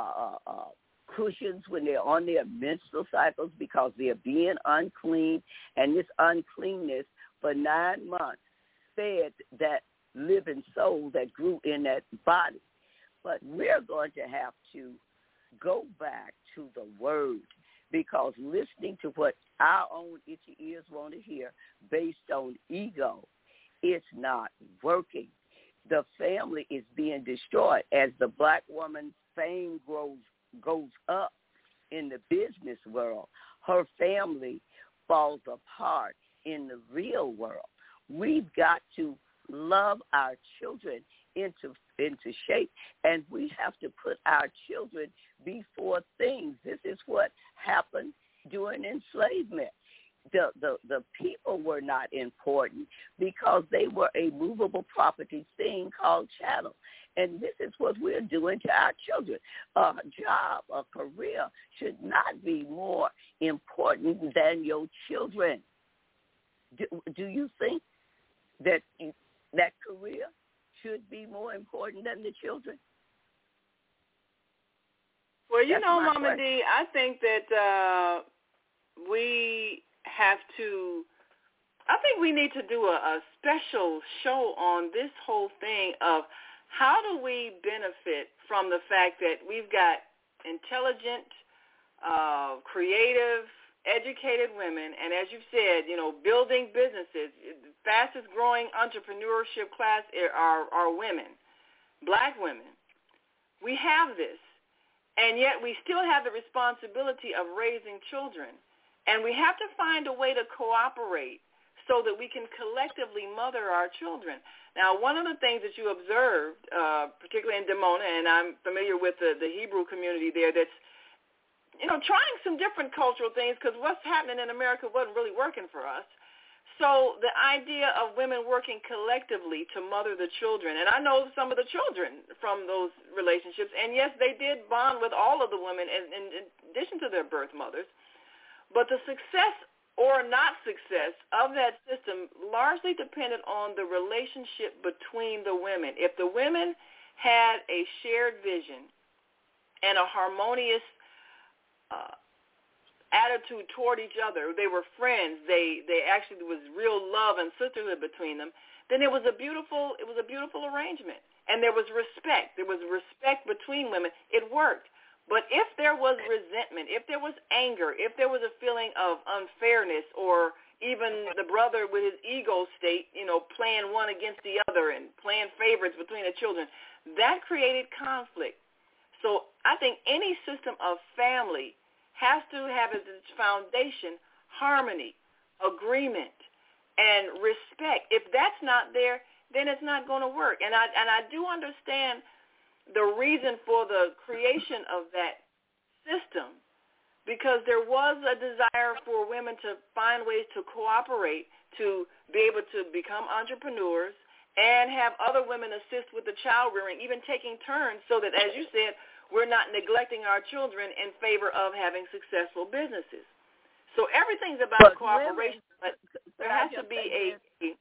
cushions when they're on their menstrual cycles because they're being unclean, and this uncleanness for 9 months fed that living soul that grew in that body. But we're going to have to go back to the word, because listening to what our own itchy ears want to hear based on ego, it's not working. The family is being destroyed. As the black woman's fame goes up in the business world, her family falls apart in the real world. We've got to love our children into shape, and we have to put our children before things. This is what happened during enslavement. The people were not important because they were a movable property thing called chattel. And this is what we're doing to our children. A job, a career should not be more important than your children. Do you think that that career should be more important than the children? Well, Mama D, I think that I think we need to do a special show on this whole thing of how do we benefit from the fact that we've got intelligent, creative, educated women, and as you've said, building businesses. The fastest growing entrepreneurship class are women, black women. We have this, and yet we still have the responsibility of raising children. And we have to find a way to cooperate so that we can collectively mother our children. Now, one of the things that you observed, particularly in Demona, and I'm familiar with the Hebrew community there, that's, trying some different cultural things, because what's happening in America wasn't really working for us. So the idea of women working collectively to mother the children, and I know some of the children from those relationships, and yes, they did bond with all of the women in addition to their birth mothers. But the success or not success of that system largely depended on the relationship between the women. If the women had a shared vision and a harmonious attitude toward each other, they were friends, they actually, there was real love and sisterhood between them, then it was a beautiful arrangement. And there was respect. There was respect between women. It worked. But if there was resentment, if there was anger, if there was a feeling of unfairness, or even the brother with his ego state, playing one against the other and playing favorites between the children, that created conflict. So I think any system of family has to have as its foundation harmony, agreement, and respect. If that's not there, then it's not going to work. And I do understand the reason for the creation of that system, because there was a desire for women to find ways to cooperate, to be able to become entrepreneurs, and have other women assist with the child rearing, even taking turns so that, as you said, we're not neglecting our children in favor of having successful businesses. So everything's about cooperation, but there has to be a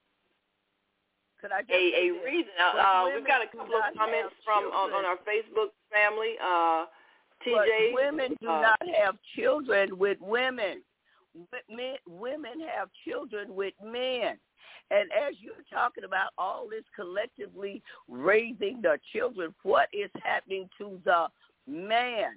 reason. We've got a couple of comments from on our Facebook family. TJ, women do not have children with women. Women have children with men. And as you're talking about all this collectively raising the children, what is happening to the man?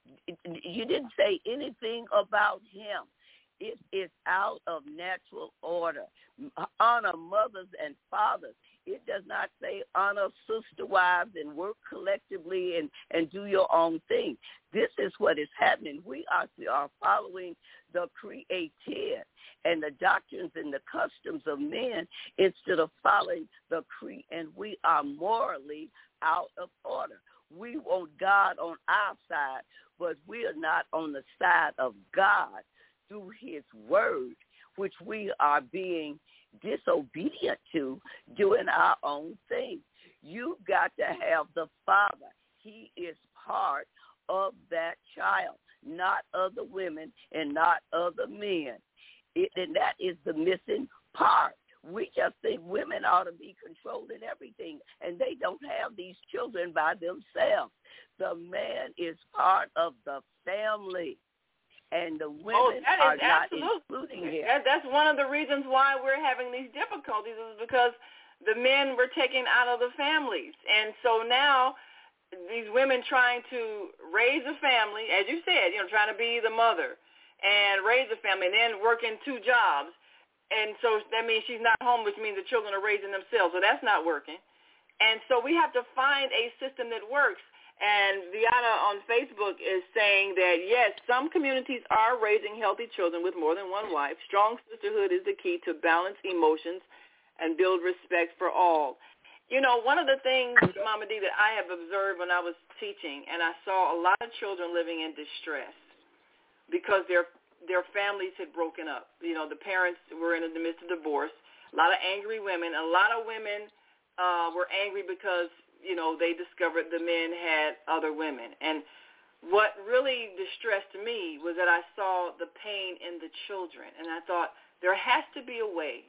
You didn't say anything about him. It is out of natural order. Honor mothers and fathers. It does not say honor sister wives and work collectively and do your own thing. This is what is happening. We are following the created and the doctrines and the customs of men instead of following and we are morally out of order. We want God on our side, but we are not on the side of God through his word, which we are being disobedient to, doing our own thing. You've got to have the father. He is part of that child, not other women and not other men. And that is the missing part. We just think women ought to be controlling everything, and they don't have these children by themselves. The man is part of the family. And the women are not including him. That's one of the reasons why we're having these difficulties is because the men were taken out of the families. And so now these women trying to raise a family, as you said, trying to be the mother and raise a family and then working 2 jobs. And so that means she's not home, which means the children are raising themselves. So that's not working. And so we have to find a system that works. And Viana on Facebook is saying that, yes, some communities are raising healthy children with more than one wife. Strong sisterhood is the key to balance emotions and build respect for all. One of the things, Mama D, that I have observed when I was teaching, and I saw a lot of children living in distress because their families had broken up. The parents were in the midst of divorce. A lot of angry women. A lot of women were angry because they discovered the men had other women. And what really distressed me was that I saw the pain in the children. And I thought there has to be a way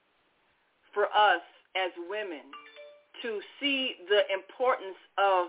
for us as women to see the importance of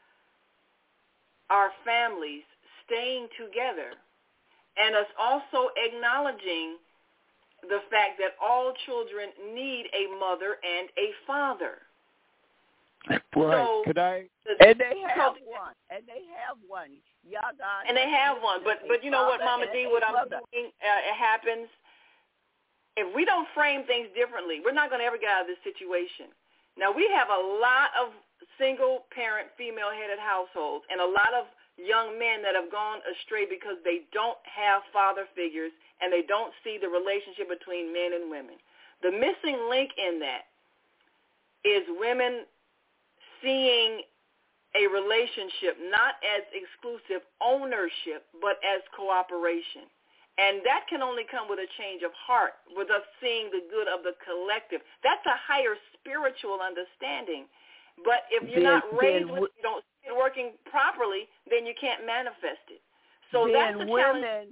our families staying together and us also acknowledging the fact that all children need a mother and a father. Right. So, and they have one. And they have one. And they have one. But you know what, Mama D, what I'm saying, it happens. If we don't frame things differently, we're not going to ever get out of this situation. Now, we have a lot of single-parent, female-headed households and a lot of young men that have gone astray because they don't have father figures and they don't see the relationship between men and women. The missing link in that is women seeing a relationship not as exclusive ownership, but as cooperation. And that can only come with a change of heart, with us seeing the good of the collective. That's a higher spiritual understanding. But if you're not raised with it, you don't see it working properly, then you can't manifest it. So that's the challenge. Women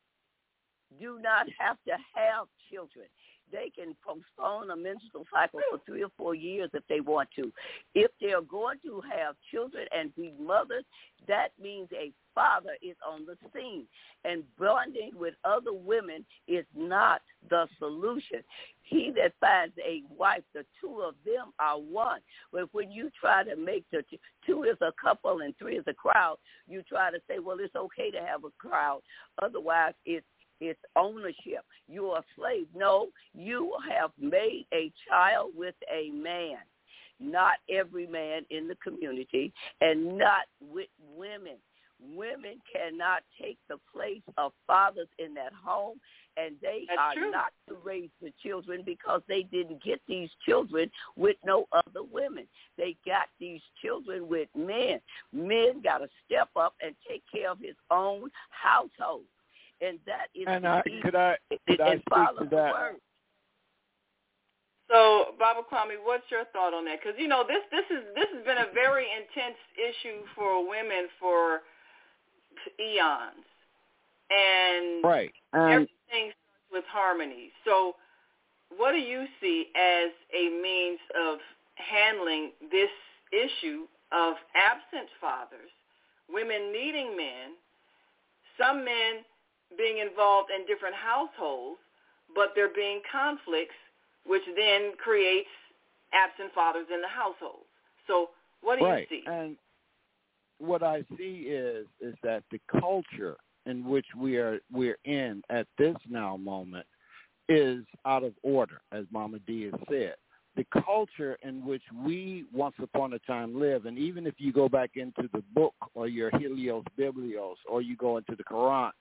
do not have to have children. They can postpone a menstrual cycle for 3 or 4 years if they want to. If they're going to have children and be mothers, that means a father is on the scene. And bonding with other women is not the solution. He that finds a wife, the 2 of them are one. But when you try to make the 2 is a couple and 3 is a crowd, you try to say, well, it's okay to have a crowd. Otherwise, it's ownership. You're a slave. No, you have made a child with a man. Not every man in the community and not with women. Women cannot take the place of fathers in that home, and they are not to raise the children because they didn't get these children with no other women. They got these children with men. Men got to step up and take care of his own household. And that is could I speak to that? So, Baba Kwame, what's your thought on that? Because this has been a very intense issue for women for eons, and everything starts with harmony. So, what do you see as a means of handling this issue of absent fathers, women needing men, some men being involved in different households, but there being conflicts, which then creates absent fathers in the households? So what do you see? And what I see is that the culture in which we're in at this now moment is out of order, as Mama D has said. The culture in which we once upon a time lived, and even if you go back into the book or your Helios Biblios or you go into the Quran,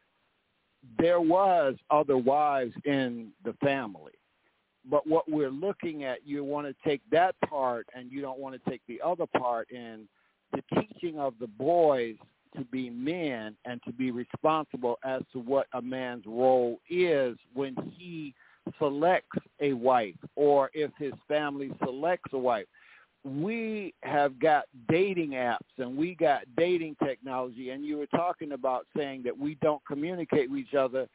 there was other wives in the family. But what we're looking at, you want to take that part and you don't want to take the other part in the teaching of the boys to be men and to be responsible as to what a man's role is when he selects a wife or if his family selects a wife. We have got dating apps and we got dating technology, and you were talking about saying that we don't communicate with each other.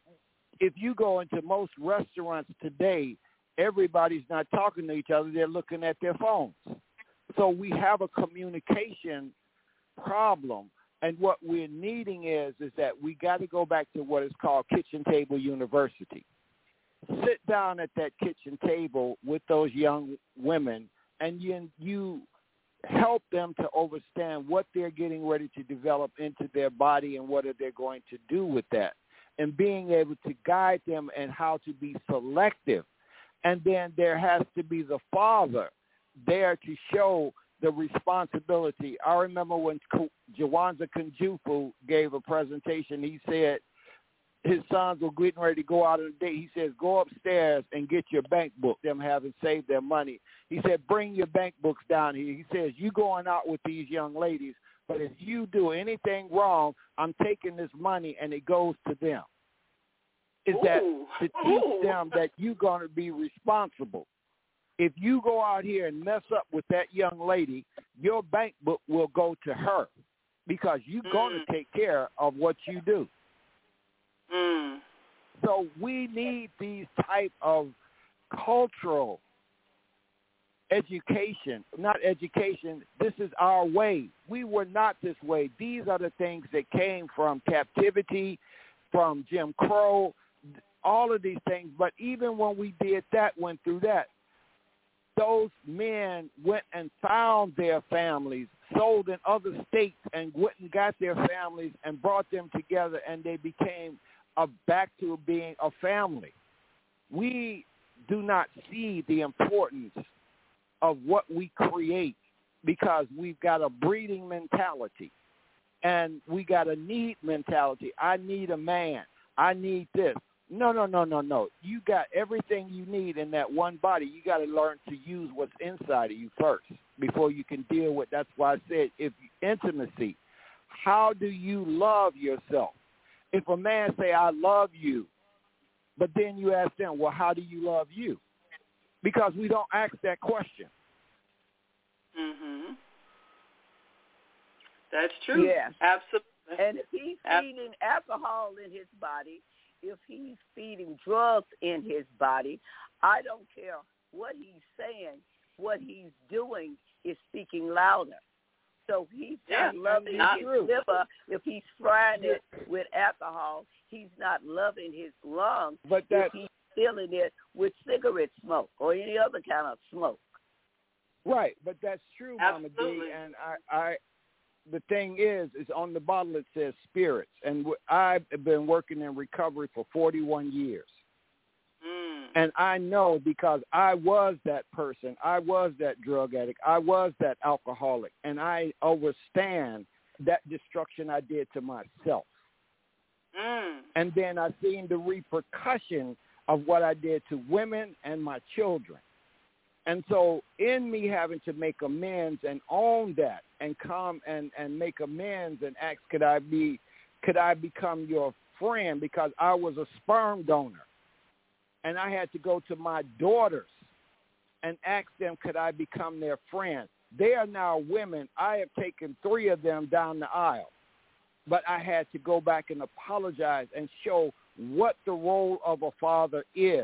If you go into most restaurants today, everybody's not talking to each other. They're looking at their phones. So we have a communication problem. And what we're needing is that we got to go back to what is called kitchen table university. Sit down at that kitchen table with those young women, and you help them to understand what they're getting ready to develop into their body and what are they going to do with that, and being able to guide them and how to be selective. And then there has to be the father there to show the responsibility. I remember when Jawanza Kunjufu gave a presentation, he said his sons were getting ready to go out on a date. He says, go upstairs and get your bank book, them having saved their money. He said, bring your bank books down here. He says, you going out with these young ladies, but if you do anything wrong, I'm taking this money and it goes to them. Is that to teach them that you're going to be responsible. If you go out here and mess up with that young lady, your bank book will go to her because you're going to take care of what you do. So we need these type of cultural education, not education. This is our way. We were not this way. These are the things that came from captivity, from Jim Crow, all of these things. But even when we did that, went through that, those men went and found their families, sold in other states, and went and got their families and brought them together, and they became back to being a family. We do not see the importance of what we create because we've got a breeding mentality and we got a need mentality. I need a man. I need this. No. You got everything you need in that one body. You got to learn to use what's inside of you first before you can deal with. That's why I said intimacy. How do you love yourself? If a man say, I love you, but then you ask them, well, how do you love you? Because we don't ask that question. That's true. Yes. Absolutely. And if he's feeding alcohol in his body, if he's feeding drugs in his body, I don't care what he's saying. What he's doing is speaking louder. So he's not loving his liver. If he's frying it with alcohol, he's not loving his lungs. But if he's filling it with cigarette smoke or any other kind of smoke. Right, but that's true, Mama D. And I the thing is on the bottle it says spirits. And I've been working in recovery for 41 years. And I know because I was that person. I was that drug addict. I was that alcoholic. And I understand that destruction I did to myself. And then I seen the repercussion of what I did to women and my children. And so in me having to make amends and own that and come and make amends and ask, could I become your friend? Because I was a sperm donor. And I had to go to my daughters and asked them, could I become their friend? They are now women. I have taken 3 of them down the aisle, but I had to go back and apologize and show what the role of a father is.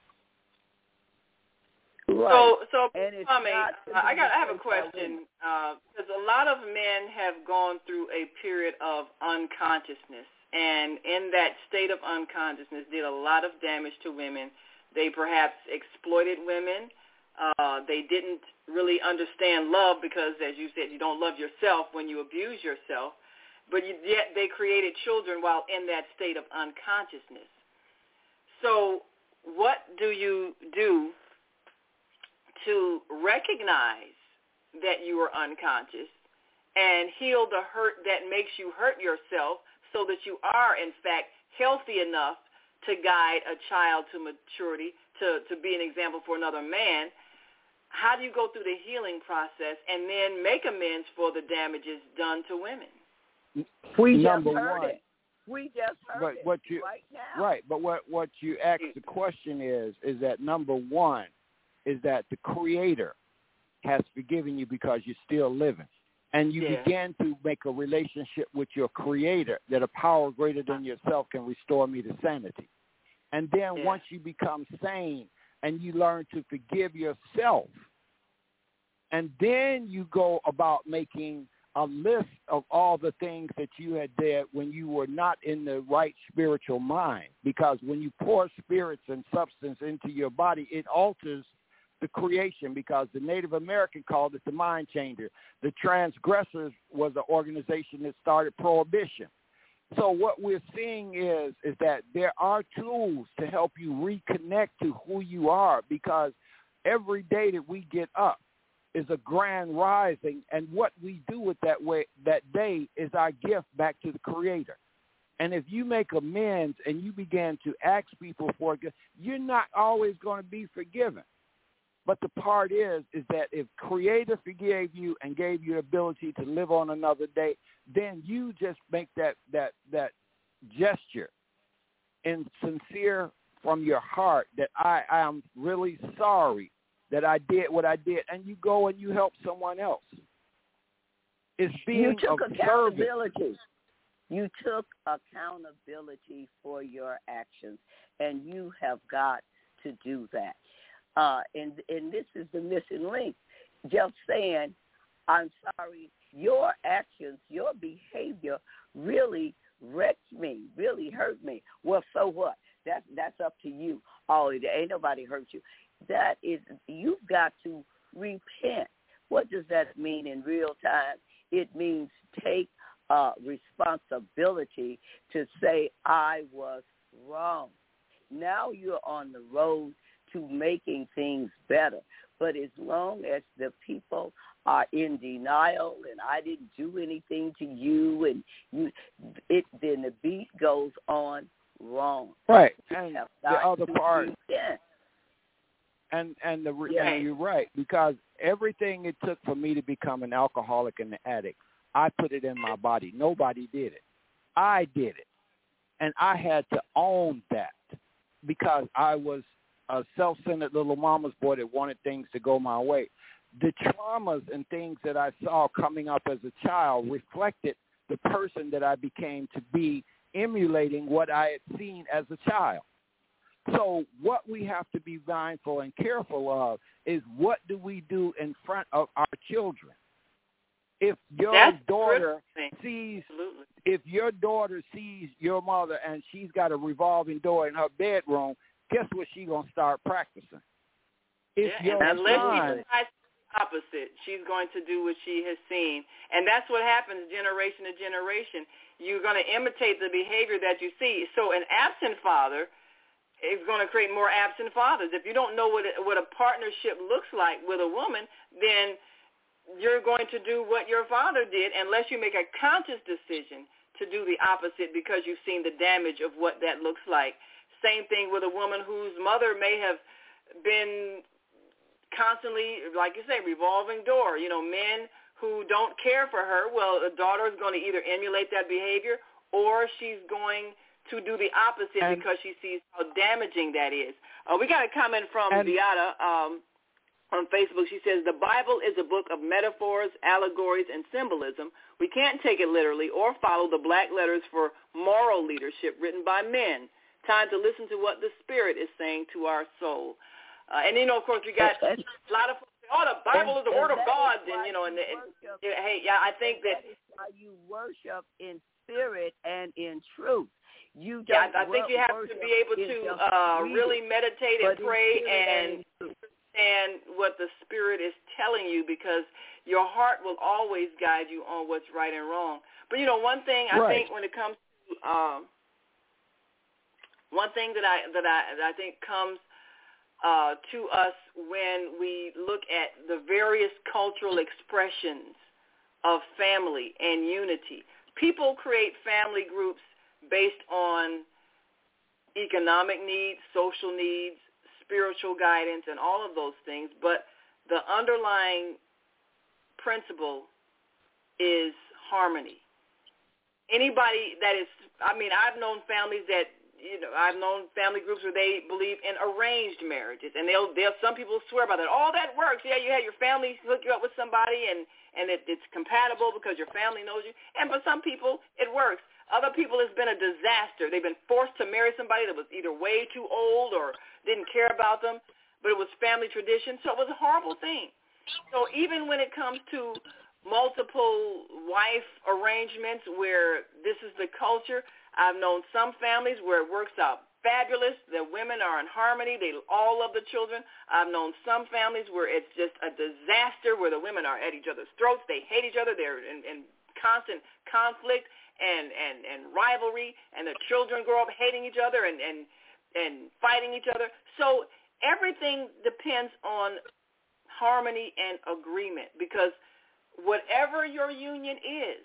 Right. So Tommy, I have a question, because a lot of men have gone through a period of unconsciousness, and in that state of unconsciousness did a lot of damage to women. They perhaps exploited women. They didn't really understand love because, as you said, you don't love yourself when you abuse yourself, but yet they created children while in that state of unconsciousness. So what do you do to recognize that you are unconscious and heal the hurt that makes you hurt yourself so that you are, in fact, healthy enough to guide a child to maturity, to be an example for another man? How do you go through the healing process and then make amends for the damages done to women? We just heard it. We just heard it right now. Right, but what you ask the question is that number one is that the Creator has forgiven you because you're still living. And you begin to make a relationship with your Creator, that a power greater than yourself can restore me to sanity. And then once you become sane and you learn to forgive yourself, and then you go about making a list of all the things that you had did when you were not in the right spiritual mind. Because when you pour spirits and substance into your body, it alters the creation, because the Native American called it the mind changer. The Transgressors was an organization that started prohibition. So what we're seeing is that there are tools to help you reconnect to who you are, because every day that we get up is a grand rising, and what we do with that day is our gift back to the Creator. And if you make amends and you begin to ask people for it, you're not always going to be forgiven. But the part is that if Creator forgave you and gave you the ability to live on another day, then you just make that gesture and sincere from your heart that I am really sorry that I did what I did, and you go and you help someone else. It's being you took of accountability. service. You took accountability for your actions, and you have got to do that. And this is the missing link. Just saying, I'm sorry, your actions, your behavior really wrecked me, really hurt me. Well, so what? That's up to you. Oh, ain't nobody hurt you. That is, you've got to repent. What does that mean in real time? It means take responsibility to say, I was wrong. Now you're on the road to making things better. But as long as the people are in denial and I didn't do anything to you, and then the beat goes on wrong. Right. And the other part, and you're right, because everything it took for me to become an alcoholic and an addict, I put it in my body. Nobody did it. I did it. And I had to own that, because I was a self-centered little mama's boy that wanted things to go my way. The traumas and things that I saw coming up as a child reflected the person that I became to be, emulating what I had seen as a child. So what we have to be mindful and careful of is, what do we do in front of our children? If your daughter sees your mother and she's got a revolving door in her bedroom, guess what she's going to start practicing? If your son, opposite, she's going to do what she has seen. And that's what happens generation to generation. You're going to imitate the behavior that you see. So an absent father is going to create more absent fathers. If you don't know what a partnership looks like with a woman, then you're going to do what your father did, unless you make a conscious decision to do the opposite because you've seen the damage of what that looks like. Same thing with a woman whose mother may have been constantly, like you say, revolving door. You know, men who don't care for her, well, a daughter is going to either emulate that behavior or she's going to do the opposite because she sees how damaging that is. We got a comment from Beata. on Facebook. She says, the Bible is a book of metaphors, allegories, and symbolism. We can't take it literally or follow the black letters for moral leadership written by men. Time to listen to what the Spirit is saying to our soul. And, of course, we got a lot of folks say, oh, the Bible is the Word of God. And, I think that is why you worship in spirit and in truth. You don't I think you have to be able to really meditate and pray and understand what the Spirit is telling you, because your heart will always guide you on what's right and wrong. But, one thing I think when it comes to one thing that I think comes to us when we look at the various cultural expressions of family and unity. People create family groups based on economic needs, social needs, spiritual guidance, and all of those things, but the underlying principle is harmony. Anybody that is, I've known families that, I've known family groups where they believe in arranged marriages, and they'll some people swear by that. Oh, that works. Yeah, you had your family hook you up with somebody, and it's compatible because your family knows you. And for some people, it works. Other people, it's been a disaster. They've been forced to marry somebody that was either way too old or didn't care about them, but it was family tradition, so it was a horrible thing. So even when it comes to multiple wife arrangements where this is the culture, I've known some families where it works out fabulous. The women are in harmony. They all love the children. I've known some families where it's just a disaster, where the women are at each other's throats. They hate each other. They're in constant conflict and rivalry, and the children grow up hating each other and fighting each other. So everything depends on harmony and agreement, because whatever your union is,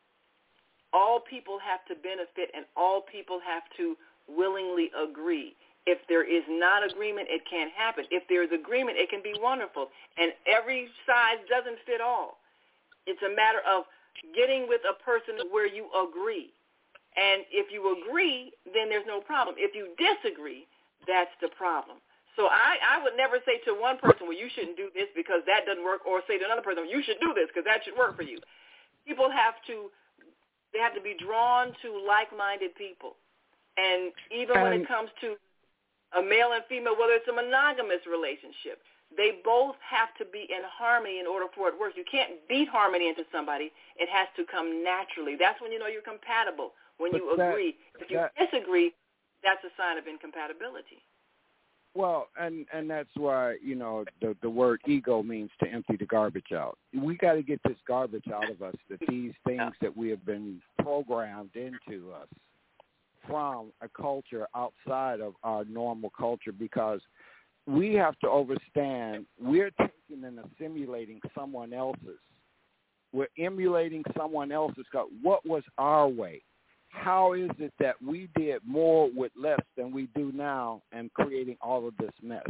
all people have to benefit and all people have to willingly agree. If there is not agreement, it can't happen. If there is agreement, it can be wonderful. And every size doesn't fit all. It's a matter of getting with a person where you agree. And if you agree, then there's no problem. If you disagree, that's the problem. So I would never say to one person, well, you shouldn't do this because that doesn't work, or say to another person, you should do this because that should work for you. People have to be drawn to like-minded people. And even when it comes to a male and female, whether it's a monogamous relationship, they both have to be in harmony in order for it to work. You can't beat harmony into somebody. It has to come naturally. That's when you know you're compatible, when you agree. If you disagree, that's a sign of incompatibility. Well, and that's why, the word ego means to empty the garbage out. We got to get this garbage out of us, that these things that we have been programmed into us from a culture outside of our normal culture, because we have to understand we're taking and assimilating someone else's. We're emulating someone else's. What was our way? How is it that we did more with less than we do now and creating all of this mess?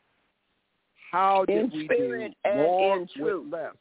How did we do more with less?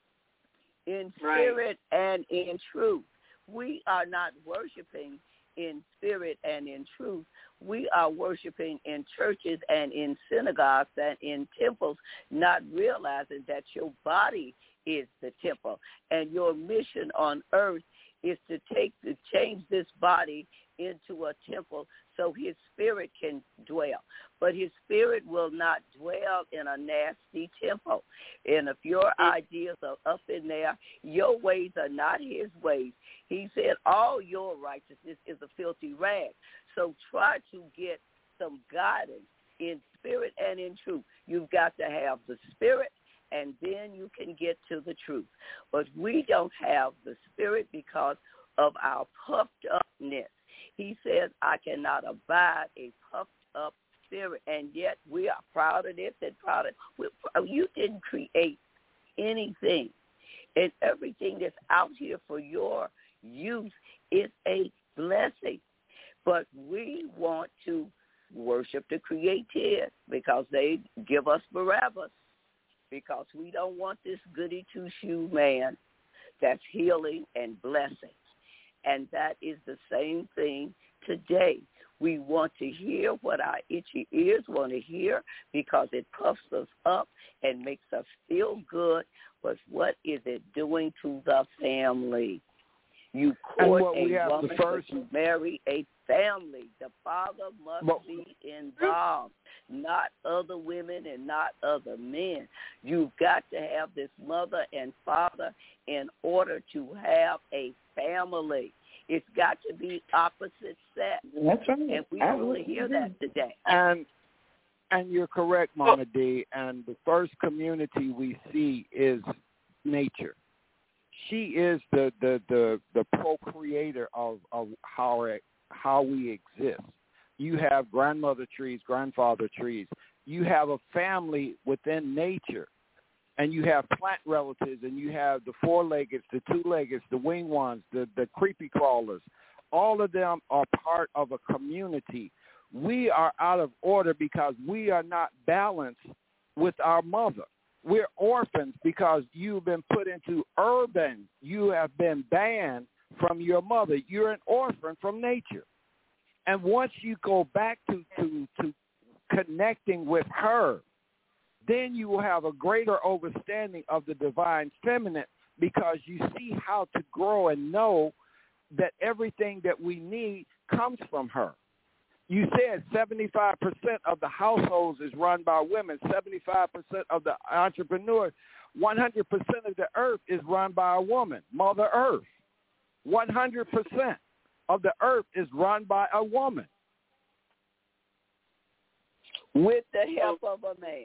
In spirit and in truth. We are not worshiping in spirit and in truth. We are worshiping in churches and in synagogues and in temples, not realizing that your body is the temple, and your mission on earth is to change this body into a temple so his spirit can dwell. But his spirit will not dwell in a nasty temple. And if your ideas are up in there, your ways are not his ways. He said all your righteousness is a filthy rag. So try to get some guidance in spirit and in truth. You've got to have the spirit, and then you can get to the truth. But we don't have the spirit because of our puffed upness. He says, I cannot abide a puffed up spirit, and yet we are proud of this and proud of. You didn't create anything, and everything that's out here for your use is a blessing. But we want to worship the Creator because they give us Barabbas, because we don't want this goody two-shoe man that's healing and blessing. And that is the same thing today. We want to hear what our itchy ears want to hear because it puffs us up and makes us feel good. But what is it doing to the family? You court a woman, but you marry a family. The father must be involved, not other women and not other men. You've got to have this mother and father in order to have a family. It's got to be opposite sex. That's right. And we don't really hear that today. And you're correct, Mama D. And the first community we see is nature. She is the procreator of how we exist. You have grandmother trees, grandfather trees. You have a family within nature. And you have plant relatives, and you have the four-leggeds, the two-leggeds, the winged ones, the creepy crawlers. All of them are part of a community. We are out of order because we are not balanced with our mother. We're orphans because you've been put into urban. You have been banned from your mother. You're an orphan from nature. And once you go back to connecting with her, then you will have a greater understanding of the divine feminine because you see how to grow and know that everything that we need comes from her. You said 75% of the households is run by women, 75% of the entrepreneurs, 100% of the earth is run by a woman, Mother Earth. 100% of the earth is run by a woman. With the help of a man.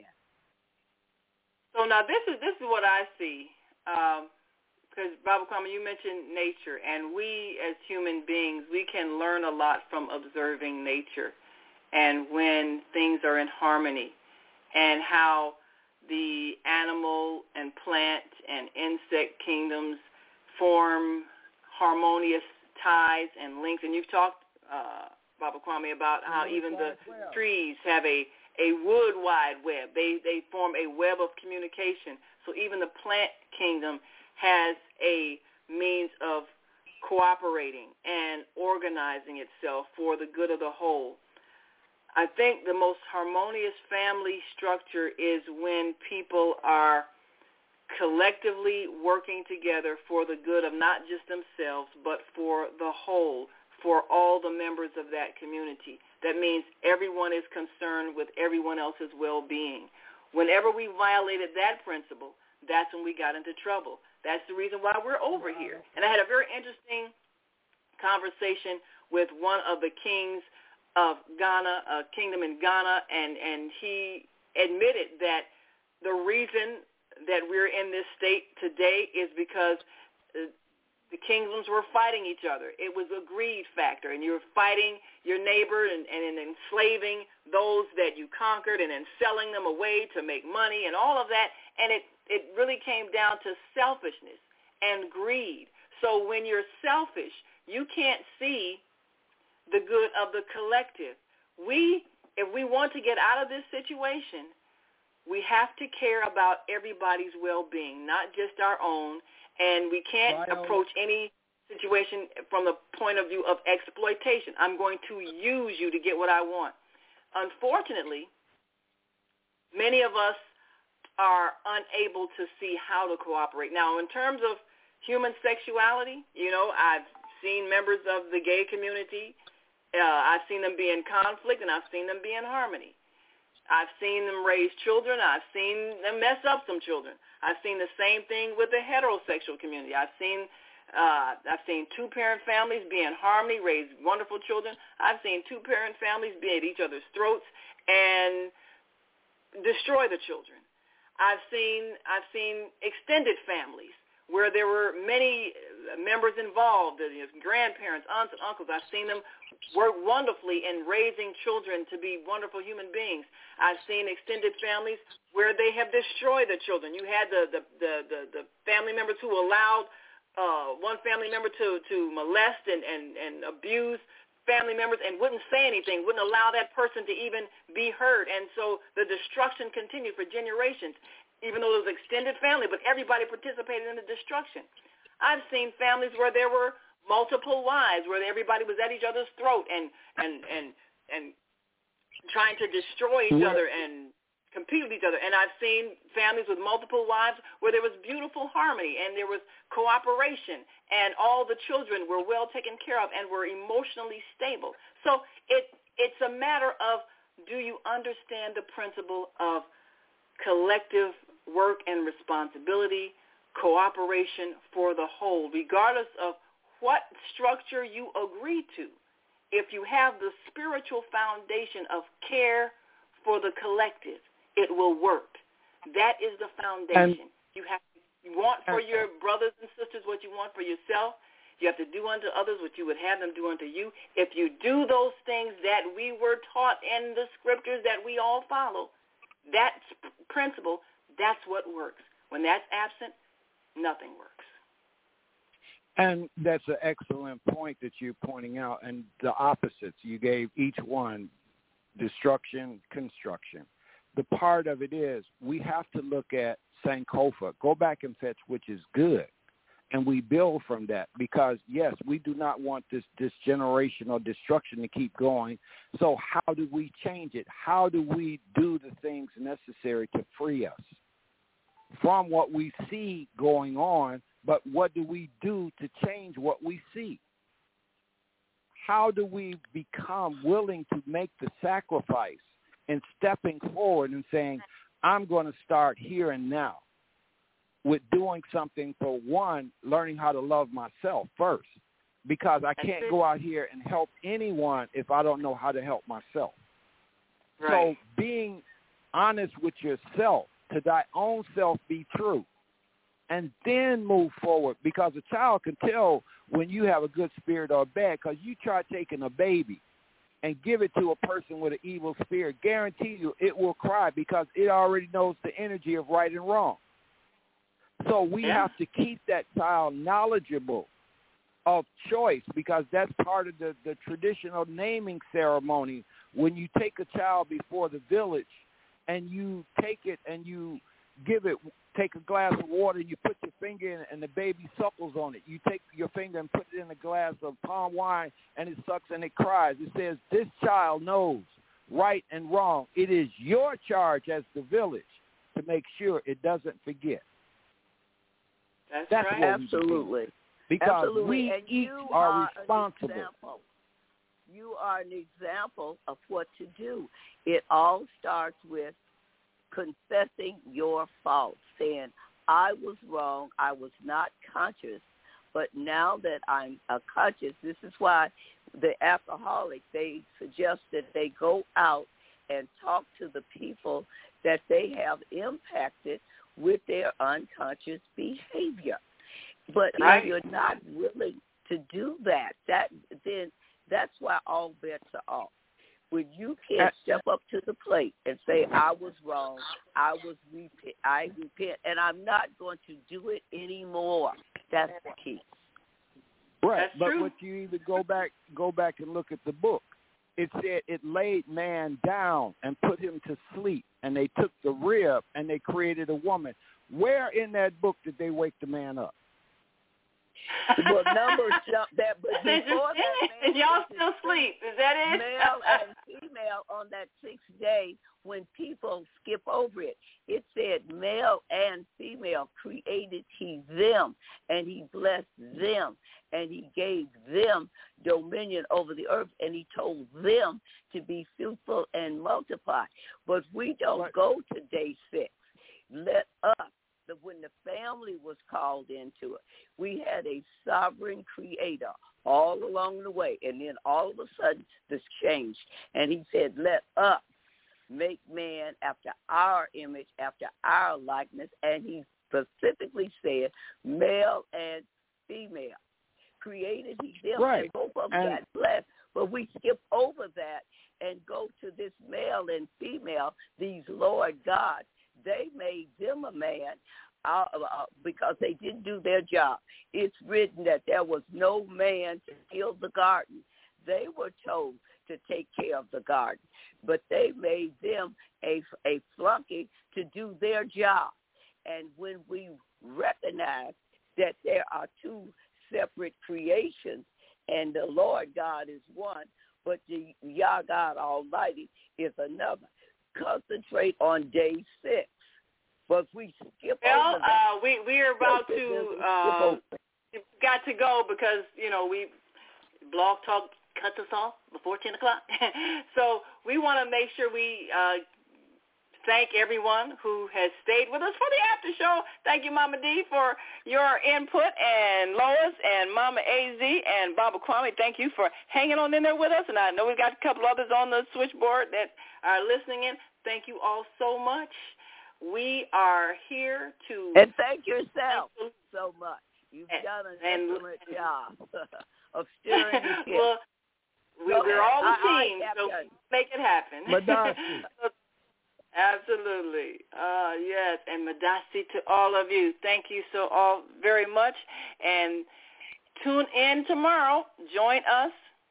So now this is what I see, because Baba Kwame, you mentioned nature, and we as human beings, we can learn a lot from observing nature, and when things are in harmony, and how the animal and plant and insect kingdoms form harmonious ties and links. And you've talked, Baba Kwame, about how even the trees have a wood wide web. They form a web of communication. So even the plant kingdom has a means of cooperating and organizing itself for the good of the whole. I think the most harmonious family structure is when people are collectively working together for the good of not just themselves, but for the whole, for all the members of that community. That means everyone is concerned with everyone else's well-being. Whenever we violated that principle, that's when we got into trouble. That's the reason why we're over here. And I had a very interesting conversation with one of the kings of Ghana, a kingdom in Ghana, and he admitted that the reason that we're in this state today is because the kingdoms were fighting each other. It was a greed factor, and you're fighting your neighbor and enslaving those that you conquered and then selling them away to make money and all of that, and it really came down to selfishness and greed. So when you're selfish, you can't see the good of the collective. If we want to get out of this situation, we have to care about everybody's well-being, not just our own. And we can't approach any situation from the point of view of exploitation. I'm going to use you to get what I want. Unfortunately, many of us are unable to see how to cooperate. Now, in terms of human sexuality, I've seen members of the gay community. I've seen them be in conflict, and I've seen them be in harmony. I've seen them raise children. I've seen them mess up some children. I've seen the same thing with the heterosexual community. I've seen two-parent families be in harmony, raise wonderful children. I've seen two-parent families be at each other's throats and destroy the children. I've seen extended families where there were many members involved, grandparents, aunts, and uncles. I've seen them work wonderfully in raising children to be wonderful human beings. I've seen extended families where they have destroyed the children. You had the family members who allowed one family member to molest and abuse family members and wouldn't say anything, wouldn't allow that person to even be heard. And so the destruction continued for generations, even though it was extended family, but everybody participated in the destruction. I've seen families where there were multiple wives, where everybody was at each other's throat and trying to destroy each other and compete with each other. And I've seen families with multiple wives where there was beautiful harmony and there was cooperation and all the children were well taken care of and were emotionally stable. So it's a matter of, do you understand the principle of collective work and responsibility, cooperation for the whole, regardless of what structure you agree to? If you have the spiritual foundation of care for the collective, it will work. That is the foundation. You want for your brothers and sisters what you want for yourself. You have to do unto others what you would have them do unto you. If you do those things that we were taught in the scriptures that we all follow, that principle, that's what works. When that's absent, nothing works. And that's an excellent point that you're pointing out. And the opposites, you gave each one, destruction, construction. The part of it is we have to look at Sankofa, go back and fetch which is good, and we build from that because, yes, we do not want this generational destruction to keep going. So how do we change it? How do we do the things necessary to free us from what we see going on, but what do we do to change what we see? How do we become willing to make the sacrifice and stepping forward and saying, I'm going to start here and now with doing something for, one, learning how to love myself first, because I can't go out here and help anyone if I don't know how to help myself. Right. So being honest with yourself, to thy own self be true, and then move forward, because a child can tell when you have a good spirit or bad, because you try taking a baby and give it to a person with an evil spirit, guarantee you it will cry because it already knows the energy of right and wrong. So we have to keep that child knowledgeable of choice, because that's part of the traditional naming ceremony. When you take a child before the village and you take it and you give it, take a glass of water, you put your finger in it, and the baby suckles on it. You take your finger and put it in a glass of palm wine, and it sucks and it cries. It says, this child knows right and wrong. It is your charge as the village to make sure it doesn't forget. That's right. What Absolutely. Because Absolutely. we and each you are responsible. You are an example of what to do. It all starts with confessing your fault, saying, I was wrong, I was not conscious, but now that I'm conscious, this is why the alcoholic, they suggest that they go out and talk to the people that they have impacted with their unconscious behavior. But if you're not willing to do that, then that's why all bets are off. When you can't step up to the plate and say, I was wrong, I repent, and I'm not going to do it anymore. That's the key. Right, that's but true. what you even go back and look at the book. It said it laid man down and put him to sleep, and they took the rib and they created a woman. Where in that book did they wake the man up? Well, numbers jump that, but before that, y'all still sleep. Is that it? Male and female on that sixth day, when people skip over it, it said male and female created he them, and he blessed them, and he gave them dominion over the earth, and he told them to be fruitful and multiply. But we don't go to day 6. Let us. When the family was called into it, we had a sovereign creator all along the way, and then all of a sudden this changed, and he said, let us make man after our image, after our likeness, and he specifically said male and female. Created he them, and both of them got blessed, but we skip over that and go to this male and female, these Lord gods. They made them a man because they didn't do their job. It's written that there was no man to till the garden. They were told to take care of the garden, but they made them a flunky to do their job. And when we recognize that there are two separate creations and the Lord God is one, but Yah God Almighty is another. Concentrate on day 6. But if we skip over that, we are about to got to go because, we Blog Talk cut us off before 10 o'clock. So we want to make sure we thank everyone who has stayed with us for the after show. Thank you, Mama D, for your input, and Lois and Mama AZ and Baba Kwame, thank you for hanging on in there with us. And I know we've got a couple others on the switchboard that are listening in. Thank you all so much. We are here to... And thank yourself so much. You've done an excellent job of steering the ship. Well, we're all a team, so make it happen. Madasi. Absolutely. Yes, and Madasi to all of you. Thank you so all very much. And tune in tomorrow. Join us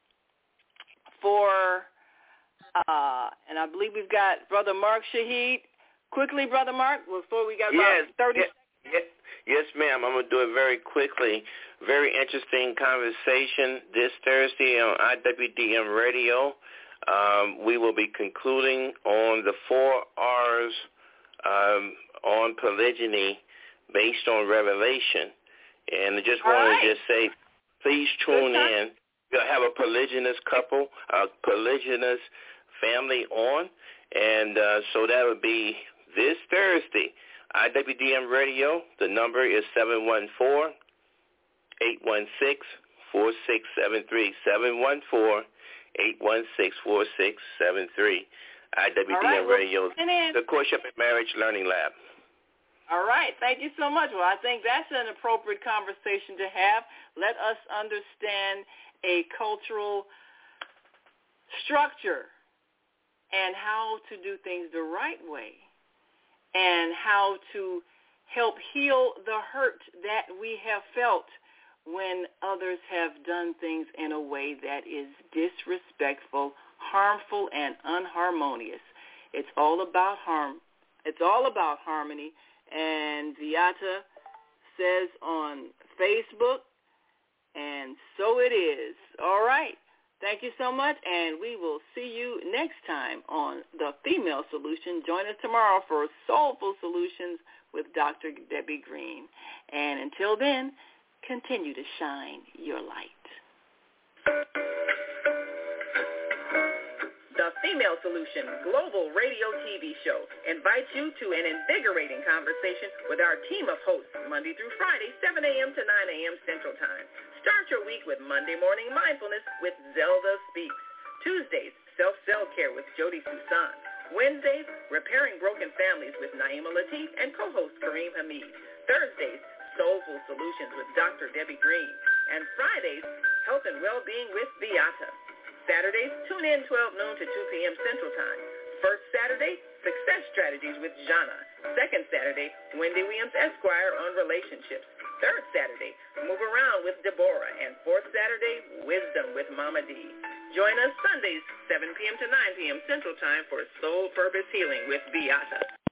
for, and I believe we've got Brother Mark Shaheed. Quickly, Brother Mark, before we got about 30 seconds. Yes, ma'am. I'm going to do it very quickly. Very interesting conversation this Thursday on IWDM Radio. We will be concluding on the 4 R's on polygyny based on Revelation. And I just want to just say, please tune in. We'll have a polygynous couple, a polygynous family on. And so that would be this Thursday. IWDM Radio, the number is 714-816-4673, 714-816-4673. IWDM Radio, the Courtship and Marriage Learning Lab. All right. Thank you so much. Well, I think that's an appropriate conversation to have. Let us understand a cultural structure and how to do things the right way, and how to help heal the hurt that we have felt when others have done things in a way that is disrespectful, harmful, and unharmonious. It's all about It's all about harmony. And Viata says on Facebook, and so it is. All right. Thank you so much, and we will see you next time on The Female Solution. Join us tomorrow for Soulful Solutions with Dr. Debbie Green. And until then, continue to shine your light. The Female Solution Global Radio TV Show invites you to an invigorating conversation with our team of hosts Monday through Friday, 7 a.m. to 9 a.m. Central Time. Start your week with Monday Morning Mindfulness with Zelda Speaks. Tuesdays, Self-Care with Jody Susan. Wednesdays, Repairing Broken Families with Naima Latif and co-host Kareem Hamid. Thursdays, Soulful Solutions with Dr. Debbie Green. And Fridays, Health and Wellbeing with Beata. Saturdays, tune in 12 noon to 2 p.m. Central Time. First Saturday, Success Strategies with Jana. Second Saturday, Wendy Williams Esquire on relationships. Third Saturday, Move Around with Deborah. And fourth Saturday, Wisdom with Mama D. Join us Sundays, 7 p.m. to 9 p.m. Central Time for Soul Purpose Healing with Beata.